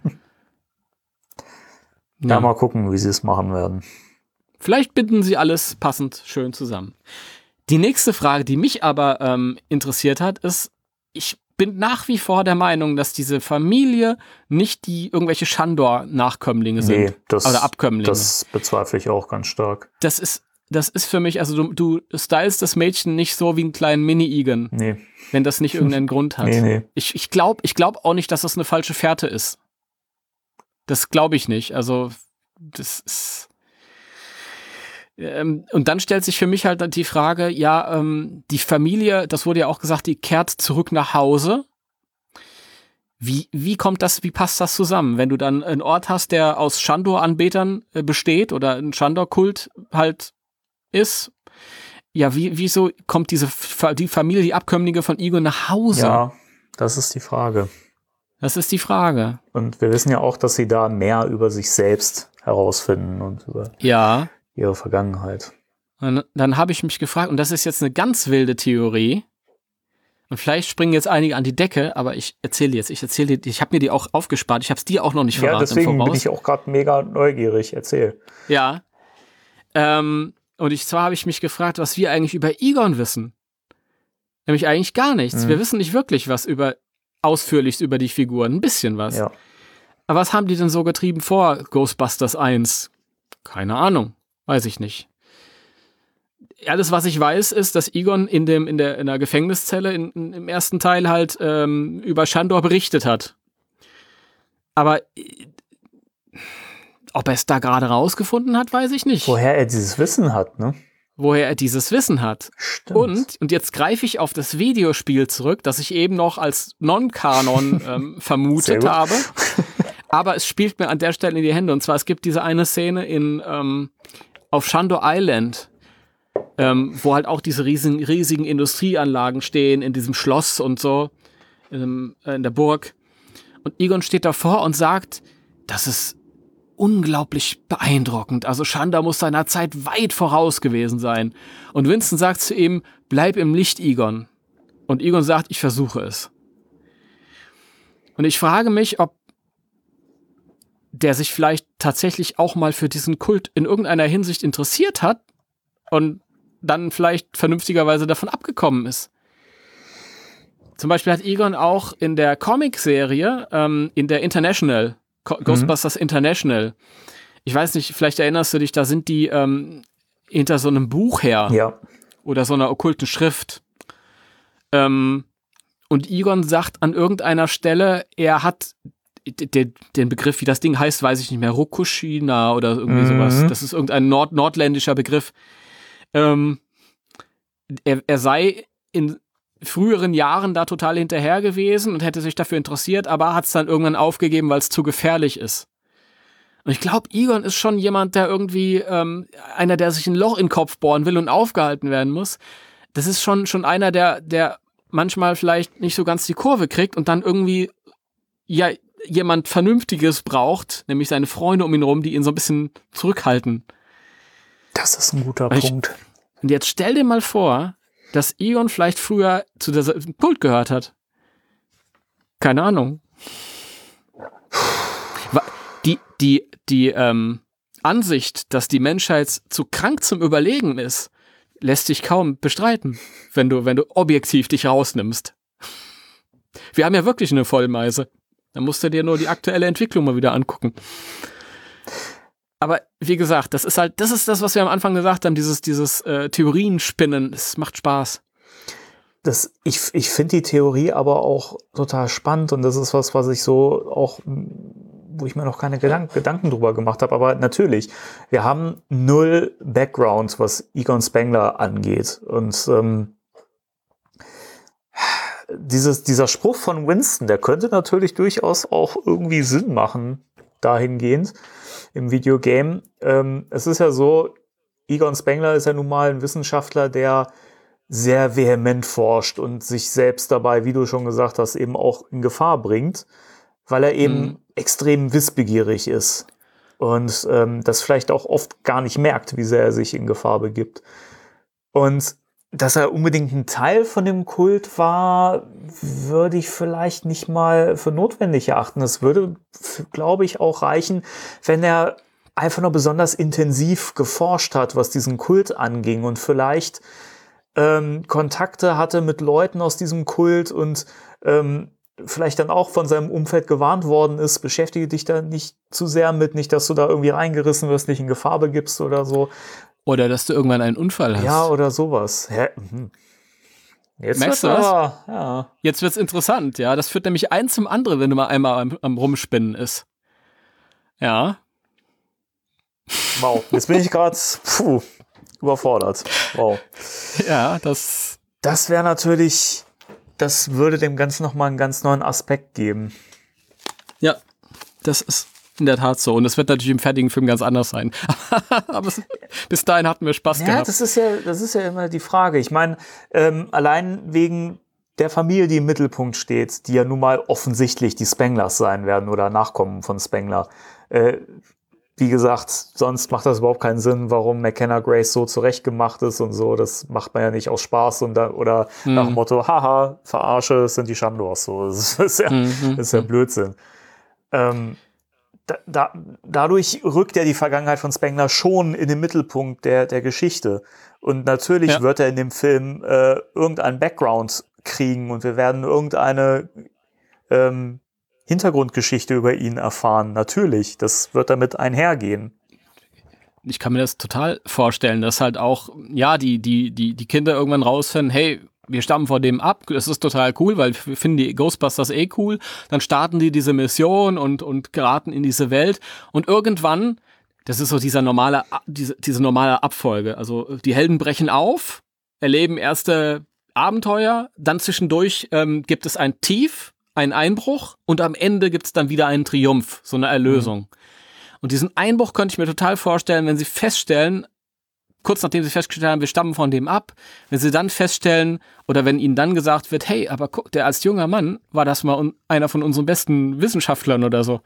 Ja, ja, mal gucken, wie sie es machen werden. Vielleicht binden sie alles passend schön zusammen. Die nächste Frage, die mich aber ähm, interessiert hat, ist, ich bin nach wie vor der Meinung, dass diese Familie nicht die irgendwelche Shandor-Nachkömmlinge sind. Nee, das, oder Abkömmlinge. Das bezweifle ich auch ganz stark. Das ist, das ist für mich, also du, du stylst das Mädchen nicht so wie einen kleinen Mini-Egon. Nee. Wenn das nicht irgendeinen Grund hat. Nee, nee. Ich, ich glaube ich glaub auch nicht, dass das eine falsche Fährte ist. Das glaube ich nicht. Also, das ist. Ähm, und dann stellt sich für mich halt die Frage: Ja, ähm, die Familie, das wurde ja auch gesagt, die kehrt zurück nach Hause. Wie, wie kommt das, wie passt das zusammen? Wenn du dann einen Ort hast, der aus Shandor-Anbetern äh, besteht oder ein Shandor-Kult halt ist, ja, wie, wieso kommt diese die Familie, die Abkömmlinge von Egon nach Hause? Ja, das ist die Frage. Das ist die Frage. Und wir wissen ja auch, dass sie da mehr über sich selbst herausfinden und über ja. ihre Vergangenheit. Und dann habe ich mich gefragt, und das ist jetzt eine ganz wilde Theorie, und vielleicht springen jetzt einige an die Decke, aber ich erzähle jetzt, ich erzähle dir, ich habe mir die auch aufgespart, ich habe es dir auch noch nicht verraten. Ja, deswegen im Voraus. bin ich auch gerade mega neugierig, erzähl. Ja, ähm, und ich, zwar habe ich mich gefragt, was wir eigentlich über Egon wissen. Nämlich eigentlich gar nichts. Mhm. Wir wissen nicht wirklich was über ausführlichst über die Figuren, ein bisschen was. Ja. Aber was haben die denn so getrieben vor Ghostbusters eins? Keine Ahnung, weiß ich nicht. Alles, was ich weiß, ist, dass Egon in, dem, in, der, in der Gefängniszelle in, in, im ersten Teil halt ähm, über Shandor berichtet hat. Aber äh, ob er es da gerade rausgefunden hat, weiß ich nicht. Woher er dieses Wissen hat, ne? Woher er dieses Wissen hat. Stimmt. Und, und jetzt greife ich auf das Videospiel zurück, das ich eben noch als Non-Kanon ähm, vermutet habe. Aber es spielt mir an der Stelle in die Hände. Und zwar, es gibt diese eine Szene in ähm, auf Shandor Island, ähm, wo halt auch diese riesigen, riesigen Industrieanlagen stehen, in diesem Schloss und so, in, dem, äh, in der Burg. Und Egon steht davor und sagt, das ist unglaublich beeindruckend. Also Shandor muss seiner Zeit weit voraus gewesen sein. Und Winston sagt zu ihm, bleib im Licht, Egon. Und Egon sagt, ich versuche es. Und ich frage mich, ob der sich vielleicht tatsächlich auch mal für diesen Kult in irgendeiner Hinsicht interessiert hat und dann vielleicht vernünftigerweise davon abgekommen ist. Zum Beispiel hat Egon auch in der Comic-Serie, ähm, in der International, Co- Ghostbusters mhm. International, ich weiß nicht, vielleicht erinnerst du dich, da sind die ähm, hinter so einem Buch her. Ja. Oder so einer okkulten Schrift. Ähm, und Egon sagt an irgendeiner Stelle, er hat den, den Begriff, wie das Ding heißt, weiß ich nicht mehr, Rokushina oder irgendwie mhm. sowas. Das ist irgendein Nord- nordländischer Begriff. Ähm, er, er sei in früheren Jahren da total hinterher gewesen und hätte sich dafür interessiert, aber hat es dann irgendwann aufgegeben, weil es zu gefährlich ist. Und ich glaube, Egon ist schon jemand, der irgendwie, ähm, einer, der sich ein Loch in den Kopf bohren will und aufgehalten werden muss. Das ist schon, schon einer, der, der manchmal vielleicht nicht so ganz die Kurve kriegt und dann irgendwie, ja, jemand Vernünftiges braucht, nämlich seine Freunde um ihn rum, die ihn so ein bisschen zurückhalten. Das ist ein guter Und ich, Punkt. Und jetzt stell dir mal vor, dass Egon vielleicht früher zu der Kult gehört hat. Keine Ahnung. Die, die, die ähm, Ansicht, dass die Menschheit zu krank zum Überlegen ist, lässt sich kaum bestreiten, wenn du, wenn du objektiv dich rausnimmst. Wir haben ja wirklich eine Vollmeise. Da musst du dir nur die aktuelle Entwicklung mal wieder angucken. Aber wie gesagt, das ist halt, das ist das, was wir am Anfang gesagt haben, dieses, dieses äh, Theorienspinnen, es macht Spaß. Das, ich ich finde die Theorie aber auch total spannend und das ist was, was ich so auch, wo ich mir noch keine Gedank- Gedanken drüber gemacht habe. Aber natürlich, wir haben null Background, was Egon Spengler angeht. Und ähm, dieses, dieser Spruch von Winston, der könnte natürlich durchaus auch irgendwie Sinn machen, dahingehend im Videogame. Ähm, es ist ja so, Egon Spengler ist ja nun mal ein Wissenschaftler, der sehr vehement forscht und sich selbst dabei, wie du schon gesagt hast, eben auch in Gefahr bringt, weil er eben mhm. extrem wissbegierig ist und ähm, das vielleicht auch oft gar nicht merkt, wie sehr er sich in Gefahr begibt. Und dass er unbedingt ein Teil von dem Kult war, würde ich vielleicht nicht mal für notwendig erachten. Es würde, glaube ich, auch reichen, wenn er einfach nur besonders intensiv geforscht hat, was diesen Kult anging und vielleicht ähm, Kontakte hatte mit Leuten aus diesem Kult und ähm, vielleicht dann auch von seinem Umfeld gewarnt worden ist, beschäftige dich da nicht zu sehr mit, nicht, dass du da irgendwie reingerissen wirst, nicht in Gefahr begibst oder so. Oder dass du irgendwann einen Unfall hast. Ja, oder sowas. Hä? Jetzt Merkst du was? was? Ja. Jetzt wird's interessant, ja. Das führt nämlich eins zum anderen, wenn du mal einmal am, am Rumspinnen ist. Ja. Wow, jetzt bin ich gerade überfordert. Wow. Ja, das... Das wäre natürlich, das würde dem Ganzen nochmal einen ganz neuen Aspekt geben. Ja, das ist in der Tat so. Und das wird natürlich im fertigen Film ganz anders sein. Aber es, bis dahin hatten wir Spaß ja, gehabt. Ja, das ist ja, das ist ja immer die Frage. Ich meine, ähm, allein wegen der Familie, die im Mittelpunkt steht, die ja nun mal offensichtlich die Spenglers sein werden oder Nachkommen von Spengler. Äh, wie gesagt, sonst macht das überhaupt keinen Sinn, warum McKenna Grace so zurechtgemacht ist und so. Das macht man ja nicht aus Spaß und da, oder mhm. nach dem Motto, haha, verarsche, es sind die Shandors. So, das ist ja, mhm. das ist ja Blödsinn. Ähm, Da, da, dadurch rückt ja die Vergangenheit von Spengler schon in den Mittelpunkt der, der Geschichte. Und natürlich ja. wird er in dem Film äh, irgendeinen Background kriegen und wir werden irgendeine ähm, Hintergrundgeschichte über ihn erfahren. Natürlich, das wird damit einhergehen. Ich kann mir das total vorstellen, dass halt auch, ja, die, die, die, die Kinder irgendwann rausfinden, hey, wir stammen von dem ab, das ist total cool, weil wir finden die Ghostbusters eh cool. Dann starten die diese Mission und, und geraten in diese Welt. Und irgendwann, das ist so dieser normale, diese, diese normale Abfolge. Also die Helden brechen auf, erleben erste Abenteuer, dann zwischendurch ähm, gibt es ein Tief, einen Einbruch und am Ende gibt es dann wieder einen Triumph, so eine Erlösung. Mhm. Und diesen Einbruch könnte ich mir total vorstellen, wenn sie feststellen, kurz nachdem sie festgestellt haben, wir stammen von dem ab, wenn sie dann feststellen oder wenn ihnen dann gesagt wird, hey, aber guck, der als junger Mann war das mal un- einer von unseren besten Wissenschaftlern oder so.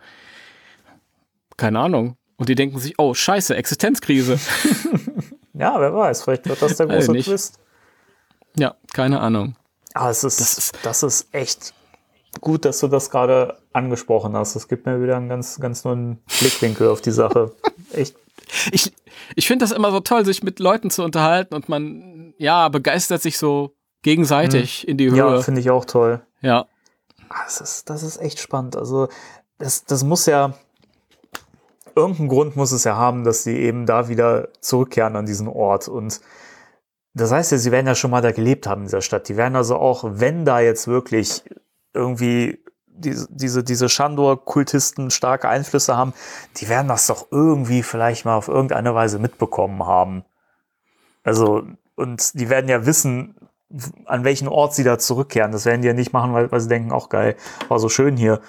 Keine Ahnung. Und die denken sich, oh, scheiße, Existenzkrise. Ja, wer weiß, vielleicht wird das der große Twist. Ja, keine Ahnung. Aber es ist, das ist, das ist echt gut, dass du das gerade angesprochen hast. Das gibt mir wieder einen ganz, ganz neuen Blickwinkel auf die Sache. Echt. Ich, ich finde das immer so toll, sich mit Leuten zu unterhalten und man, ja, begeistert sich so gegenseitig hm. in die Höhe. Ja, finde ich auch toll. Ja. Das ist, das ist echt spannend. Also, das, das muss ja, irgendeinen Grund muss es ja haben, dass die eben da wieder zurückkehren an diesen Ort. Und das heißt ja, sie werden ja schon mal da gelebt haben in dieser Stadt. Die werden also auch, wenn da jetzt wirklich irgendwie diese, diese, diese Shandor-Kultisten starke Einflüsse haben, die werden das doch irgendwie vielleicht mal auf irgendeine Weise mitbekommen haben. Also, und die werden ja wissen, an welchen Ort sie da zurückkehren. Das werden die ja nicht machen, weil, weil sie denken, auch geil, war so schön hier.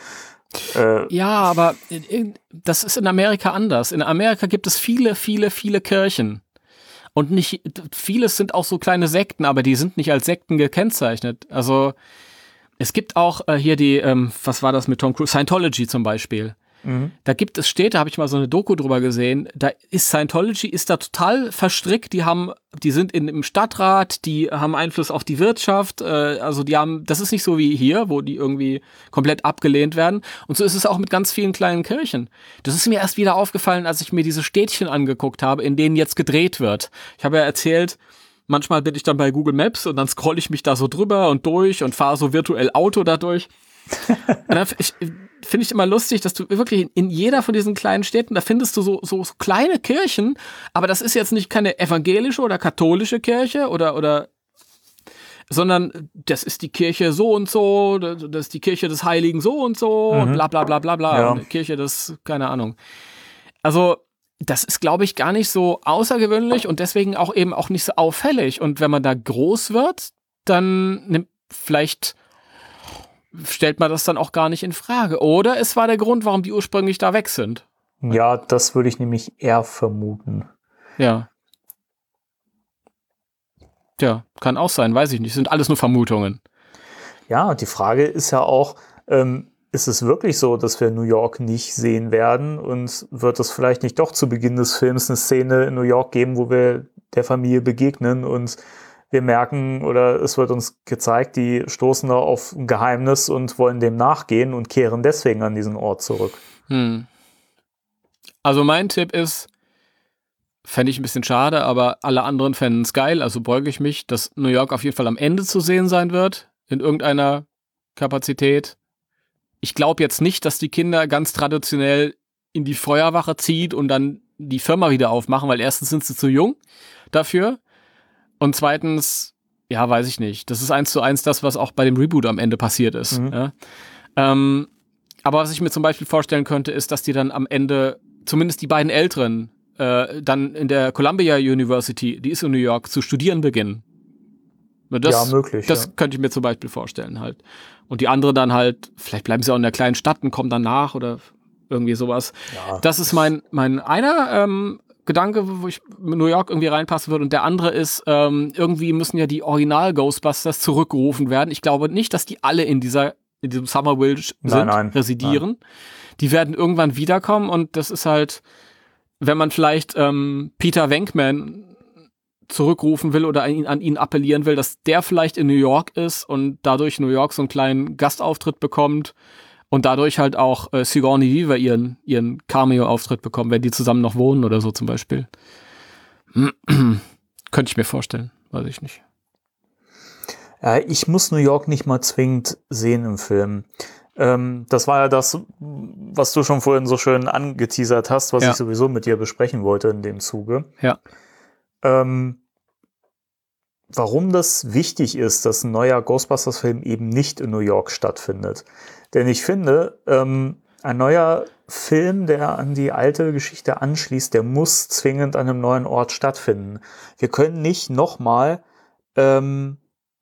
Äh, Ja, aber in- in- das ist in Amerika anders. In Amerika gibt es viele, viele, viele Kirchen. Und nicht, vieles sind auch so kleine Sekten, aber die sind nicht als Sekten gekennzeichnet. Also es gibt auch äh, hier die, ähm, was war das mit Tom Cruise? Scientology zum Beispiel. mhm. Da gibt es Städte, habe ich mal so eine Doku drüber gesehen, da ist Scientology, ist da total verstrickt, die haben, die sind in, im Stadtrat, die haben Einfluss auf die Wirtschaft, äh, also die haben, das ist nicht so wie hier, wo die irgendwie komplett abgelehnt werden, und so ist es auch mit ganz vielen kleinen Kirchen. Das ist mir erst wieder aufgefallen, als ich mir diese Städtchen angeguckt habe, in denen jetzt gedreht wird. Ich habe ja erzählt, manchmal bin ich dann bei Google Maps und dann scrolle ich mich da so drüber und durch und fahre so virtuell Auto dadurch. Und dann ich, finde ich immer lustig, dass du wirklich in jeder von diesen kleinen Städten, da findest du so, so, so kleine Kirchen, aber das ist jetzt nicht keine evangelische oder katholische Kirche oder, oder, sondern das ist die Kirche so und so, das ist die Kirche des Heiligen so und so Mhm. und bla bla bla bla bla, Ja. und die Kirche des, keine Ahnung. Also, das ist, glaube ich, gar nicht so außergewöhnlich und deswegen auch eben auch nicht so auffällig. Und wenn man da groß wird, dann nimmt vielleicht stellt man das dann auch gar nicht in Frage. Oder es war der Grund, warum die ursprünglich da weg sind. Ja, das würde ich nämlich eher vermuten. Ja. Ja, kann auch sein, weiß ich nicht. Sind alles nur Vermutungen. Ja, und die Frage ist ja auch, ähm, ist es wirklich so, dass wir New York nicht sehen werden? Und wird es vielleicht nicht doch zu Beginn des Films eine Szene in New York geben, wo wir der Familie begegnen und wir merken, oder es wird uns gezeigt, die stoßen da auf ein Geheimnis und wollen dem nachgehen und kehren deswegen an diesen Ort zurück. Hm. Also mein Tipp ist, fände ich ein bisschen schade, aber alle anderen fänden es geil, also beuge ich mich, dass New York auf jeden Fall am Ende zu sehen sein wird, in irgendeiner Kapazität. Ich glaube jetzt nicht, dass die Kinder ganz traditionell in die Feuerwache zieht und dann die Firma wieder aufmachen, weil erstens sind sie zu jung dafür. Und zweitens, ja, weiß ich nicht. Das ist eins zu eins das, was auch bei dem Reboot am Ende passiert ist. Mhm. Ja? Ähm, aber was ich mir zum Beispiel vorstellen könnte, ist, dass die dann am Ende, zumindest die beiden Älteren, äh, dann in der Columbia University, die ist in New York, zu studieren beginnen. Das, Ja, möglich, Das ja. könnte ich mir zum Beispiel vorstellen halt. Und die andere dann halt, vielleicht bleiben sie auch in der kleinen Stadt und kommen dann nach oder irgendwie sowas. Ja. Das ist mein, mein einer ähm, Gedanke, wo ich New York irgendwie reinpassen würde. Und der andere ist, ähm, irgendwie müssen ja die Original-Ghostbusters zurückgerufen werden. Ich glaube nicht, dass die alle in dieser in diesem Summerville sind, Nein, nein, residieren. Die werden irgendwann wiederkommen und das ist halt, wenn man vielleicht ähm, Peter Venkman zurückrufen will oder an ihn, an ihn appellieren will, dass der vielleicht in New York ist und dadurch New York so einen kleinen Gastauftritt bekommt und dadurch halt auch äh, Sigourney Weaver ihren, ihren Cameo-Auftritt bekommen, wenn die zusammen noch wohnen oder so zum Beispiel. Könnte ich mir vorstellen, weiß ich nicht. Ja, ich muss New York nicht mal zwingend sehen im Film. Ähm, das war ja das, was du schon vorhin so schön angeteasert hast, was Ja. ich sowieso mit dir besprechen wollte in dem Zuge. Ja. Ähm, warum das wichtig ist, dass ein neuer Ghostbusters-Film eben nicht in New York stattfindet. Denn ich finde, ähm, ein neuer Film, der an die alte Geschichte anschließt, der muss zwingend an einem neuen Ort stattfinden. Wir können nicht nochmal ähm,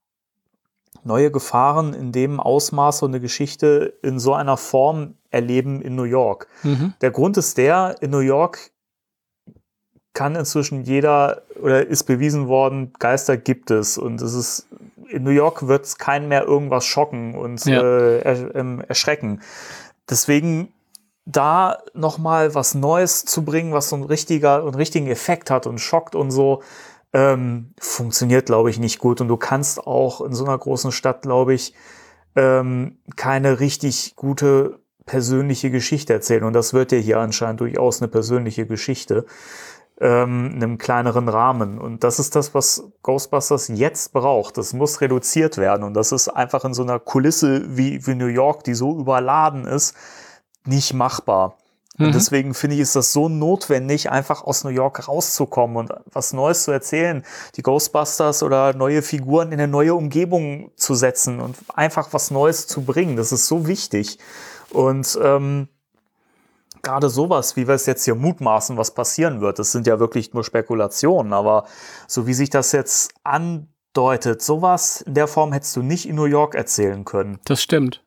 neue Gefahren in dem Ausmaß und eine Geschichte in so einer Form erleben in New York. Mhm. Der Grund ist der, in New York kann inzwischen jeder, oder ist bewiesen worden, Geister gibt es. Und es ist, in New York wird es keinen mehr irgendwas schocken und Ja. äh, er, ähm, erschrecken. Deswegen da nochmal was Neues zu bringen, was so ein richtiger, einen richtigen Effekt hat und schockt und so, ähm, funktioniert, glaube ich, nicht gut. Und du kannst auch in so einer großen Stadt, glaube ich, ähm, keine richtig gute persönliche Geschichte erzählen. Und das wird ja hier anscheinend durchaus eine persönliche Geschichte. Ähm, in einem kleineren Rahmen. Und das ist das, was Ghostbusters jetzt braucht. Das muss reduziert werden. Und das ist einfach in so einer Kulisse wie, wie New York, die so überladen ist, nicht machbar. Und Mhm. deswegen finde ich, ist das so notwendig, einfach aus New York rauszukommen und was Neues zu erzählen, die Ghostbusters oder neue Figuren in eine neue Umgebung zu setzen und einfach was Neues zu bringen. Das ist so wichtig. Und ähm, gerade sowas, wie wir es jetzt hier mutmaßen, was passieren wird, das sind ja wirklich nur Spekulationen, aber so wie sich das jetzt andeutet, sowas in der Form hättest du nicht in New York erzählen können. Das stimmt.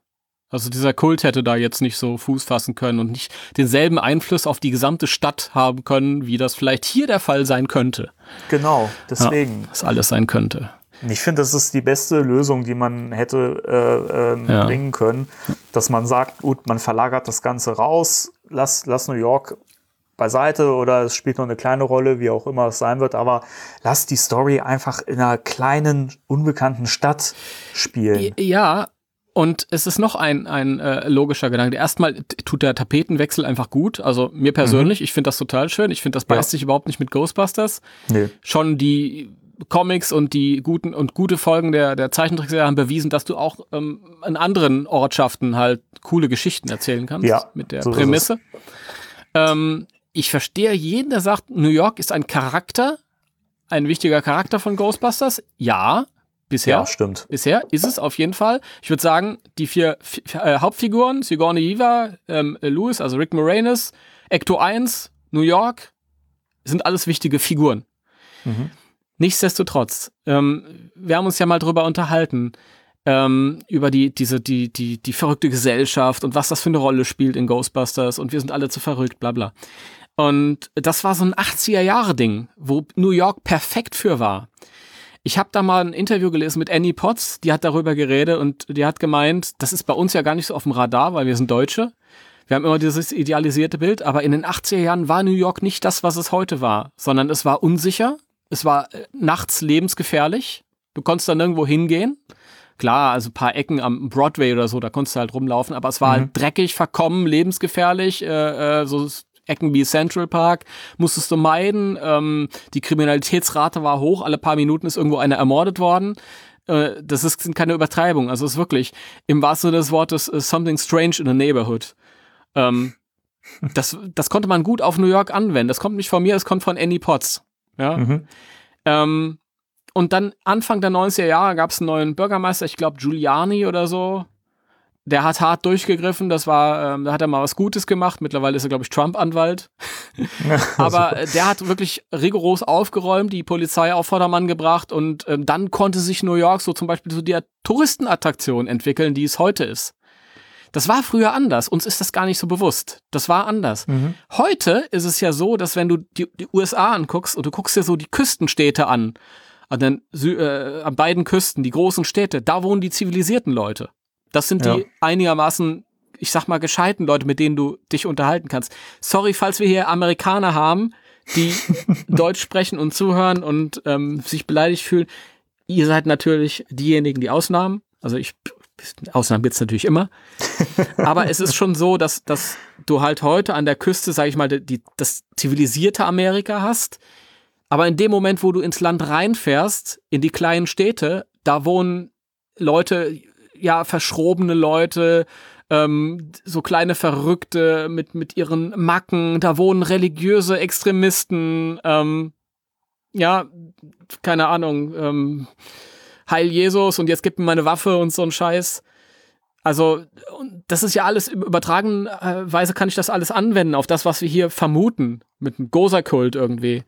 Also dieser Kult hätte da jetzt nicht so Fuß fassen können und nicht denselben Einfluss auf die gesamte Stadt haben können, wie das vielleicht hier der Fall sein könnte. Genau, deswegen. Ja, was alles sein könnte. Ich finde, das ist die beste Lösung, die man hätte äh, äh, Ja. bringen können, dass man sagt, gut, man verlagert das Ganze raus, lass, lass New York beiseite oder es spielt nur eine kleine Rolle, wie auch immer es sein wird, aber lass die Story einfach in einer kleinen, unbekannten Stadt spielen. Ja, und es ist noch ein, ein äh, logischer Gedanke. Erstmal t- tut der Tapetenwechsel einfach gut. Also mir persönlich, mhm. ich finde das total schön. Ich finde, das beißt ja. sich überhaupt nicht mit Ghostbusters. Nee. Schon die Comics und die guten und gute Folgen der, der Zeichentrickserie haben bewiesen, dass du auch ähm, in anderen Ortschaften halt coole Geschichten erzählen kannst. Ja, mit der so ist Prämisse. Ähm, ich verstehe jeden, der sagt, New York ist ein Charakter, ein wichtiger Charakter von Ghostbusters. Ja, bisher. Ja, stimmt. Bisher ist es auf jeden Fall. Ich würde sagen, die vier F- äh, Hauptfiguren, Sigourney Weaver, ähm, Lewis, also Rick Moranis, Ecto eins, New York, sind alles wichtige Figuren. Mhm. Nichtsdestotrotz, ähm, wir haben uns ja mal drüber unterhalten, ähm, über die, diese, die, die, die verrückte Gesellschaft und was das für eine Rolle spielt in Ghostbusters und wir sind alle zu verrückt, bla bla. Und das war so ein achtziger-Jahre-Ding, wo New York perfekt für war. Ich habe da mal ein Interview gelesen mit Annie Potts, die hat darüber geredet und die hat gemeint, das ist bei uns ja gar nicht so auf dem Radar, weil wir sind Deutsche. Wir haben immer dieses idealisierte Bild, aber in den achtziger Jahren war New York nicht das, was es heute war, sondern es war unsicher, es war äh, nachts lebensgefährlich, du konntest da nirgendwo hingehen. Klar, also ein paar Ecken am Broadway oder so, da konntest du halt rumlaufen, aber es war Mhm. halt dreckig, verkommen, lebensgefährlich, äh, äh, so Ecken wie Central Park musstest du meiden, ähm, die Kriminalitätsrate war hoch, alle paar Minuten ist irgendwo einer ermordet worden. Äh, das ist, sind keine Übertreibung, also es ist wirklich im wahrsten Sinne des Wortes uh, something strange in the neighborhood. Ähm, das, das konnte man gut auf New York anwenden. Das kommt nicht von mir, das kommt von Annie Potts. Ja? Mhm. Ähm, und dann Anfang der neunziger Jahre gab es einen neuen Bürgermeister, ich glaube Giuliani oder so. Der hat hart durchgegriffen, das war, ähm, da hat er mal was Gutes gemacht. Mittlerweile ist er, glaube ich, Trump-Anwalt. Aber äh, der hat wirklich rigoros aufgeräumt, die Polizei auf Vordermann gebracht und ähm, dann konnte sich New York so zum Beispiel zu der Touristenattraktion entwickeln, die es heute ist. Das war früher anders, uns ist das gar nicht so bewusst. Das war anders. Mhm. Heute ist es ja so, dass wenn du die, die U S A anguckst und du guckst dir so die Küstenstädte an, an, den, Sü- äh, an beiden Küsten, die großen Städte, da wohnen die zivilisierten Leute. Das sind Ja. die einigermaßen, ich sag mal, gescheiten Leute, mit denen du dich unterhalten kannst. Sorry, falls wir hier Amerikaner haben, die Deutsch sprechen und zuhören und ähm, sich beleidigt fühlen. Ihr seid natürlich diejenigen, die Ausnahmen. Also ich, Ausnahmen gibt's natürlich immer. Aber es ist schon so, dass, dass du halt heute an der Küste, sag ich mal, die, das zivilisierte Amerika hast. Aber in dem Moment, wo du ins Land reinfährst, in die kleinen Städte, da wohnen Leute, ja, verschrobene Leute, ähm, so kleine Verrückte mit, mit ihren Macken, da wohnen religiöse Extremisten, ähm, ja, keine Ahnung, ähm, Heil Jesus und jetzt gib mir meine Waffe und so ein Scheiß. Also, das ist ja alles, im übertragenen äh, Weise kann ich das alles anwenden auf das, was wir hier vermuten, mit einem Gozer-Kult irgendwie.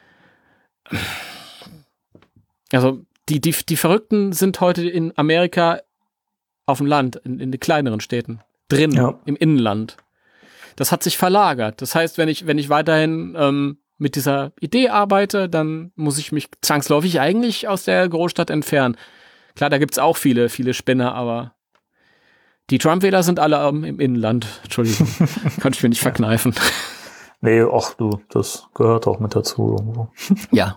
Also, die, die, die Verrückten sind heute in Amerika auf dem Land, in, in den kleineren Städten, drin, Ja. im Innenland. Das hat sich verlagert. Das heißt, wenn ich, wenn ich weiterhin ähm, mit dieser Idee arbeite, dann muss ich mich zwangsläufig eigentlich aus der Großstadt entfernen. Klar, da gibt's auch viele, viele Spinner, aber die Trump-Wähler sind alle ähm, im Innenland. Entschuldigung, kann ich mir nicht verkneifen. Nee, ach du, das gehört auch mit dazu irgendwo. Ja.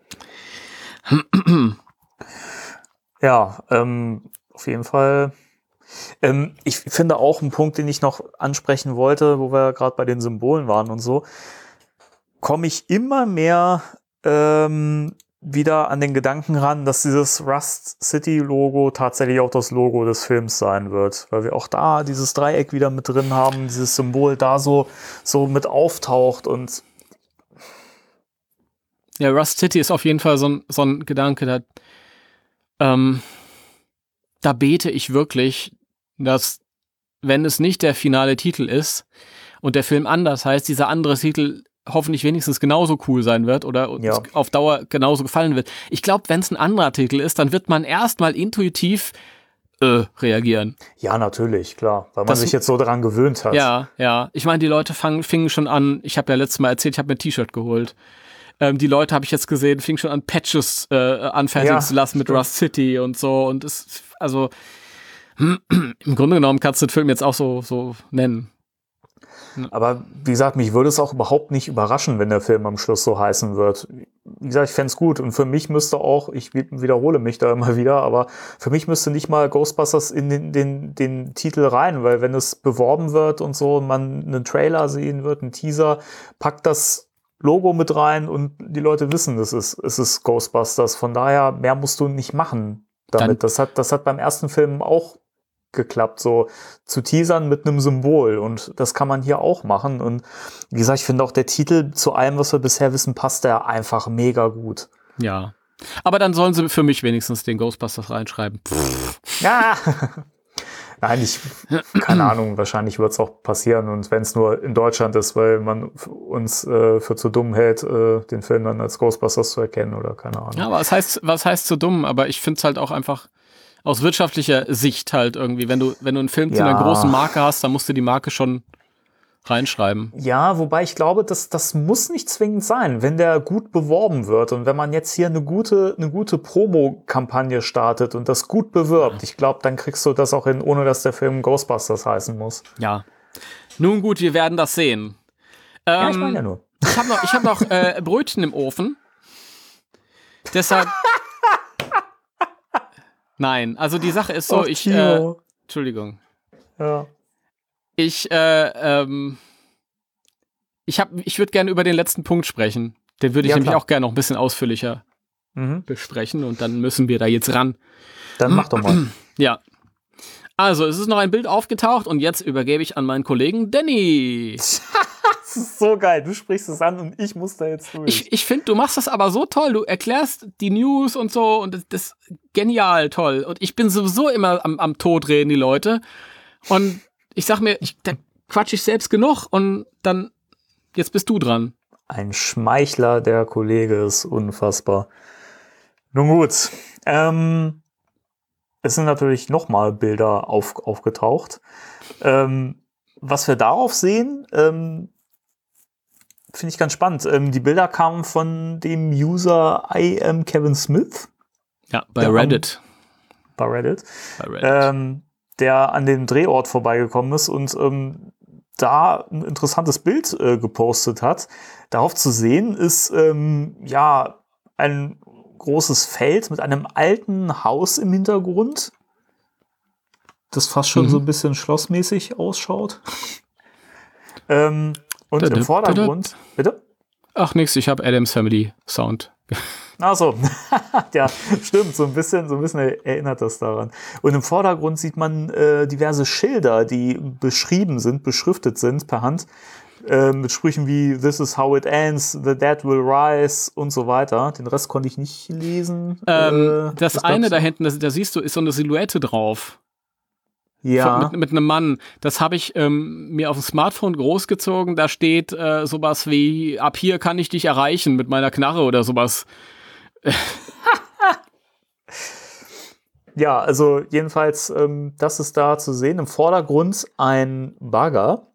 Ja, ähm, auf jeden Fall. Ähm, ich finde auch einen Punkt, den ich noch ansprechen wollte, wo wir gerade bei den Symbolen waren und so, komme ich immer mehr ähm, wieder an den Gedanken ran, dass dieses Rust City Logo tatsächlich auch das Logo des Films sein wird, weil wir auch da dieses Dreieck wieder mit drin haben, dieses Symbol da so, so mit auftaucht und Ja, Rust City ist auf jeden Fall so ein, so ein Gedanke, da, ähm, da bete ich wirklich, dass, wenn es nicht der finale Titel ist und der Film anders heißt, dieser andere Titel hoffentlich wenigstens genauso cool sein wird oder uns Ja. auf Dauer genauso gefallen wird. Ich glaube, wenn es ein anderer Titel ist, dann wird man erstmal intuitiv äh, reagieren. Ja, natürlich, klar, weil man Das- sich jetzt so daran gewöhnt hat. Ja, ja. Ich meine, die Leute fangen, fingen schon an, ich habe ja letztes Mal erzählt, ich habe mir ein T-Shirt geholt. Ähm, die Leute, habe ich jetzt gesehen, fingen schon an, Patches äh, anfertigen Ja, zu lassen mit stimmt. Rust City und so. Und es, also, im Grunde genommen kannst du den Film jetzt auch so, so nennen. Aber wie gesagt, mich würde es auch überhaupt nicht überraschen, wenn der Film am Schluss so heißen wird. Wie gesagt, ich fände es gut. Und für mich müsste auch, ich wiederhole mich da immer wieder, aber für mich müsste nicht mal Ghostbusters in den, den, den Titel rein, weil wenn es beworben wird und so und man einen Trailer sehen wird, einen Teaser, packt das Logo mit rein und die Leute wissen, es ist, es ist Ghostbusters. Von daher, mehr musst du nicht machen damit. Dann- Das hat, das hat beim ersten Film auch geklappt, so zu teasern mit einem Symbol, und das kann man hier auch machen. Und wie gesagt, ich finde auch der Titel zu allem, was wir bisher wissen, passt der einfach mega gut. Ja. Aber dann sollen sie für mich wenigstens den Ghostbusters reinschreiben. Ja. Nein, ich, keine Ahnung, wahrscheinlich wird es auch passieren, und wenn es nur in Deutschland ist, weil man uns äh, für zu dumm hält, äh, den Film dann als Ghostbusters zu erkennen, oder keine Ahnung. Ja, aber was heißt, was heißt so dumm? Aber ich finde es halt auch einfach aus wirtschaftlicher Sicht halt irgendwie, wenn du, wenn du einen Film zu Ja. einer großen Marke hast, dann musst du die Marke schon reinschreiben. Ja, wobei ich glaube, das, das muss nicht zwingend sein, wenn der gut beworben wird und wenn man jetzt hier eine gute, eine gute Promo-Kampagne startet und das gut bewirbt. Ich glaube, dann kriegst du das auch hin, ohne dass der Film Ghostbusters heißen muss. Ja. Nun gut, wir werden das sehen. Ja, Ähm, ich meine ja nur. Ich habe noch, ich hab noch äh, Brötchen im Ofen. Deshalb. Nein, also die Sache ist so, Och, ich. Äh, Timo. Entschuldigung. Ja. Ich, äh, ähm. Ich, hab, ich würde gerne über den letzten Punkt sprechen. Den würde ich Ja, nämlich klar. auch gerne noch ein bisschen ausführlicher Mhm. besprechen, und dann müssen wir da jetzt ran. Dann mach doch mal. Ja. Also, es ist noch ein Bild aufgetaucht und jetzt übergebe ich an meinen Kollegen Danny. Das ist so geil. Du sprichst es an und ich muss da jetzt durch. Ich, ich finde, du machst das aber so toll. Du erklärst die News und so, und das, das ist genial toll. Und ich bin sowieso immer am, am Tod reden, die Leute. Und ich sag mir, ich, da quatsch ich selbst genug, und dann, jetzt bist du dran. Ein Schmeichler, der Kollege, ist unfassbar. Nun gut. Ähm, es sind natürlich nochmal Bilder auf, aufgetaucht. Ähm, was wir darauf sehen, ähm, finde ich ganz spannend. Ähm, die Bilder kamen von dem User I am Kevin Smith Ja, bei Ja, Reddit. bei Reddit, Bei Reddit. ähm, der an dem Drehort vorbeigekommen ist und ähm, da ein interessantes Bild äh, gepostet hat. Darauf zu sehen ist ähm, ja ein großes Feld mit einem alten Haus im Hintergrund, das fast schon Mhm. so ein bisschen schlossmäßig ausschaut. ähm, und Dada, im Vordergrund, bitte? Ach, nix, ich habe Adams Family Sound. Ach so, ja, stimmt, so ein bisschen, so ein bisschen erinnert das daran. Und im Vordergrund sieht man äh, diverse Schilder, die beschrieben sind, beschriftet sind per Hand, äh, mit Sprüchen wie "This is how it ends", "The dead will rise" und so weiter. Den Rest konnte ich nicht lesen. Ähm, Äh, das was eine gab's da noch? hinten, das, da siehst du, ist so eine Silhouette drauf. Ja, Von, mit, mit einem Mann. Das habe ich ähm, mir auf dem Smartphone großgezogen. Da steht äh, sowas wie: Ab hier kann ich dich erreichen mit meiner Knarre oder sowas. ja, also jedenfalls, ähm, das ist da zu sehen. Im Vordergrund ein Bagger.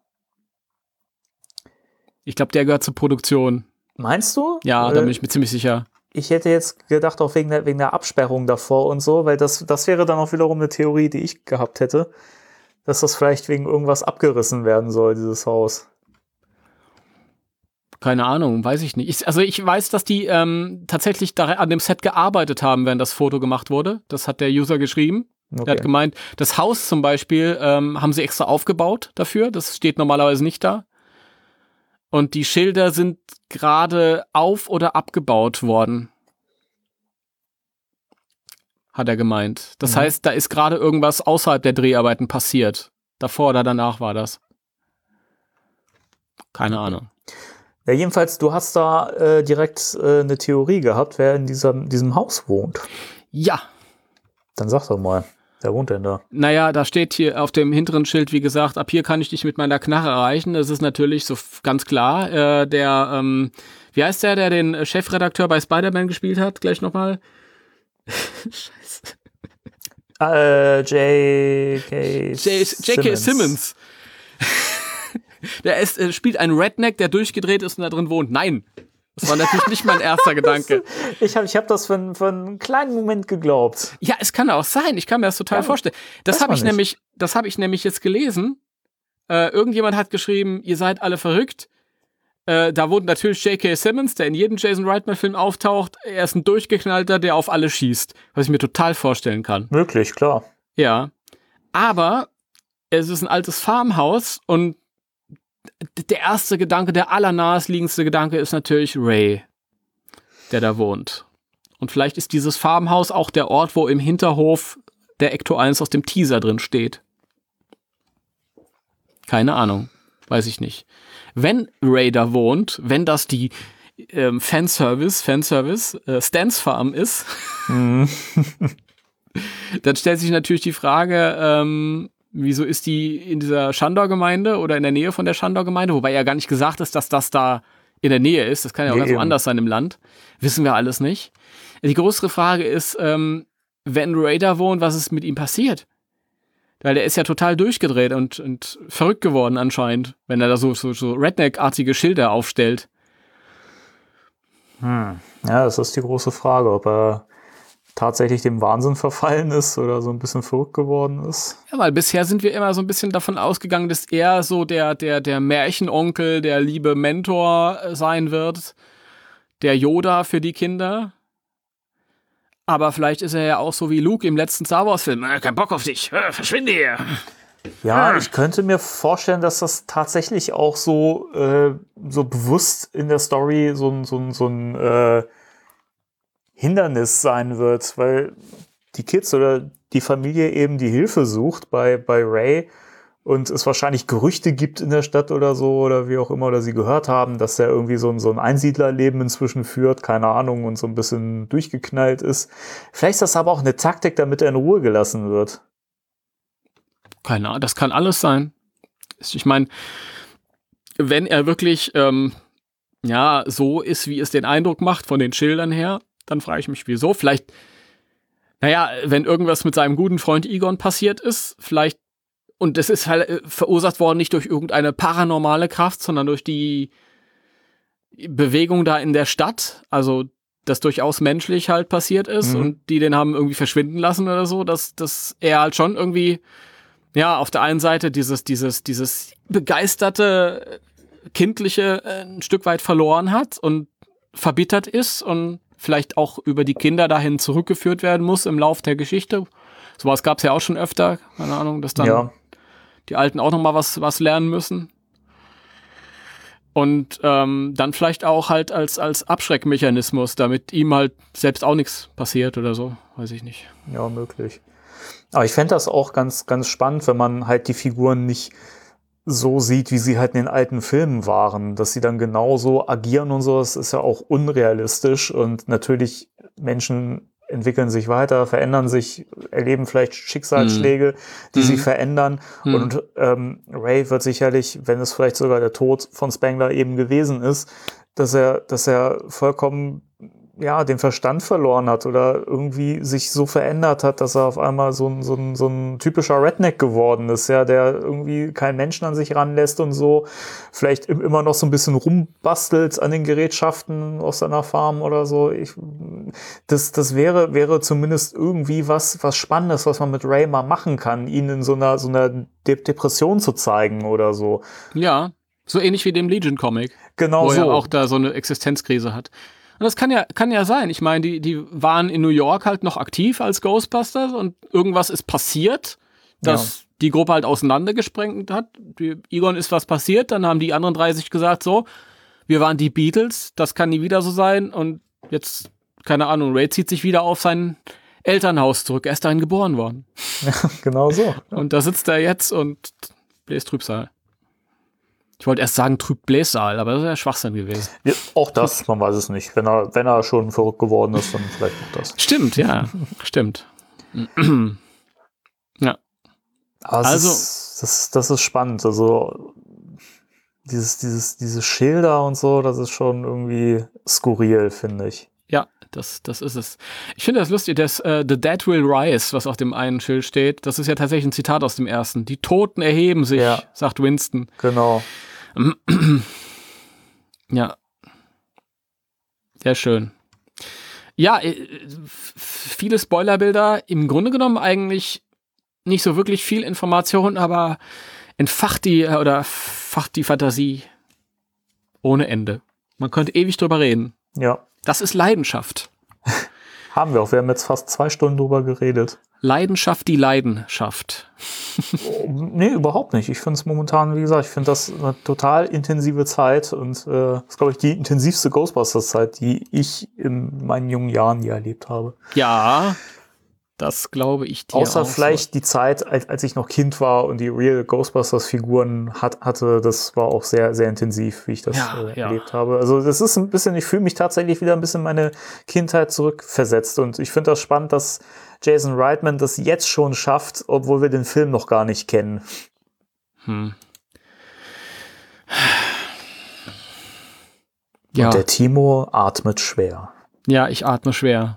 Ich glaube, der gehört zur Produktion. Meinst du? Ja, Äh, da bin ich mir ziemlich sicher. Ich hätte jetzt gedacht, auch wegen der, wegen der Absperrung davor und so, weil das, das wäre dann auch wiederum eine Theorie, die ich gehabt hätte, dass das vielleicht wegen irgendwas abgerissen werden soll, dieses Haus. Keine Ahnung, weiß ich nicht. Ich, also ich weiß, dass die ähm, tatsächlich da an dem Set gearbeitet haben, während das Foto gemacht wurde. Das hat der User geschrieben. Okay. Er hat gemeint, das Haus zum Beispiel ähm, haben sie extra aufgebaut dafür. Das steht normalerweise nicht da. Und die Schilder sind gerade auf- oder abgebaut worden. Hat er gemeint. Das Mhm. heißt, da ist gerade irgendwas außerhalb der Dreharbeiten passiert. Davor oder danach war das. Keine Ahnung. Ja, jedenfalls, du hast da äh, direkt äh, eine Theorie gehabt, wer in diesem, diesem Haus wohnt. Ja, Dann sag doch mal, wer wohnt denn da? naja, da steht hier auf dem hinteren Schild, wie gesagt, ab hier kann ich dich mit meiner Knarre erreichen. Das ist natürlich so f- ganz klar. Äh, der, ähm, wie heißt der, der den äh, Chefredakteur bei Spider-Man gespielt hat? Gleich nochmal. Scheiße. Äh, J K. J K. Simmons. Der ist, äh, spielt einen Redneck, der durchgedreht ist und da drin wohnt. Nein, das war natürlich nicht mein erster Gedanke. Ich habe ich hab das für, für einen kleinen Moment geglaubt. Ja, es kann auch sein. Ich kann mir das total ja, vorstellen. Das habe ich nicht. nämlich, das habe ich nämlich jetzt gelesen. Äh, irgendjemand hat geschrieben, ihr seid alle verrückt. Äh, da wohnt natürlich J K. Simmons, der in jedem Jason Reitman-Film auftaucht. Er ist ein Durchgeknallter, der auf alle schießt. Was ich mir total vorstellen kann. Möglich, klar. Ja. Aber es ist ein altes Farmhaus und der erste Gedanke, der allernahestliegendste Gedanke ist natürlich Ray, der da wohnt. Und vielleicht ist dieses Farmhaus auch der Ort, wo im Hinterhof der Ecto eins aus dem Teaser drin steht. Keine Ahnung. Weiß ich nicht. Wenn Ray da wohnt, wenn das die ähm, Fanservice, Fanservice, äh, Stans Farm ist, mhm. dann stellt sich natürlich die Frage, ähm, wieso ist die in dieser Schandau-Gemeinde oder in der Nähe von der Schandau-Gemeinde, wobei ja gar nicht gesagt ist, dass das da in der Nähe ist. Das kann ja auch nee, ganz eben. woanders sein im Land. Wissen wir alles nicht. Die größere Frage ist, ähm, wenn Ray da wohnt, was ist mit ihm passiert? Weil der ist ja total durchgedreht und, und verrückt geworden anscheinend, wenn er da so, so, so Redneck-artige Schilder aufstellt. Hm. Ja, das ist die große Frage, ob er tatsächlich dem Wahnsinn verfallen ist oder so ein bisschen verrückt geworden ist. Ja, weil bisher sind wir immer so ein bisschen davon ausgegangen, dass er so der, der, der Märchenonkel, der liebe Mentor sein wird, der Yoda für die Kinder. Aber vielleicht ist er ja auch so wie Luke im letzten Star Wars-Film. Äh, kein Bock auf dich, äh, verschwinde hier. Ja, ich könnte mir vorstellen, dass das tatsächlich auch so, äh, so bewusst in der Story so ein, so ein, so ein äh, Hindernis sein wird, weil die Kids oder die Familie eben die Hilfe sucht bei, bei Ray und es wahrscheinlich Gerüchte gibt in der Stadt oder so oder wie auch immer, oder sie gehört haben, dass er irgendwie so ein, so ein Einsiedlerleben inzwischen führt, keine Ahnung, und so ein bisschen durchgeknallt ist. Vielleicht ist das aber auch eine Taktik, damit er in Ruhe gelassen wird. Keine Ahnung, das kann alles sein. Ich meine, wenn er wirklich ähm, ja so ist, wie es den Eindruck macht von den Schildern her, dann frage ich mich, wieso. Vielleicht, naja, wenn irgendwas mit seinem guten Freund Egon passiert ist, vielleicht, und das ist halt verursacht worden nicht durch irgendeine paranormale Kraft, sondern durch die Bewegung da in der Stadt, also das durchaus menschlich halt passiert ist mhm. und die den haben irgendwie verschwinden lassen oder so, dass, dass er halt schon irgendwie, ja, auf der einen Seite dieses, dieses, dieses begeisterte, kindliche äh, ein Stück weit verloren hat und verbittert ist und vielleicht auch über die Kinder dahin zurückgeführt werden muss im Lauf der Geschichte. Sowas gab es ja auch schon öfter, keine Ahnung, dass dann ja. die Alten auch noch mal was, was lernen müssen. Und ähm, dann vielleicht auch halt als, als Abschreckmechanismus, damit ihm halt selbst auch nichts passiert oder so, weiß ich nicht. Ja, möglich. Aber ich fände das auch ganz, ganz spannend, wenn man halt die Figuren nicht so sieht, wie sie halt in den alten Filmen waren, dass sie dann genauso agieren und so. Das ist ja auch unrealistisch und natürlich Menschen entwickeln sich weiter, verändern sich, erleben vielleicht Schicksalsschläge, mm. die mm. sie verändern mm. und ähm, Ray wird sicherlich, wenn es vielleicht sogar der Tod von Spengler eben gewesen ist, dass er, dass er vollkommen ja, den Verstand verloren hat oder irgendwie sich so verändert hat, dass er auf einmal so ein, so ein, so ein typischer Redneck geworden ist, ja, der irgendwie keinen Menschen an sich ranlässt und so, vielleicht immer noch so ein bisschen rumbastelt an den Gerätschaften aus seiner Farm oder so. Ich, das, das wäre, wäre zumindest irgendwie was, was Spannendes, was man mit Ray mal machen kann, ihn in so einer, so einer De- Depression zu zeigen oder so. Ja, so ähnlich wie dem Legion-Comic. Genau wo so. er auch da so eine Existenzkrise hat. Und das kann ja, kann ja sein. Ich meine, die, die waren in New York halt noch aktiv als Ghostbusters und irgendwas ist passiert, das ja. die Gruppe halt auseinandergesprengt hat. Die, Egon ist was passiert, dann haben die anderen drei sich gesagt, so, wir waren die Beatles, das kann nie wieder so sein und jetzt, keine Ahnung, Ray zieht sich wieder auf sein Elternhaus zurück. Er ist dahin geboren worden. Ja, genau so. Ja. Und da sitzt er jetzt und bläst Trübsal. Ich wollte erst sagen Trübblässaal, aber das wäre Schwachsinn gewesen. Ja, auch das, man weiß es nicht. Wenn er, wenn er schon verrückt geworden ist, dann vielleicht auch das. Stimmt, ja, stimmt. Ja. Aber also, ist, das, das ist spannend. Also dieses, dieses, diese Schilder und so, das ist schon irgendwie skurril, finde ich. Ja, das, das ist es. Ich finde das lustig, dass äh, The Dead Will Rise, was auf dem einen Schild steht, das ist ja tatsächlich ein Zitat aus dem ersten. Die Toten erheben sich, Ja. sagt Winston. Genau. Ja. Sehr schön. Ja, äh, viele Spoilerbilder, im Grunde genommen eigentlich nicht so wirklich viel Information, aber entfacht die äh, oder facht die Fantasie ohne Ende. Man könnte ewig drüber reden. Ja. Das ist Leidenschaft. Haben wir auch. Wir haben jetzt fast zwei Stunden drüber geredet. Leidenschaft, die Leidenschaft. Oh, nee, überhaupt nicht. Ich finde es momentan, wie gesagt, ich finde das eine total intensive Zeit und äh, das ist, glaube ich, die intensivste Ghostbusters-Zeit, die ich in meinen jungen Jahren je erlebt habe. Ja, das glaube ich dir Außer auch vielleicht so. die Zeit, als, als ich noch Kind war und die Real Ghostbusters-Figuren hat, hatte, das war auch sehr, sehr intensiv, wie ich das Ja, äh, ja. erlebt habe. Also das ist ein bisschen, ich fühle mich tatsächlich wieder ein bisschen in meine Kindheit zurückversetzt und ich finde das spannend, dass Jason Reitman das jetzt schon schafft, obwohl wir den Film noch gar nicht kennen. Hm. Ja. Und der Timo atmet schwer. Ja, ich atme schwer.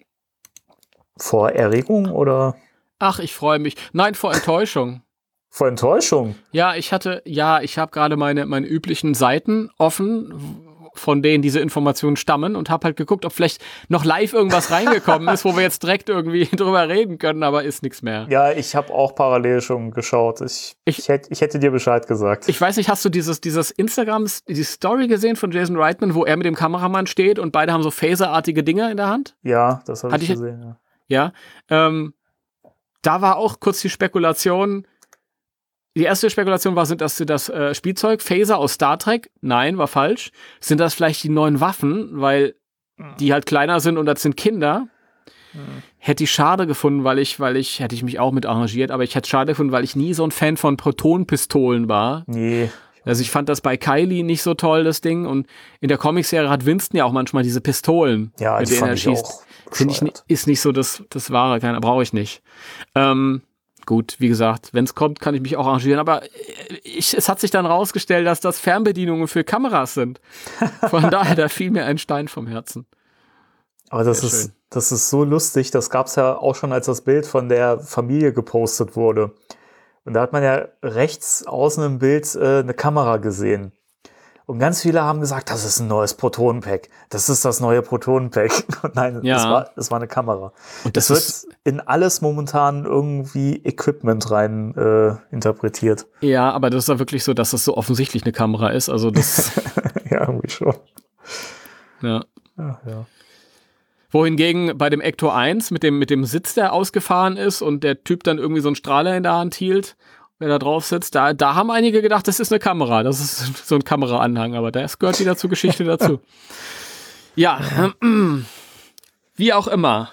Vor Erregung oder Ach, ich freue mich. Nein, vor Enttäuschung. vor Enttäuschung? Ja, ich hatte, ja, ich habe gerade meine, meine üblichen Seiten offen, von denen diese Informationen stammen und habe halt geguckt, ob vielleicht noch live irgendwas reingekommen ist, wo wir jetzt direkt irgendwie drüber reden können, aber ist nichts mehr. Ja, ich habe auch parallel schon geschaut. Ich, Ich- ich, hätte, ich hätte dir Bescheid gesagt. Ich weiß nicht, hast du dieses, dieses Instagram, die Story gesehen von Jason Reitman, wo er mit dem Kameramann steht und beide haben so phaserartige Dinger in der Hand? ja, das habe Hatte ich ich- gesehen. Ja. Ja, ähm, da war auch kurz die Spekulation. Die erste Spekulation war, sind das das äh, Spielzeug Phaser aus Star Trek? Nein, war falsch. Sind das vielleicht die neuen Waffen, weil die halt kleiner sind und das sind Kinder? Hätte ich schade gefunden, weil ich, weil ich, hätte ich mich auch mit arrangiert, aber ich hätte schade gefunden, weil ich nie so ein Fan von Protonpistolen war. Nee. Also ich fand das bei Kylie nicht so toll, das Ding. Und in der Comicserie hat Winston ja auch manchmal diese Pistolen, Ja, mit die denen fand er ich schießt. auch Finde ich, ni- bescheuert. ist nicht so das, das Wahre, keiner brauche ich nicht. Ähm, gut, wie gesagt, wenn es kommt, kann ich mich auch arrangieren. Aber ich, es hat sich dann rausgestellt, dass das Fernbedienungen für Kameras sind. Von daher, da fiel mir ein Stein vom Herzen. Aber das Sehr ist, schön. das ist so lustig. Das gab es ja auch schon, als das Bild von der Familie gepostet wurde. Und da hat man ja rechts außen im Bild äh, eine Kamera gesehen. Und ganz viele haben gesagt, das ist ein neues Protonenpack. Das ist das neue Protonenpack. Und nein, Ja. es war, es war eine Kamera. Und Das das wird in alles momentan irgendwie Equipment rein äh, interpretiert. Ja, aber das ist ja wirklich so, dass das so offensichtlich eine Kamera ist. Also das, Ja, irgendwie schon. ja. Ja, ja. Wohingegen bei dem Ecto eins mit dem, mit dem Sitz, der ausgefahren ist und der Typ dann irgendwie so einen Strahler in der Hand hielt, wer da drauf sitzt, da, da haben einige gedacht, das ist eine Kamera, das ist so ein Kameraanhang, aber das gehört wieder zur Geschichte dazu. Ja, wie auch immer.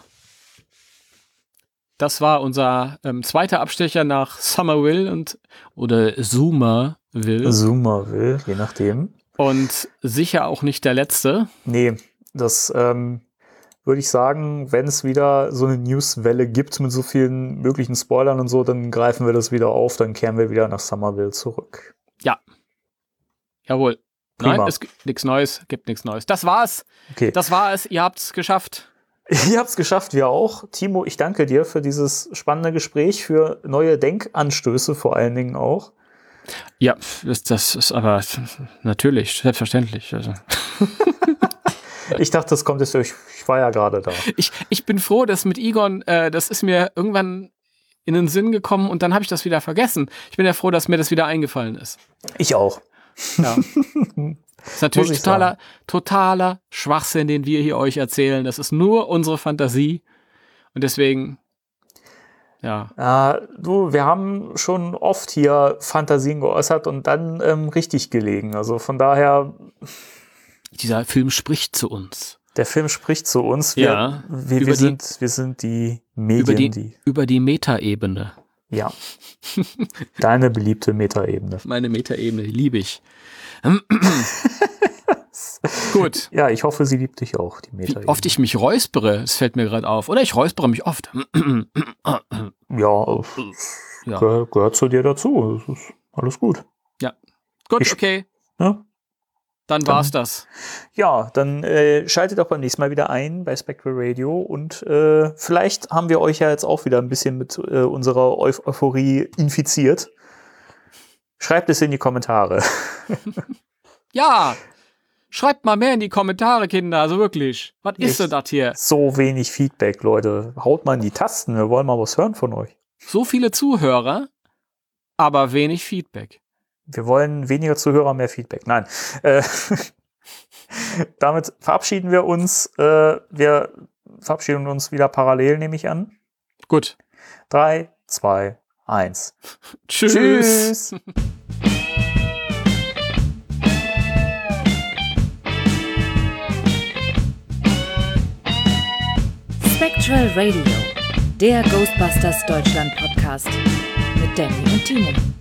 Das war unser ähm, zweiter Abstecher nach Somerville und oder Somerville Zoomer will, je nachdem. und sicher auch nicht der letzte. Nee, das ähm, würde ich sagen, wenn es wieder so eine Newswelle gibt mit so vielen möglichen Spoilern und so, dann greifen wir das wieder auf, dann kehren wir wieder nach Somerville zurück. Ja. Jawohl. Prima. Nein, es gibt nichts Neues, gibt nichts Neues. Das war's. Okay, Das war es. Ihr habt's geschafft. ihr habt es geschafft, wir auch. Timo, ich danke dir für dieses spannende Gespräch, für neue Denkanstöße vor allen Dingen auch. Ja, das, das ist aber natürlich, selbstverständlich. Also, Ich dachte, das kommt jetzt durch, ich war ja gerade da. ich, ich bin froh, dass mit Egon, äh, das ist mir irgendwann in den Sinn gekommen und dann habe ich das wieder vergessen. Ich bin ja froh, dass mir das wieder eingefallen ist. Ich auch. Ja. Das ist natürlich Muss ich totaler, totaler Schwachsinn, den wir hier euch erzählen. Das ist nur unsere Fantasie. Und deswegen, ja. Äh, du, wir haben schon oft hier Fantasien geäußert und dann ähm, richtig gelegen. Also von daher, Dieser Film spricht zu uns. der Film spricht zu uns. Wir, Ja, wir, über wir, die- sind, wir sind die Medien, Über die, die, über die Metaebene. ja. Deine beliebte Metaebene. Meine Metaebene, die liebe ich. Gut. Ja, ich hoffe, sie liebt dich auch, die Wie Metaebene. oft ich mich räuspere, es fällt mir gerade auf. Oder ich räuspere mich oft. Ja, es Ja. gehört, gehört zu dir dazu. Das ist alles gut. Gut, Ich- okay. Ja? Dann war's dann, das. Ja, dann äh, schaltet auch beim nächsten Mal wieder ein bei Spectral Radio und äh, vielleicht haben wir euch ja jetzt auch wieder ein bisschen mit äh, unserer Eu- Euphorie infiziert. Schreibt es in die Kommentare. Ja, schreibt mal mehr in die Kommentare, Kinder, also wirklich. Was ist denn das hier? So wenig Feedback, Leute. Haut mal in die Tasten, wir wollen mal was hören von euch. So viele Zuhörer, aber wenig Feedback. Wir wollen weniger Zuhörer, mehr Feedback. Nein. Äh, damit verabschieden wir uns. Äh, wir verabschieden uns wieder parallel, nehme ich an. Gut. Drei, zwei, eins. Tschüss. Tschüss. Spectral Radio, der Ghostbusters Deutschland Podcast mit Danny und Timo.